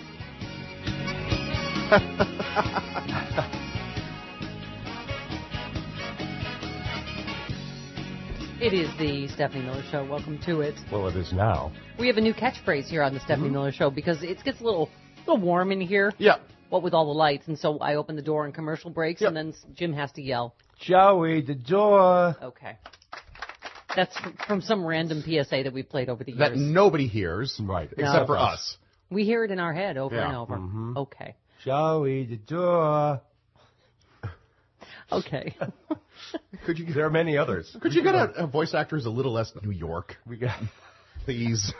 S3: It is the Stephanie Miller Show. Welcome to it.
S8: Well, it is now.
S3: We have a new catchphrase here on the Stephanie
S8: Mm-hmm.
S3: Miller Show because it gets a little, little warm in here.
S5: Yeah.
S3: What with all the lights, and so I open the door and commercial breaks, and then Jim has to yell.
S8: Joey, the door.
S3: Okay. That's from, from some random P S A that we played over the years.
S5: That nobody hears,
S8: right?
S3: No.
S5: Except for us.
S3: We hear it in our head over
S5: Yeah.
S3: and over.
S8: Mhm.
S3: Okay.
S8: Joey, the door.
S3: Okay.
S8: Could you? There are many others.
S5: Could you get a, a voice actor who's a little less New York?
S8: We got.
S5: Please.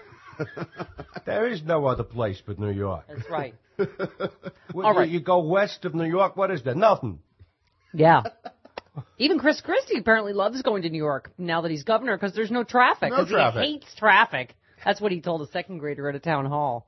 S8: There is no other place but New York.
S3: That's right.
S8: Well,
S3: All
S8: you-
S3: right.
S8: You go west of New York. What is there? Nothing.
S3: Yeah. Even Chris Christie apparently loves going to New York now that he's governor because there's no traffic.
S5: No
S3: 'cause
S5: traffic.
S3: He hates traffic. That's what he told a second grader at a town hall.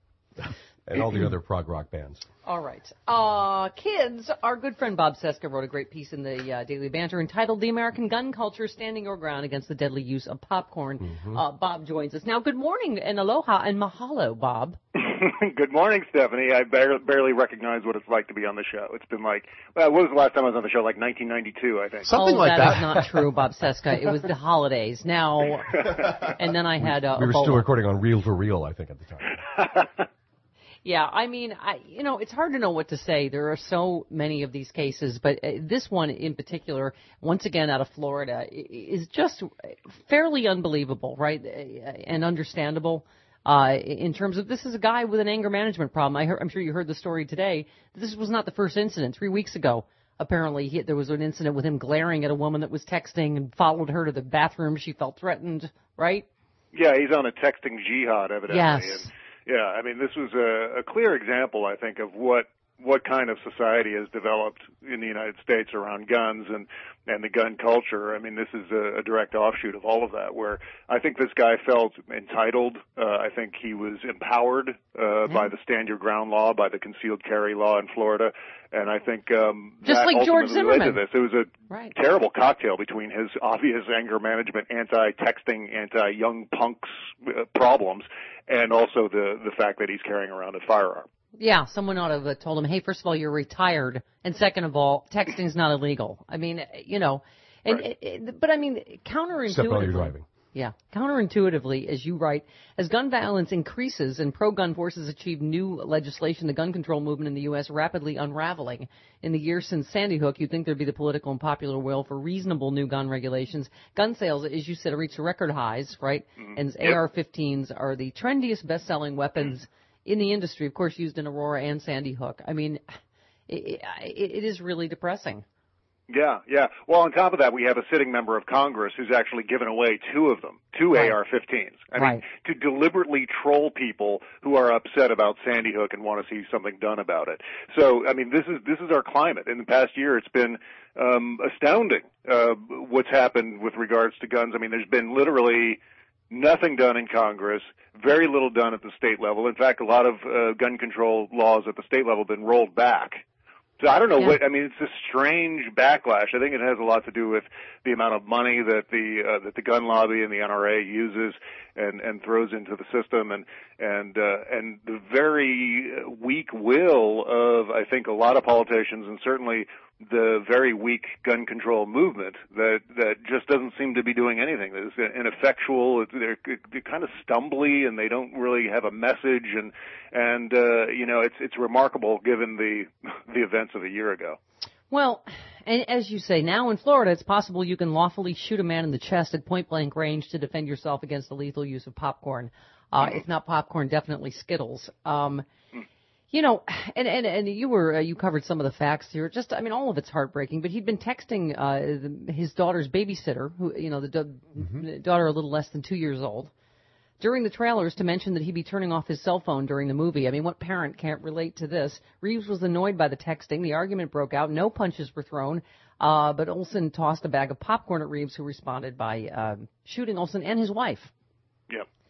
S8: And all the other prog rock bands.
S3: All right. Uh, kids, our good friend Bob Seska wrote a great piece in the uh, Daily Banter entitled The American Gun Culture Standing Your Ground Against the Deadly Use of Popcorn.
S18: Mhm.
S3: Uh, Bob joins us. Now, good morning and aloha and mahalo, Bob.
S18: Good morning, Stephanie. I bar- barely recognize what it's like to be on the show. It's been like, well, when was the last time I was on the show? Like nineteen ninety-two, I think.
S3: oh, that. That is not true, Bob Seska. It was the holidays. Now, and then I had uh,
S8: We were
S3: Ebola.
S8: still recording on reel to reel, I think, at the time.
S3: Yeah, I mean, I, you know, it's hard to know what to say. There are so many of these cases, but uh, this one in particular, once again out of Florida, i- is just fairly unbelievable, right? Uh, And understandable uh, in terms of this is a guy with an anger management problem. I heard, I'm sure you heard the story today. This was not the first incident. Three weeks ago, apparently, he, there was an incident with him glaring at a woman that was texting and followed her to the bathroom. She felt threatened, right?
S18: Yeah, he's on a texting jihad, evidently.
S3: Yes.
S18: And, yeah, I mean, this was a, a clear example, I think, of what what kind of society has developed in the United States around guns and and the gun culture. I mean, this is a, a direct offshoot of all of that, where I think this guy felt entitled. Uh, I think he was empowered uh, by the Stand Your Ground law, by the concealed carry law in Florida, and I think um,
S3: Just
S18: that
S3: like George
S18: ultimately led to
S3: Zimmerman.
S18: this. It was a
S3: Right.
S18: terrible cocktail between his obvious anger management, anti-texting, anti-young punks uh, problems, and also the the fact that he's carrying around a firearm.
S3: Yeah, someone ought to have told him, hey, first of all, you're retired, and second of all, texting's not illegal. I mean, you know, and
S8: Right.
S3: it, it, but I mean, counterintuitively.
S8: Except while you're driving.
S3: Yeah, counterintuitively, as you write, as gun violence increases and pro-gun forces achieve new legislation, the gun control movement in the U S rapidly unraveling. In the years since Sandy Hook, you'd think there'd be the political and popular will for reasonable new gun regulations. Gun sales, as you said, reached record highs, right? And A R fifteens are the trendiest best-selling weapons in the industry, of course, used in Aurora and Sandy Hook. I mean, it, it, it is really depressing.
S18: Yeah, yeah. Well, on top of that, we have a sitting member of Congress who's actually given away two of them, two
S3: Right.
S18: A R fifteens. I
S3: Right.
S18: mean, to deliberately troll people who are upset about Sandy Hook and want to see something done about it. So, I mean, this is this is our climate. In the past year, it's been um, astounding uh, what's happened with regards to guns. I mean, there's been literally nothing done in Congress, very little done at the state level. In fact, a lot of uh, gun control laws at the state level have been rolled back. So I don't know
S3: Yeah.
S18: what, I mean, it's a strange backlash. I think it has a lot to do with the amount of money that the, uh, that the gun lobby and the N R A uses and, and throws into the system, and, and, uh, and the very weak will of, I think, a lot of politicians, and certainly the very weak gun control movement that that just doesn't seem to be doing anything. It's ineffectual. They're, they're kind of stumbly, and they don't really have a message. And and uh, you know, it's it's remarkable given the the events of a year ago.
S3: Well, and as you say, now in Florida, it's possible you can lawfully shoot a man in the chest at point-blank range to defend yourself against the lethal use of popcorn. Uh, if not popcorn, definitely Skittles. Um, you know, and, and, and you were, uh, you covered some of the facts here. Just, I mean, all of it's heartbreaking, but he'd been texting, uh, the, his daughter's babysitter, who, you know, the da-
S5: Mm-hmm.
S3: daughter a little less than two years old, during the trailers to mention that he'd be turning off his cell phone during the movie. I mean, what parent can't relate to this? Reeves was annoyed by the texting. The argument broke out. No punches were thrown, uh, but Olson tossed a bag of popcorn at Reeves, who responded by, uh, shooting Olson and his wife.
S18: Yep.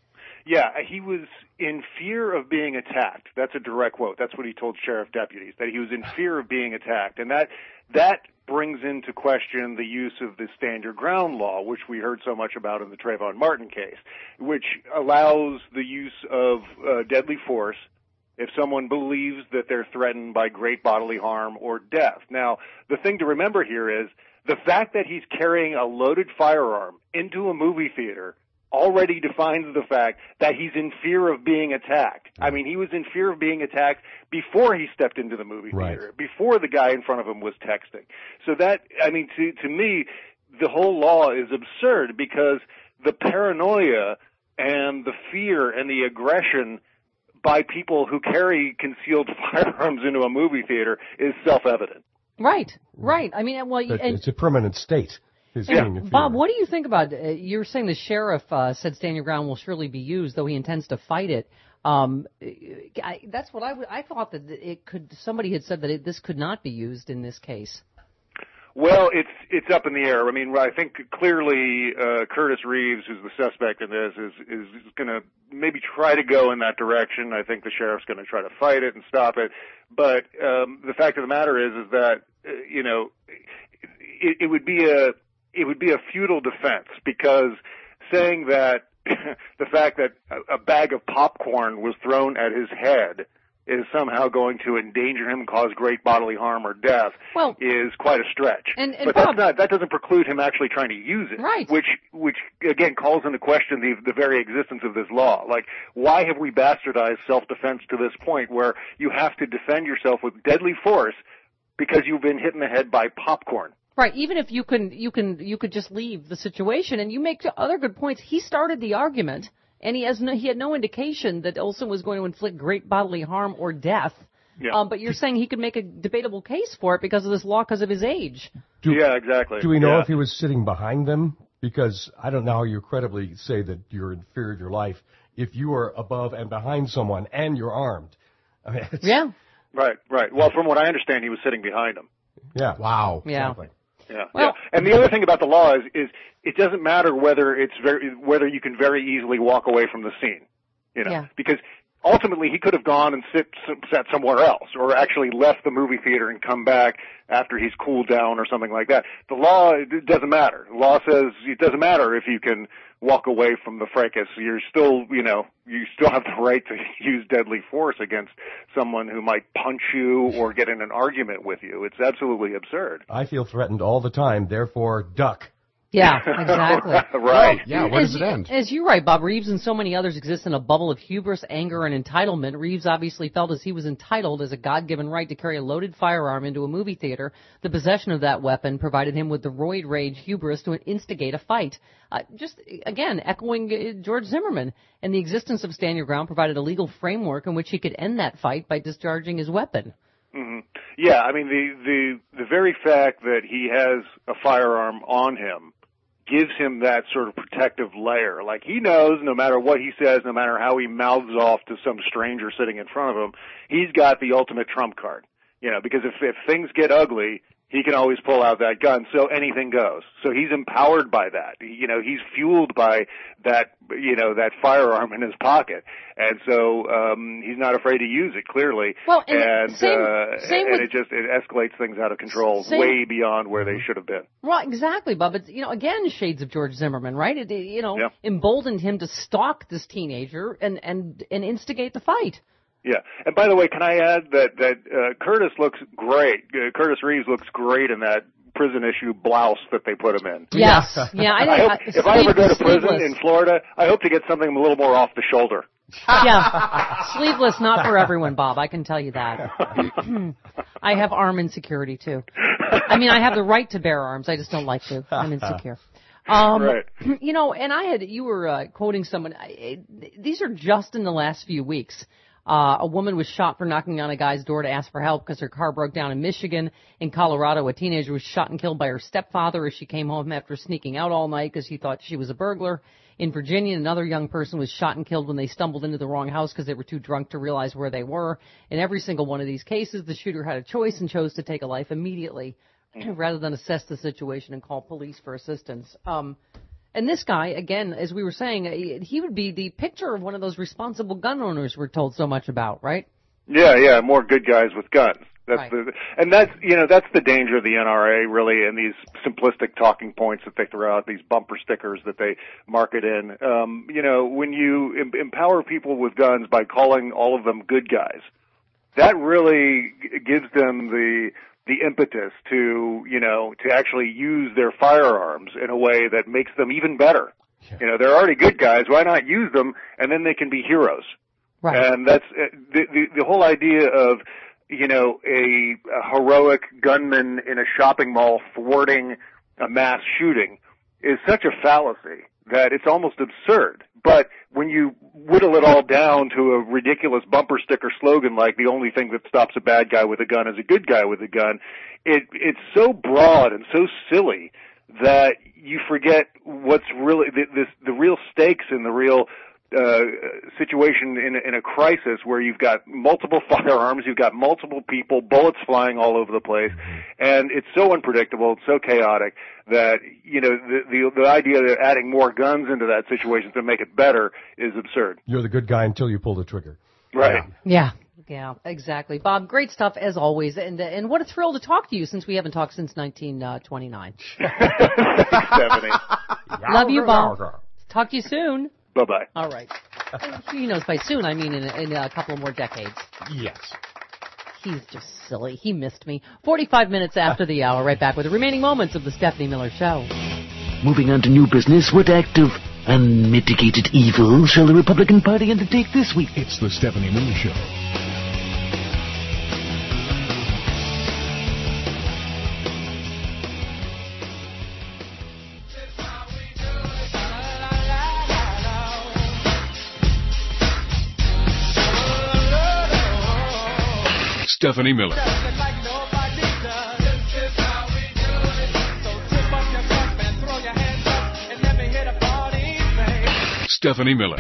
S18: Yeah, he was in fear of being attacked. That's a direct quote. That's what he told sheriff deputies, that he was in fear of being attacked. And that that brings into question the use of the stand your ground law, which we heard so much about in the Trayvon Martin case, which allows the use of uh, deadly force if someone believes that they're threatened by great bodily harm or death. Now, the thing to remember here is the fact that he's carrying a loaded firearm into a movie theater already defines the fact that he's in fear of being attacked. I mean, he was in fear of being attacked before he stepped into the movie
S8: Right.
S18: theater, before the guy in front of him was texting. So that, I mean, to, to me, the whole law is absurd because the paranoia and the fear and the aggression by people who carry concealed firearms into a movie theater is self-evident.
S3: Right, right. I mean, well,
S8: That
S3: and
S8: it's a permanent state. His
S3: Yeah.
S8: being in fear.
S3: Bob, what do you think about, uh, you're saying the sheriff uh, said stand your ground will surely be used, though he intends to fight it. Um, I, that's what I, w- I thought that it could, somebody had said that it, this could not be used in this case.
S18: Well, it's it's up in the air. I mean, I think clearly uh, Curtis Reeves, who's the suspect in this, is is going to maybe try to go in that direction. I think the sheriff's going to try to fight it and stop it. But um, the fact of the matter is, is that uh, you know, it, it would be a it would be a futile defense because saying that the fact that a, a bag of popcorn was thrown at his head is somehow going to endanger him and cause great bodily harm or death
S3: well,
S18: is quite a stretch.
S3: And, and
S18: but
S3: Bob,
S18: that's not, that doesn't preclude him actually trying to use it.
S3: Right.
S18: Which, which again calls into question the, the very existence of this law. Like, why have we bastardized self-defense to this point where you have to defend yourself with deadly force because you've been hit in the head by popcorn?
S3: Right, even if you can, you can, you could just leave the situation, and you make other good points. He started the argument, and he has no, he had no indication that Olson was going to inflict great bodily harm or death.
S18: Yeah.
S3: Um, but you're saying he could make a debatable case for it because of this law, because of his age.
S8: Do,
S18: yeah, exactly.
S8: Do we know
S18: yeah.
S8: if he was sitting behind them? Because I don't know how you credibly say that you're in fear of your life if you are above and behind someone and you're armed. I mean, it's,
S3: yeah.
S18: Right, right. Well, from what I understand, he was sitting behind him.
S8: Yeah.
S5: Wow.
S3: Yeah.
S8: Exactly.
S18: Yeah,
S3: well,
S18: yeah. And the other thing about the law is, is it doesn't matter whether it's very, whether you can very easily walk away from the scene, you know,
S3: yeah.
S18: because ultimately he could have gone and sit, sat somewhere else or actually left the movie theater and come back after he's cooled down or something like that. The law, it doesn't matter. The law says it doesn't matter if you can walk away from the fracas. You're still, you know, you still have the right to use deadly force against someone who might punch you or get in an argument with you. It's absolutely absurd.
S8: I feel threatened all the time, therefore duck.
S3: Yeah, exactly.
S18: Right.
S5: Well, yeah, where
S3: as,
S5: does it end?
S3: As you're right, Bob, Reeves and so many others exist in a bubble of hubris, anger, and entitlement. Reeves obviously felt as he was entitled as a God-given right to carry a loaded firearm into a movie theater. The possession of that weapon provided him with the roid rage hubris to instigate a fight. Uh, just, again, echoing uh, George Zimmerman. And the existence of Stand Your Ground provided a legal framework in which he could end that fight by discharging his weapon.
S18: Mm-hmm. Yeah, I mean, the, the, the very fact that he has a firearm on him gives him that sort of protective layer. Like, he knows no matter what he says, no matter how he mouths off to some stranger sitting in front of him, he's got the ultimate trump card. You know, because if, if things get ugly, he can always pull out that gun, so anything goes. So he's empowered by that. You know, he's fueled by that, you know, that firearm in his pocket. And so um he's not afraid to use it, clearly.
S3: Well, and,
S18: and
S3: same,
S18: uh
S3: same
S18: and
S3: with,
S18: it just it escalates things out of control
S3: same,
S18: way beyond where they should have been.
S3: Well, exactly, Bob. It's, you know, again, shades of George Zimmerman, right? It, it you know,
S18: Yeah.
S3: emboldened him to stalk this teenager and, and, and instigate the fight.
S18: Yeah, and by the way, can I add that that uh, Curtis looks great. Uh, Curtis Reeves looks great in that prison issue blouse that they put him in.
S3: Yes, yeah. I,
S18: I hope,
S3: I,
S18: if I ever go to prison
S3: sleeveless.
S18: in Florida, I hope to get something a little more off the shoulder.
S3: Yeah, sleeveless, not for everyone, Bob. I can tell you that. I have arm insecurity too. I mean, I have the right to bear arms. I just don't like to. I'm insecure. Um,
S18: right.
S3: You know, and I had you were uh, quoting someone. I, these are just in the last few weeks. Uh, a woman was shot for knocking on a guy's door to ask for help because her car broke down in Michigan. In Colorado, a teenager was shot and killed by her stepfather as she came home after sneaking out all night because he thought she was a burglar. In Virginia, another young person was shot and killed when they stumbled into the wrong house because they were too drunk to realize where they were. In every single one of these cases, the shooter had a choice and chose to take a life immediately rather than assess the situation and call police for assistance. Um, And this guy, again, as we were saying, he would be the picture of one of those responsible gun owners we're told so much about, right?
S18: Yeah, yeah, more good guys with guns. That's
S3: Right.
S18: the, and that's, you know, that's the danger of the N R A, really, and these simplistic talking points that they throw out, these bumper stickers that they market in. Um, you know, when you em- empower people with guns by calling all of them good guys, that really g- gives them the the impetus to, you know, to actually use their firearms in a way that makes them even better. Yeah. You know, they're already good guys. Why not use them, and then they can be heroes?
S3: Right.
S18: And that's uh, the, the the whole idea of, you know, a, a heroic gunman in a shopping mall thwarting a mass shooting is such a fallacy that it's almost absurd. But when you whittle it all down to a ridiculous bumper sticker slogan like the only thing that stops a bad guy with a gun is a good guy with a gun, it it's so broad and so silly that you forget what's really the, this, the real stakes and the real uh, situation in, in a crisis where you've got multiple firearms, you've got multiple people, bullets flying all over the place, and it's so unpredictable, it's so chaotic that, you know, the, the, the idea of adding more guns into that situation to make it better is absurd.
S8: You're the good guy until you pull the trigger.
S18: Right.
S3: Yeah. Yeah, exactly. Bob, great stuff as always. And uh, and what a thrill to talk to you since we haven't talked since nineteen twenty-nine.
S18: seventy.
S3: Love you, Bob. Talk to you soon.
S18: Bye-bye.
S3: All right. He knows by soon, I mean in, in a couple more decades.
S5: Yes.
S3: He's just silly. He missed me. forty-five minutes after the hour, right back with the remaining moments of the Stephanie Miller Show.
S15: Moving on to new business, what act of unmitigated evil shall the Republican Party undertake this week?
S19: It's the Stephanie Miller Show. Stephanie Miller. Stephanie Miller.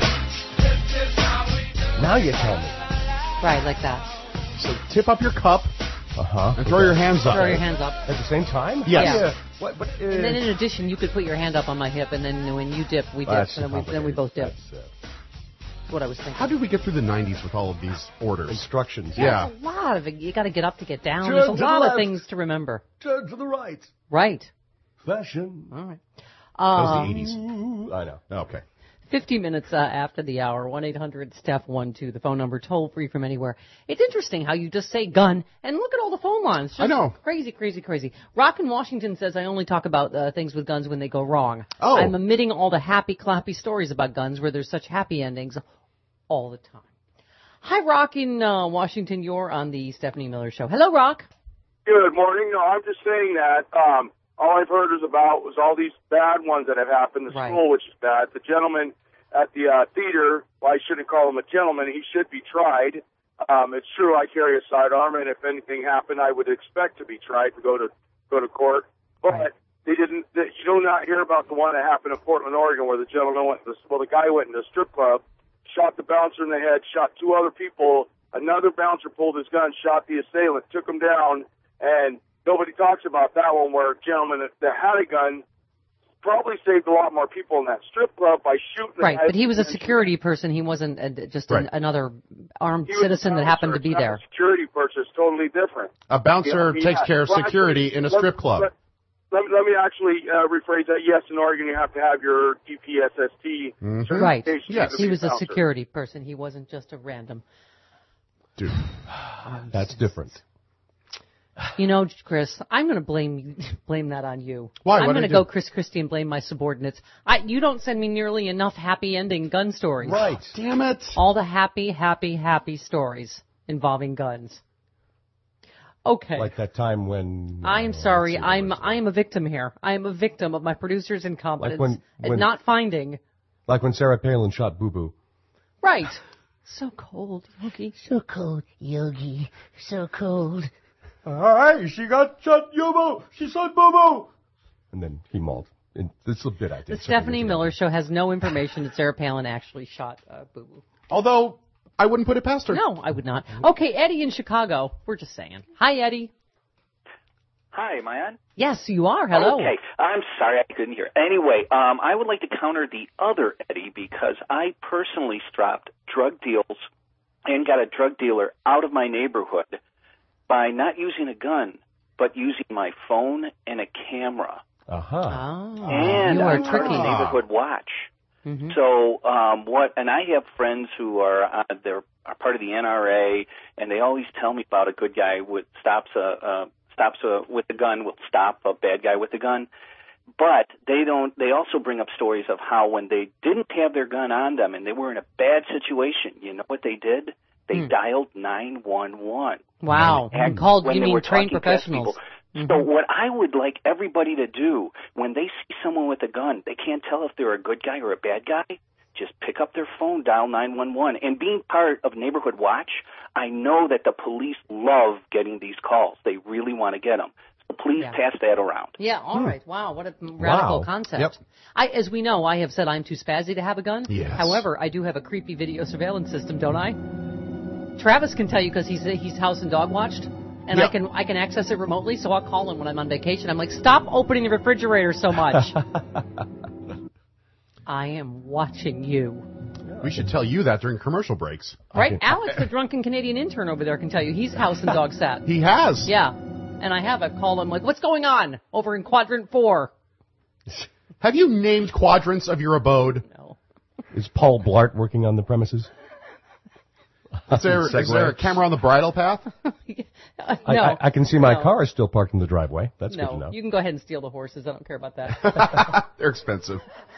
S8: Now you tell me.
S3: Right, like that.
S5: So tip up your cup
S8: Uh-huh.
S5: and throw your hands up.
S3: Throw your hands up.
S8: At the same time?
S5: Yes.
S3: Yeah.
S8: What, what, uh,
S3: And then in addition, you could put your hand up on my hip, and then when you dip, we dip,
S8: That's
S3: and then we, then we both dip.
S8: That's, uh,
S3: That's what I was thinking.
S5: How did we get through the nineties with all of these orders?
S8: Instructions.
S5: Yeah.
S3: There's a lot of it. You got to get up to get down.
S8: Turn
S3: There's a
S8: to the
S3: lot of
S8: left.
S3: things to remember.
S8: Turn to the right.
S3: Right.
S8: Fashion.
S3: All right.
S5: That was
S3: Um,
S5: the eighties.
S8: I know.
S5: Okay.
S3: fifty minutes uh, after the hour, one eight hundred Steph one two, the phone number, toll free from anywhere. It's interesting how you just say gun, and look at all the phone lines. Just
S5: I know.
S3: Crazy, crazy, crazy. Rock in Washington says, I only talk about uh, things with guns when they go wrong.
S5: Oh.
S3: I'm omitting all the happy, clappy stories about guns where there's such happy endings all the time. Hi, Rock in uh, Washington. You're on the Stephanie Miller Show. Hello, Rock.
S20: Good morning. No, I'm just saying that um, all I've heard is about was all these bad ones that have happened. The
S3: Right.
S20: school, which is bad. The gentleman at the uh, theater, well, I shouldn't call him a gentleman. He should be tried. Um, it's true I carry a sidearm, and if anything happened, I would expect to be tried to go to go to court. But
S3: Right.
S20: they didn't. They, you do not hear about the one that happened in Portland, Oregon, where the gentleman went. To, well, the guy went into a strip club, shot the bouncer in the head, shot two other people. Another bouncer pulled his gun, shot the assailant, took him down, and nobody talks about that one where a gentleman that, that had a gun probably saved a lot more people in that strip club by shooting.
S3: Right,
S20: the
S3: but he was a security person. He wasn't uh, just
S5: Right.
S3: an, another armed
S20: He was a
S3: citizen that happened to
S20: bouncer.
S3: be
S20: It's not
S3: there.
S20: a security person is totally different.
S5: A bouncer
S20: Yeah, he
S5: takes
S20: had-
S5: care of
S20: well,
S5: security
S20: actually,
S5: in a
S20: let-
S5: strip club.
S20: Let, let, let me actually uh, rephrase that. Yes, in Oregon, you have to have your D P S S T
S5: Mhm.
S3: Right.
S20: certification.
S5: Yes.
S20: to
S3: He
S20: be
S3: was a
S20: bouncer.
S3: security person. He wasn't just a random.
S5: Dude.
S8: That's different.
S3: You know, Chris, I'm going to blame blame that on you.
S5: Why?
S3: I'm
S5: What
S3: going
S5: did
S3: to
S5: I
S3: go
S5: do?
S3: Chris Christie and blame my subordinates. I, you don't send me nearly enough happy ending gun stories.
S8: Right.
S5: Damn it.
S3: All the happy, happy, happy stories involving guns. Okay.
S8: Like that time when...
S3: I am
S8: uh,
S3: sorry.
S8: let's see,
S3: I'm
S8: what was
S3: I am a victim here. I am a victim of my producer's incompetence
S8: when-
S3: and
S8: when-
S3: not finding.
S8: it? Like when Sarah Palin shot Boo Boo.
S3: Right. So cold, Yogi.
S15: So cold, Yogi. So cold.
S8: Hey, she got shot, Yobo. She shot Boo Boo. And then he mauled. And this is a bit I did.
S3: The
S8: several
S3: Stephanie
S8: years ago.
S3: Miller Show has no information that Sarah Palin actually shot uh, Boo Boo.
S5: Although, I wouldn't put it past her.
S3: No, I would not. Okay, Eddie in Chicago. We're just saying. Hi, Eddie.
S2: Hi, am I on?
S3: Yes, you are. Hello.
S2: Okay, I'm sorry I couldn't hear. Anyway, um, I would like to counter the other Eddie because I personally stopped drug deals and got a drug dealer out of my neighborhood by not using a gun, but using my phone and a camera.
S8: Uh-huh.
S3: Oh,
S2: And
S3: you are
S2: I'm part of
S3: tricky.
S2: the neighborhood watch.
S3: Mm-hmm.
S2: So um, what? And I have friends who are uh, they're are part of the N R A, and they always tell me about a good guy with stops a uh, stops a with a gun will stop a bad guy with a gun. But they don't. They also bring up stories of how when they didn't have their gun on them and they were in a bad situation, you know what they did? They
S3: Mm.
S2: dialed nine one one.
S3: Wow.
S2: And
S3: And called,
S2: when
S3: you
S2: they
S3: mean
S2: were
S3: trained
S2: talking to
S3: professionals.
S2: people. So what I would like everybody to do when they see someone with a gun, they can't tell if they're a good guy or a bad guy. Just pick up their phone, dial nine one one. And being part of Neighborhood Watch, I know that the police love getting these calls. They really want to get them. So please
S3: Yeah.
S2: pass that around.
S3: Yeah, all right. Wow, what a radical
S2: Wow.
S3: concept.
S2: Yep.
S3: I, as we know, I have said I'm too spazzy to have a gun.
S2: Yes.
S3: However, I do have a creepy video surveillance system, don't I? Travis can tell you because he's he's house and dog watched, and I
S5: Yep.
S3: can I can access it remotely. So I'll call him when I'm on vacation. I'm like, stop opening the refrigerator so much. I am watching you.
S5: We should tell you that during commercial breaks.
S3: Right, Alex, the drunken Canadian intern over there, can tell you he's house and dog sat.
S5: He has.
S3: Yeah, and I have a call him like, what's going on over in quadrant four?
S5: Have you named quadrants of your abode?
S3: No.
S8: Is Paul Blart working on the premises?
S5: Is there, is there a camera on the bridle path?
S3: Uh,
S8: I,
S3: no.
S8: I, I can see my
S3: No.
S8: car is still parked in the driveway. That's good to
S3: No,
S8: know.
S3: you can go ahead and steal the horses. I don't care about that.
S5: They're expensive.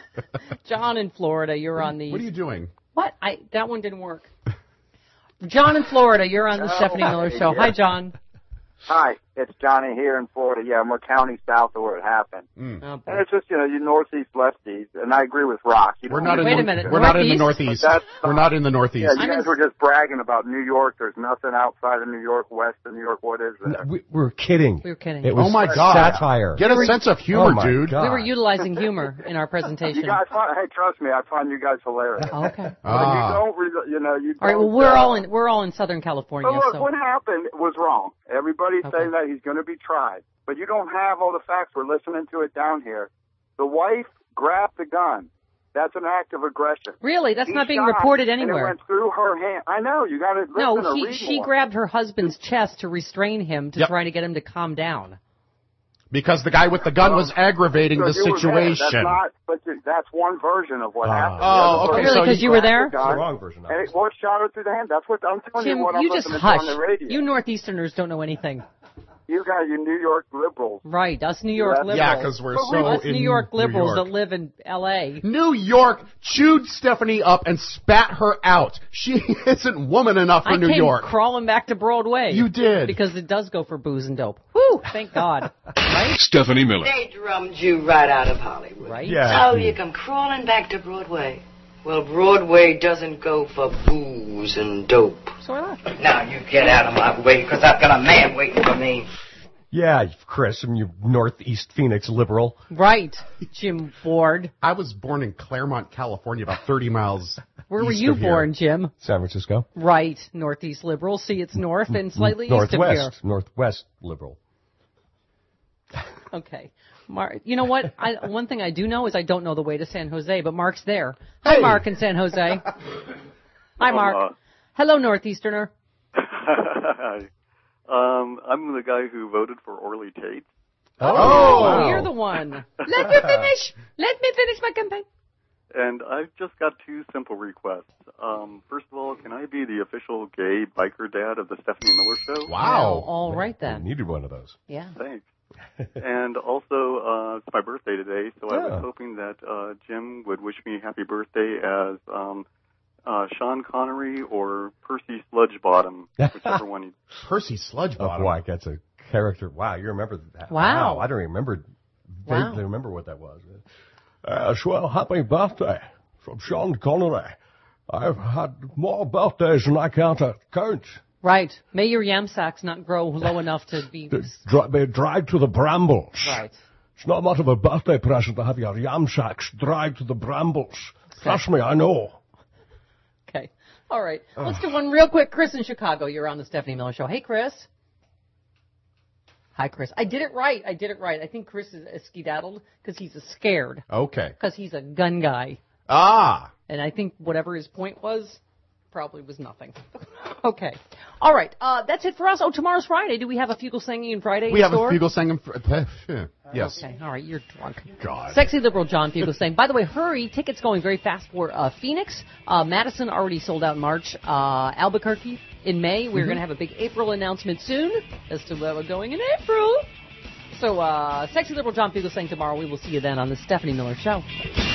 S3: John in Florida, you're on the.
S5: What are you doing?
S3: What? I that one didn't work. John in Florida, you're on the
S6: Oh,
S3: Stephanie Miller Show.
S6: yeah.
S3: Hi, John.
S6: Hi, it's Johnny here in Florida. Yeah, I'm a county south of where it happened.
S3: Oh,
S6: And it's just, you know, you northeast, lefties, and I agree with Rock. You
S5: We're
S6: don't
S5: not in
S6: need
S5: the,
S6: to-
S3: a minute,
S5: We're not in the
S3: Northeast?
S5: Northeast.
S6: But that's
S5: We're not in the Northeast.
S6: Yeah, you guys were just bragging about New York. There's nothing outside of New York, west of New York. What is there?
S8: We, we're kidding.
S3: We were kidding.
S8: It was
S5: Oh, my God.
S8: satire.
S5: Get a sense of humor,
S8: Oh, my
S5: dude.
S8: God.
S3: We were utilizing humor in our presentation.
S6: You guys, find, hey, trust me, I find you guys hilarious.
S3: Okay.
S6: But
S5: Ah.
S6: you don't, re- you know, you.
S3: All right. Well,
S6: don't,
S3: we're
S6: uh,
S3: all in we're all in Southern California.
S6: But look,
S3: So
S6: what happened was wrong. Everybody's
S3: Okay.
S6: saying that he's going to be tried, but you don't have all the facts. We're listening to it down here. The wife grabbed the gun. That's an act of aggression.
S3: really, that's
S6: He
S3: not being
S6: shot,
S3: reported
S6: And it
S3: anywhere.
S6: went through her hand. I know. You got to listen
S3: No,
S6: or
S3: he,
S6: read
S3: she
S6: more.
S3: grabbed her husband's chest to restrain him to
S5: Yep.
S3: try to get him to calm down.
S5: Because the guy with the gun was aggravating
S6: So
S5: the
S6: you were there. That's
S5: situation.
S6: not, but you- that's one version of what
S5: Ah.
S6: happened.
S5: Oh,
S6: The other
S5: okay,
S6: version
S5: so
S3: Really, 'cause
S6: he
S3: you were
S6: grabbed
S3: there?
S6: the gun,
S8: It's the wrong version of
S6: And
S8: it.
S6: it was shot her through the hand. That's what I'm telling
S3: Jim,
S6: you. What I'm
S3: you just
S6: listening to
S3: hush.
S6: on the radio.
S3: You Northeasterners don't know anything.
S6: You guys, you New York liberals.
S3: Right, us New York
S6: Yeah,
S3: liberals.
S5: Yeah, because we're so
S3: us
S5: in
S3: New York liberals
S5: New York.
S3: that live in L A.
S5: New York chewed Stephanie up and spat her out. She isn't woman enough for
S3: I
S5: New
S3: came
S5: York.
S3: crawling back to Broadway.
S5: You did.
S3: Because it does go for booze and dope. Whew, thank God. Right?
S19: Stephanie Miller.
S14: They drummed you right out of Hollywood.
S3: Right?
S8: Yeah.
S14: So you come crawling back to Broadway. Well, Broadway doesn't go for booze and dope.
S3: So what?
S14: Now you get out of my way, because I've got a man waiting for me.
S8: Yeah, Chris, I'm you Northeast Phoenix liberal.
S3: Right, Jim Ford.
S5: I was born in Claremont, California, about thirty miles.
S3: Where were
S5: east
S3: you
S5: of here.
S3: born, Jim?
S8: San Francisco.
S3: Right, Northeast liberal. See, it's north and slightly east of here.
S8: Northwest. Northwest liberal.
S3: Okay. Mark, you know what? I, one thing I do know is I don't know the way to San Jose, but Mark's there. Hi,
S5: Hey.
S3: Mark in San Jose. Hi, Mark.
S21: Uh,
S3: Hello, Northeasterner.
S21: um, I'm the guy who voted for Orly Tate.
S3: Oh,
S5: wow.
S3: you're the one. Let me finish. Let me finish my campaign.
S21: And I've just got two simple requests. Um, first of all, can I be the official gay biker dad of the Stephanie Miller Show?
S5: Wow.
S3: Well, all right
S8: We
S3: then.
S8: needed one of those.
S3: Yeah.
S21: Thanks. And also, uh, it's my birthday today, so I
S8: Yeah.
S21: was hoping that uh, Jim would wish me happy birthday as um, uh, Sean Connery or Percy Sludgebottom, whichever one you...
S5: Percy Sludgebottom.
S8: Oh, boy, that's a character. Wow, you remember that?
S3: Wow.
S8: I don't remember,
S3: Wow.
S8: vaguely remember what that was. Uh, well, happy birthday from Sean Connery. I've had more birthdays than I can count.
S3: Right. May your yam sacks not grow low enough to be.
S8: Dra- be dragged to the brambles.
S3: Right.
S8: It's not much of a birthday present to have your yam sacks dragged to the brambles. Trust me, I know.
S3: Okay. All right. Let's do one real quick. Chris in Chicago. You're on the Stephanie Miller Show. Hey, Chris. Hi, Chris. I did it right. I did it right. I think Chris is uh, skedaddled because he's scared.
S5: Okay.
S3: Because he's a gun guy.
S5: Ah.
S3: And I think whatever his point was probably was nothing. Okay. All right. Uh, that's it for us. Oh, tomorrow's Friday. Do we have a Fugle Singing Friday
S5: We
S3: in
S5: have
S3: store?
S5: a Fugle Singing. Fr- yes.
S3: Okay. All right. You're drunk.
S5: God.
S3: Sexy Liberal John Fugelsang. By the way, hurry. Tickets going very fast for uh, Phoenix. Uh, Madison already sold out in March. Uh, Albuquerque in May. We're
S5: Mhm.
S3: going to have a big April announcement soon as to where we're going in April. So, uh, Sexy Liberal John Fugelsang tomorrow. We will see you then on the Stephanie Miller Show.